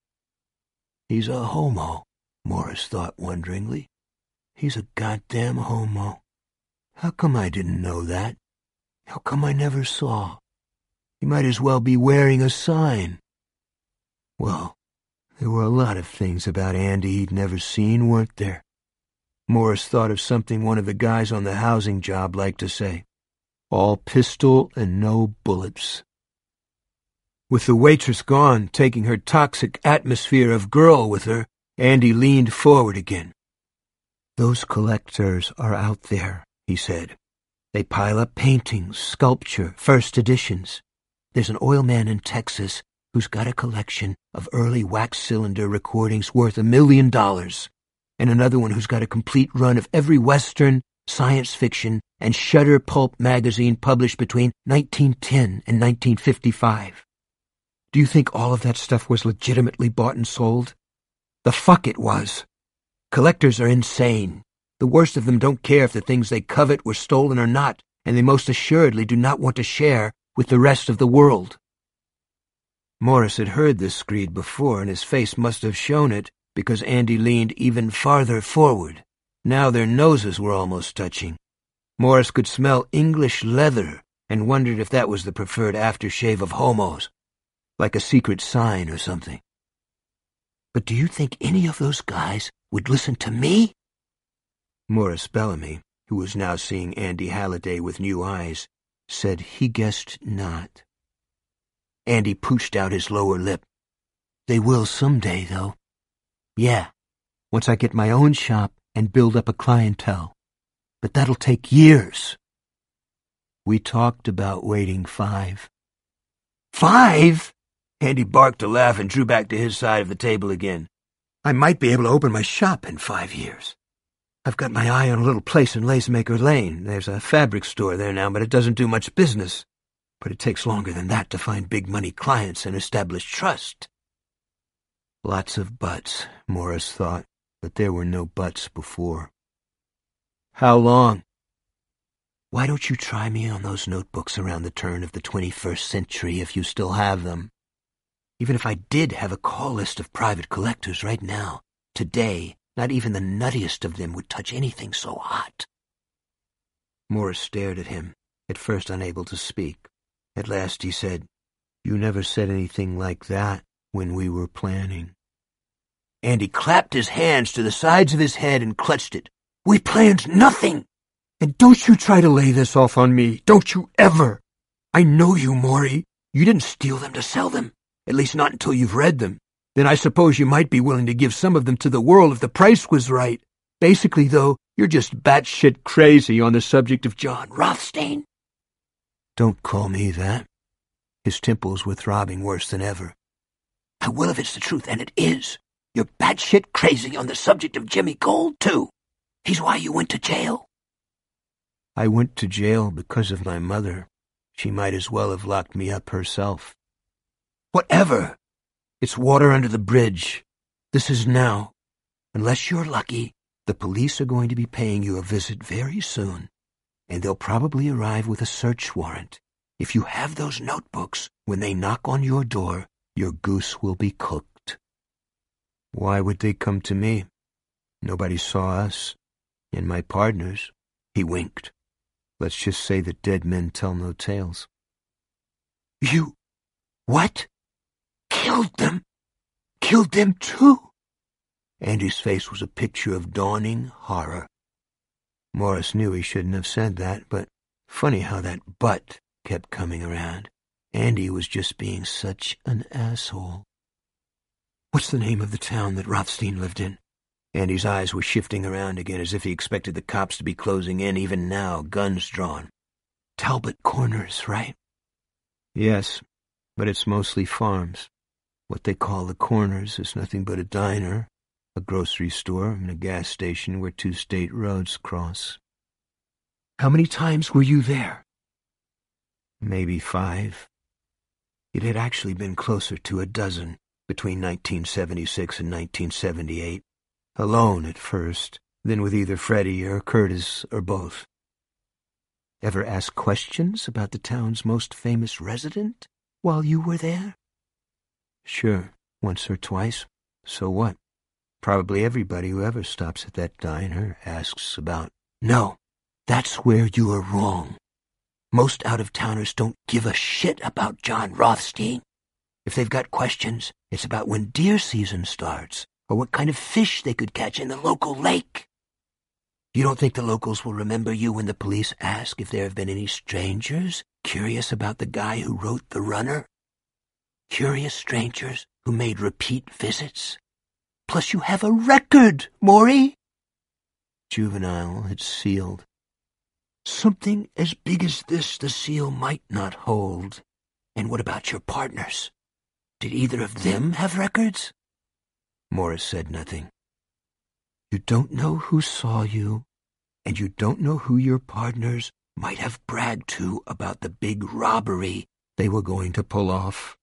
He's a homo, Morris thought wonderingly. He's a goddamn homo. How come I didn't know that? How come I never saw? He might as well be wearing a sign. Well, there were a lot of things about Andy he'd never seen, weren't there? Morris thought of something one of the guys on the housing job liked to say. All pistol and no bullets. With the waitress gone, taking her toxic atmosphere of girl with her, Andy leaned forward again. Those collectors are out there, he said. They pile up paintings, sculpture, first editions. There's an oil man in Texas who's got a collection of early wax cylinder recordings worth a million dollars, and another one who's got a complete run of every Western, science fiction, and Shutter pulp magazine published between nineteen ten and nineteen fifty-five. Do you think all of that stuff was legitimately bought and sold? The fuck it was. Collectors are insane. The worst of them don't care if the things they covet were stolen or not, and they most assuredly do not want to share with the rest of the world. Morris had heard this screed before, and his face must have shown it, because Andy leaned even farther forward. Now their noses were almost touching. Morris could smell English leather and wondered if that was the preferred aftershave of homos, like a secret sign or something. But do you think any of those guys would listen to me? Morris Bellamy, who was now seeing Andy Halliday with new eyes, said he guessed not. Andy pooched out his lower lip. They will someday, though. Yeah, once I get my own shop and build up a clientele. But that'll take years. We talked about waiting five. Five? Andy barked a laugh and drew back to his side of the table again. I might be able to open my shop in five years. I've got my eye on a little place in Lacemaker Lane. There's a fabric store there now, but it doesn't do much business. But it takes longer than that to find big-money clients and establish trust. Lots of buts, Morris thought, but there were no buts before. How long? Why don't you try me on those notebooks around the turn of the twenty-first century if you still have them? Even if I did have a call list of private collectors right now, today, not even the nuttiest of them would touch anything so hot. Morris stared at him, at first unable to speak. At last he said, You never said anything like that when we were planning. Andy clapped his hands to the sides of his head and clutched it. We planned nothing! And don't you try to lay this off on me. Don't you ever. I know you, Maury. You didn't steal them to sell them. At least not until you've read them. Then I suppose you might be willing to give some of them to the world if the price was right. Basically, though, you're just batshit crazy on the subject of John Rothstein. Don't call me that. His temples were throbbing worse than ever. I will if it's the truth, and it is. You're batshit crazy on the subject of Jimmy Gold, too. He's why you went to jail. I went to jail because of my mother. She might as well have locked me up herself. Whatever. It's water under the bridge. This is now. Unless you're lucky, the police are going to be paying you a visit very soon, and they'll probably arrive with a search warrant. If you have those notebooks, when they knock on your door, your goose will be cooked. Why would they come to me? Nobody saw us. And my partners. He winked. Let's just say that dead men tell no tales. You... what? Killed them? Killed them too? Andy's face was a picture of dawning horror. Morris knew he shouldn't have said that, but funny how that but kept coming around. Andy was just being such an asshole. What's the name of the town that Rothstein lived in? Andy's eyes were shifting around again as if he expected the cops to be closing in even now, guns drawn. Talbot Corners, right? Yes, but it's mostly farms. What they call the Corners is nothing but a diner, a grocery store, and a gas station where two state roads cross. How many times were you there? Maybe five. It had actually been closer to a dozen between nineteen seventy-six and nineteen seventy-eight. Alone at first, then with either Freddie or Curtis or both. Ever ask questions about the town's most famous resident while you were there? Sure, once or twice. So what? Probably everybody who ever stops at that diner asks about... No, that's where you are wrong. Most out-of-towners don't give a shit about John Rothstein. If they've got questions, it's about when deer season starts, or what kind of fish they could catch in the local lake. You don't think the locals will remember you when the police ask if there have been any strangers curious about the guy who wrote The Runner? Curious strangers who made repeat visits? Plus you have a record, Maury! Juvenile had sealed. Something as big as this the seal might not hold. And what about your partners? Did either of them have records? Morris said nothing. You don't know who saw you, and you don't know who your partners might have bragged to about the big robbery they were going to pull off.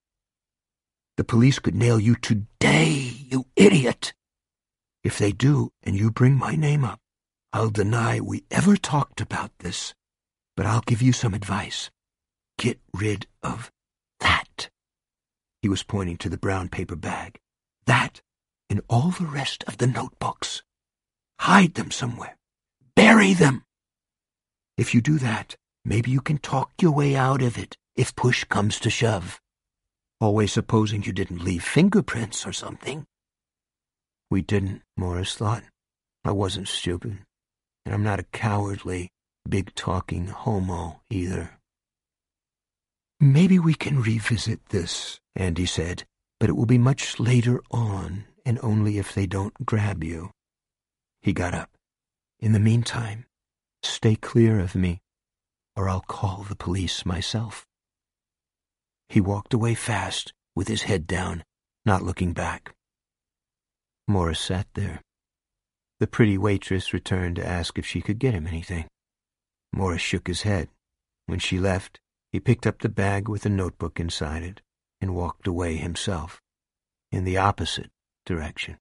The police could nail you today, you idiot. If they do, and you bring my name up, I'll deny we ever talked about this, but I'll give you some advice. Get rid of that. He was pointing to the brown paper bag. That and all the rest of the notebooks. Hide them somewhere. Bury them. If you do that, maybe you can talk your way out of it if push comes to shove. Always supposing you didn't leave fingerprints or something. We didn't, Morris thought. I wasn't stupid. And I'm not a cowardly, big-talking homo either. Maybe we can revisit this, Andy said, but it will be much later on, and only if they don't grab you. He got up. In the meantime, stay clear of me, or I'll call the police myself. He walked away fast, with his head down, not looking back. Morris sat there. The pretty waitress returned to ask if she could get him anything. Morris shook his head. When she left, he picked up the bag with a notebook inside it and walked away himself, in the opposite direction.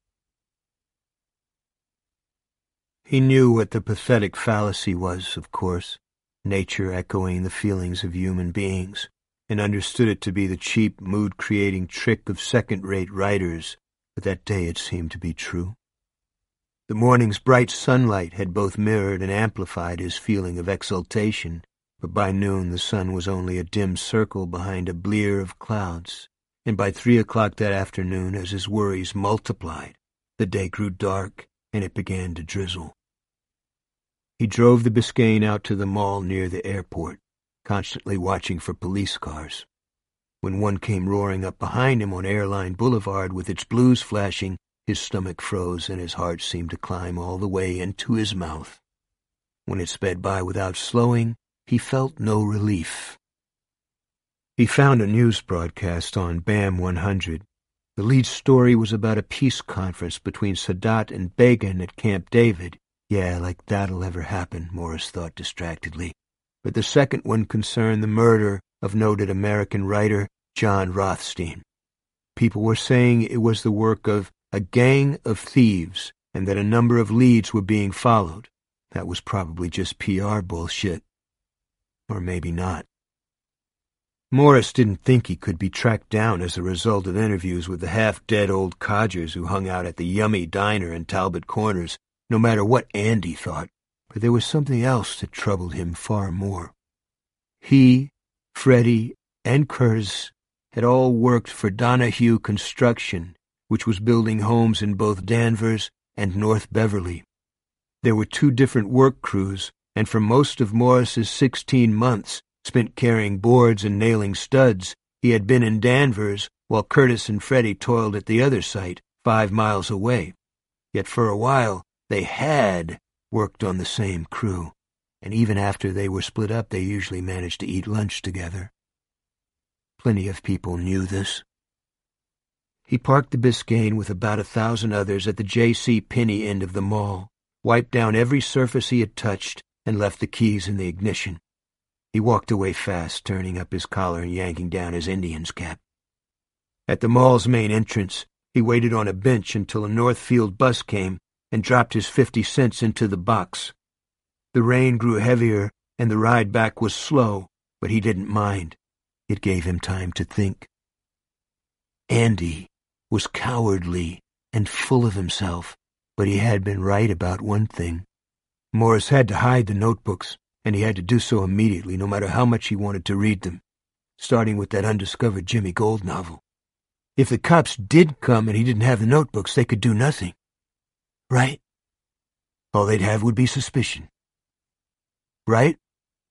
He knew what the pathetic fallacy was, of course, nature echoing the feelings of human beings, and understood it to be the cheap, mood-creating trick of second-rate writers, but that day it seemed to be true. The morning's bright sunlight had both mirrored and amplified his feeling of exultation, but by noon the sun was only a dim circle behind a blear of clouds, and by three o'clock that afternoon, as his worries multiplied, the day grew dark and it began to drizzle. He drove the Biscayne out to the mall near the airport, constantly watching for police cars. When one came roaring up behind him on Airline Boulevard with its blues flashing, his stomach froze and his heart seemed to climb all the way into his mouth. When it sped by without slowing, he felt no relief. He found a news broadcast on B A M one hundred. The lead story was about a peace conference between Sadat and Begin at Camp David. Yeah, like that'll ever happen, Morris thought distractedly. But the second one concerned the murder of noted American writer John Rothstein. People were saying it was the work of a gang of thieves, and that a number of leads were being followed. That was probably just P R bullshit. Or maybe not. Morris didn't think he could be tracked down as a result of interviews with the half-dead old codgers who hung out at the Yummy Diner in Talbot Corners, no matter what Andy thought, but there was something else that troubled him far more. He, Freddie, and Curtis had all worked for Donahue Construction, which was building homes in both Danvers and North Beverly. There were two different work crews, and for most of Morris's sixteen months, spent carrying boards and nailing studs, he had been in Danvers while Curtis and Freddie toiled at the other site, five miles away. Yet for a while, they had worked on the same crew, and even after they were split up, they usually managed to eat lunch together. Plenty of people knew this. He parked the Biscayne with about a thousand others at the J C. Penney end of the mall, wiped down every surface he had touched, and left the keys in the ignition. He walked away fast, turning up his collar and yanking down his Indian's cap. At the mall's main entrance, he waited on a bench until a Northfield bus came and dropped his fifty cents into the box. The rain grew heavier, and the ride back was slow, but he didn't mind. It gave him time to think. Andy was cowardly and full of himself, but he had been right about one thing. Morris had to hide the notebooks, and he had to do so immediately, no matter how much he wanted to read them, starting with that undiscovered Jimmy Gold novel. If the cops did come and he didn't have the notebooks, they could do nothing. Right? All they'd have would be suspicion. Right?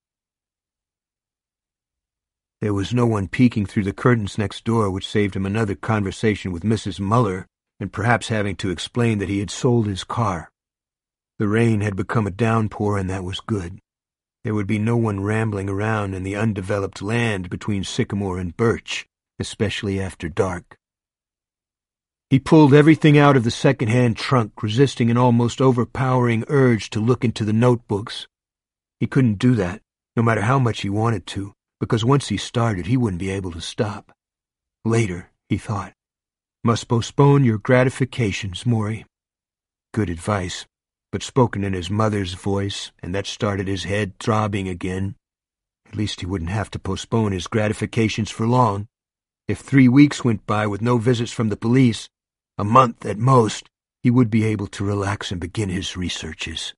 There was no one peeking through the curtains next door, which saved him another conversation with Missus Muller, and perhaps having to explain that he had sold his car. The rain had become a downpour, and that was good. There would be no one rambling around in the undeveloped land between Sycamore and Birch, especially after dark. He pulled everything out of the second-hand trunk, resisting an almost overpowering urge to look into the notebooks. He couldn't do that, no matter how much he wanted to, because once he started, he wouldn't be able to stop. Later, he thought. Must postpone your gratifications, Maury. Good advice, but spoken in his mother's voice, and that started his head throbbing again. At least he wouldn't have to postpone his gratifications for long. If three weeks went by with no visits from the police, a month at most, he would be able to relax and begin his researches.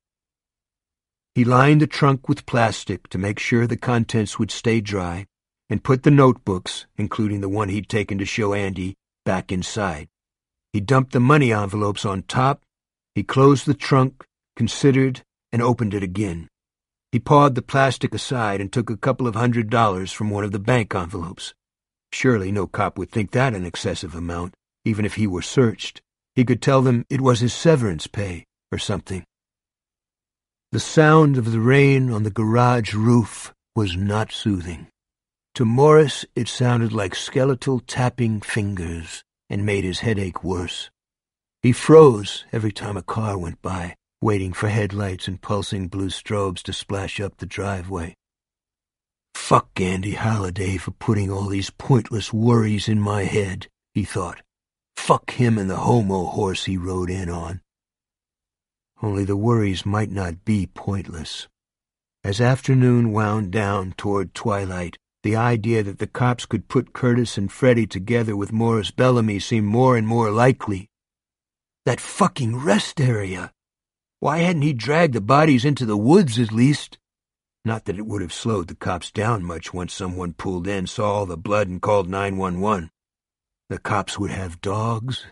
He lined the trunk with plastic to make sure the contents would stay dry, and put the notebooks, including the one he'd taken to show Andy, back inside. He dumped the money envelopes on top. He closed the trunk, considered, and opened it again. He pawed the plastic aside and took a couple of hundred dollars from one of the bank envelopes. Surely no cop would think that an excessive amount, even if he were searched. He could tell them it was his severance pay or something. The sound of the rain on the garage roof was not soothing. To Morris, it sounded like skeletal tapping fingers and made his headache worse. He froze every time a car went by, waiting for headlights and pulsing blue strobes to splash up the driveway. Fuck Andy Halliday for putting all these pointless worries in my head, he thought. Fuck him and the homo horse he rode in on. Only the worries might not be pointless. As afternoon wound down toward twilight, the idea that the cops could put Curtis and Freddie together with Morris Bellamy seemed more and more likely. That fucking rest area! Why hadn't he dragged the bodies into the woods at least? Not that it would have slowed the cops down much once someone pulled in, saw all the blood, and called nine one one. The cops would have dogs.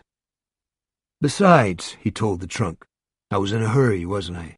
Besides, he told the trunk, I was in a hurry, wasn't I?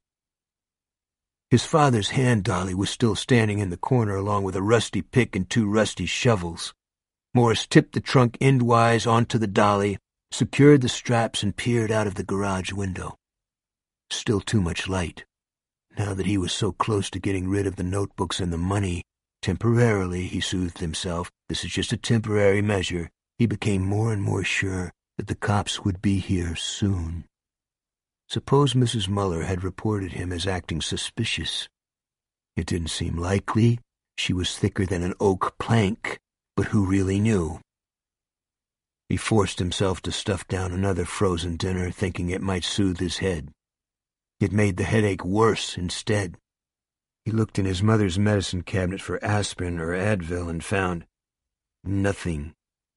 His father's hand dolly was still standing in the corner along with a rusty pick and two rusty shovels. Morris tipped the trunk endwise onto the dolly, secured the straps, and peered out of the garage window. Still too much light. Now that he was so close to getting rid of the notebooks and the money, temporarily, he soothed himself, this is just a temporary measure, he became more and more sure that the cops would be here soon. Suppose Missus Muller had reported him as acting suspicious. It didn't seem likely. She was thicker than an oak plank, but who really knew? He forced himself to stuff down another frozen dinner, thinking it might soothe his head. It made the headache worse instead. He looked in his mother's medicine cabinet for aspirin or Advil and found nothing.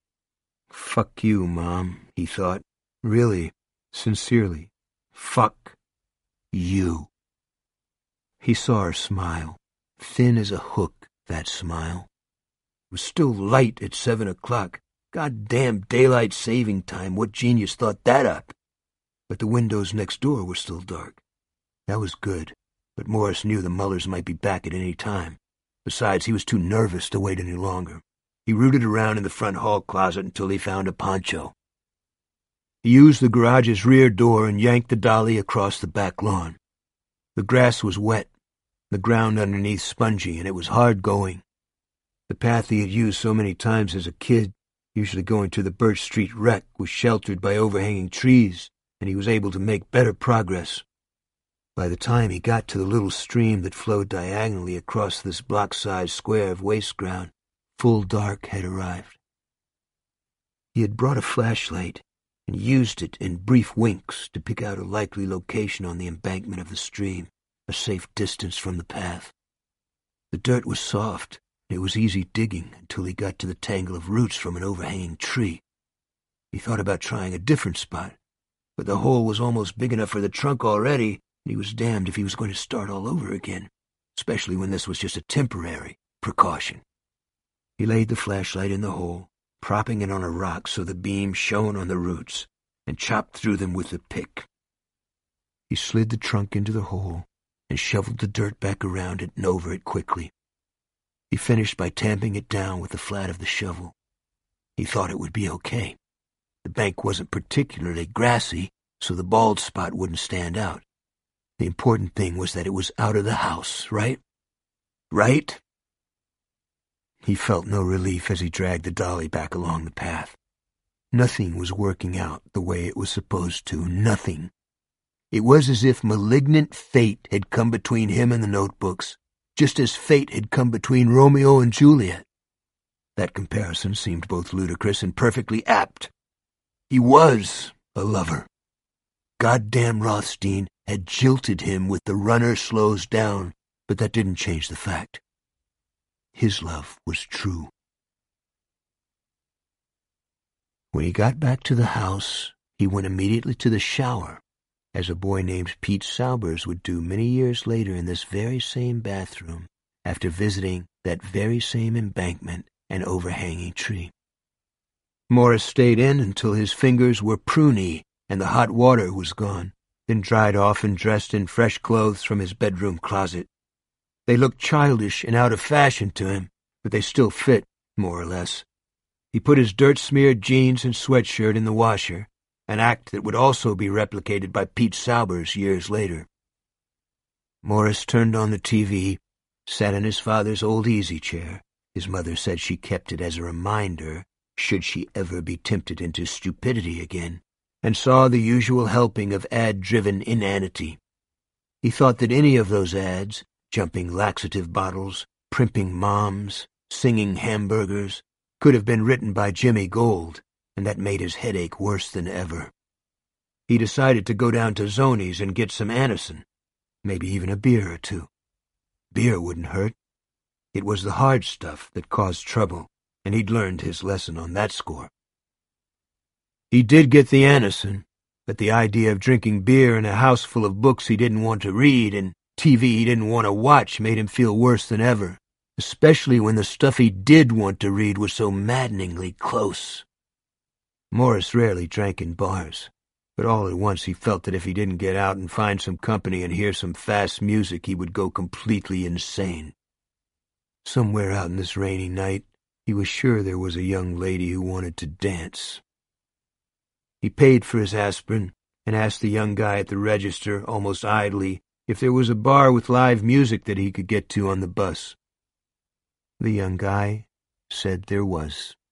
Fuck you, Mom, he thought. Really, sincerely. Fuck you. He saw her smile, thin as a hook, that smile. It was still light at seven o'clock. Goddamn daylight saving time, what genius thought that up? But the windows next door were still dark. That was good, but Morris knew the Mullers might be back at any time. Besides, he was too nervous to wait any longer. He rooted around in the front hall closet until he found a poncho. He used the garage's rear door and yanked the dolly across the back lawn. The grass was wet, the ground underneath spongy, and it was hard going. The path he had used so many times as a kid, usually going to the Birch Street wreck, was sheltered by overhanging trees, and he was able to make better progress. By the time he got to the little stream that flowed diagonally across this block-sized square of waste ground, full dark had arrived. He had brought a flashlight and used it in brief winks to pick out a likely location on the embankment of the stream, a safe distance from the path. The dirt was soft, and it was easy digging until he got to the tangle of roots from an overhanging tree. He thought about trying a different spot, but the hole was almost big enough for the trunk already, and he was damned if he was going to start all over again, especially when this was just a temporary precaution. He laid the flashlight in the hole, propping it on a rock so the beam shone on the roots, and chopped through them with the pick. He slid the trunk into the hole and shoveled the dirt back around it and over it quickly. He finished by tamping it down with the flat of the shovel. He thought it would be okay. The bank wasn't particularly grassy, so the bald spot wouldn't stand out. The important thing was that it was out of the house, right? Right? He felt no relief as he dragged the dolly back along the path. Nothing was working out the way it was supposed to, nothing. It was as if malignant fate had come between him and the notebooks, just as fate had come between Romeo and Juliet. That comparison seemed both ludicrous and perfectly apt. He was a lover. Goddamn Rothstein had jilted him with the runner slows down, but that didn't change the fact. His love was true. When he got back to the house, he went immediately to the shower, as a boy named Pete Saubers would do many years later in this very same bathroom after visiting that very same embankment and overhanging tree. Morris stayed in until his fingers were pruny and the hot water was gone, then dried off and dressed in fresh clothes from his bedroom closet. They looked childish and out of fashion to him, but they still fit, more or less. He put his dirt-smeared jeans and sweatshirt in the washer, an act that would also be replicated by Pete Saubers years later. Morris turned on the T V, sat in his father's old easy chair. His mother said she kept it as a reminder, should she ever be tempted into stupidity again, and saw the usual helping of ad-driven inanity. He thought that any of those ads, jumping laxative bottles, primping moms, singing hamburgers, could have been written by Jimmy Gold, and that made his headache worse than ever. He decided to go down to Zoni's and get some Anacin, maybe even a beer or two. Beer wouldn't hurt. It was the hard stuff that caused trouble, and he'd learned his lesson on that score. He did get the Anacin, but the idea of drinking beer in a house full of books he didn't want to read and T V he didn't want to watch made him feel worse than ever, especially when the stuff he did want to read was so maddeningly close. Morris rarely drank in bars, but all at once he felt that if he didn't get out and find some company and hear some fast music, he would go completely insane. Somewhere out in this rainy night, he was sure there was a young lady who wanted to dance. He paid for his aspirin and asked the young guy at the register, almost idly, if there was a bar with live music that he could get to on the bus. The young guy said there was.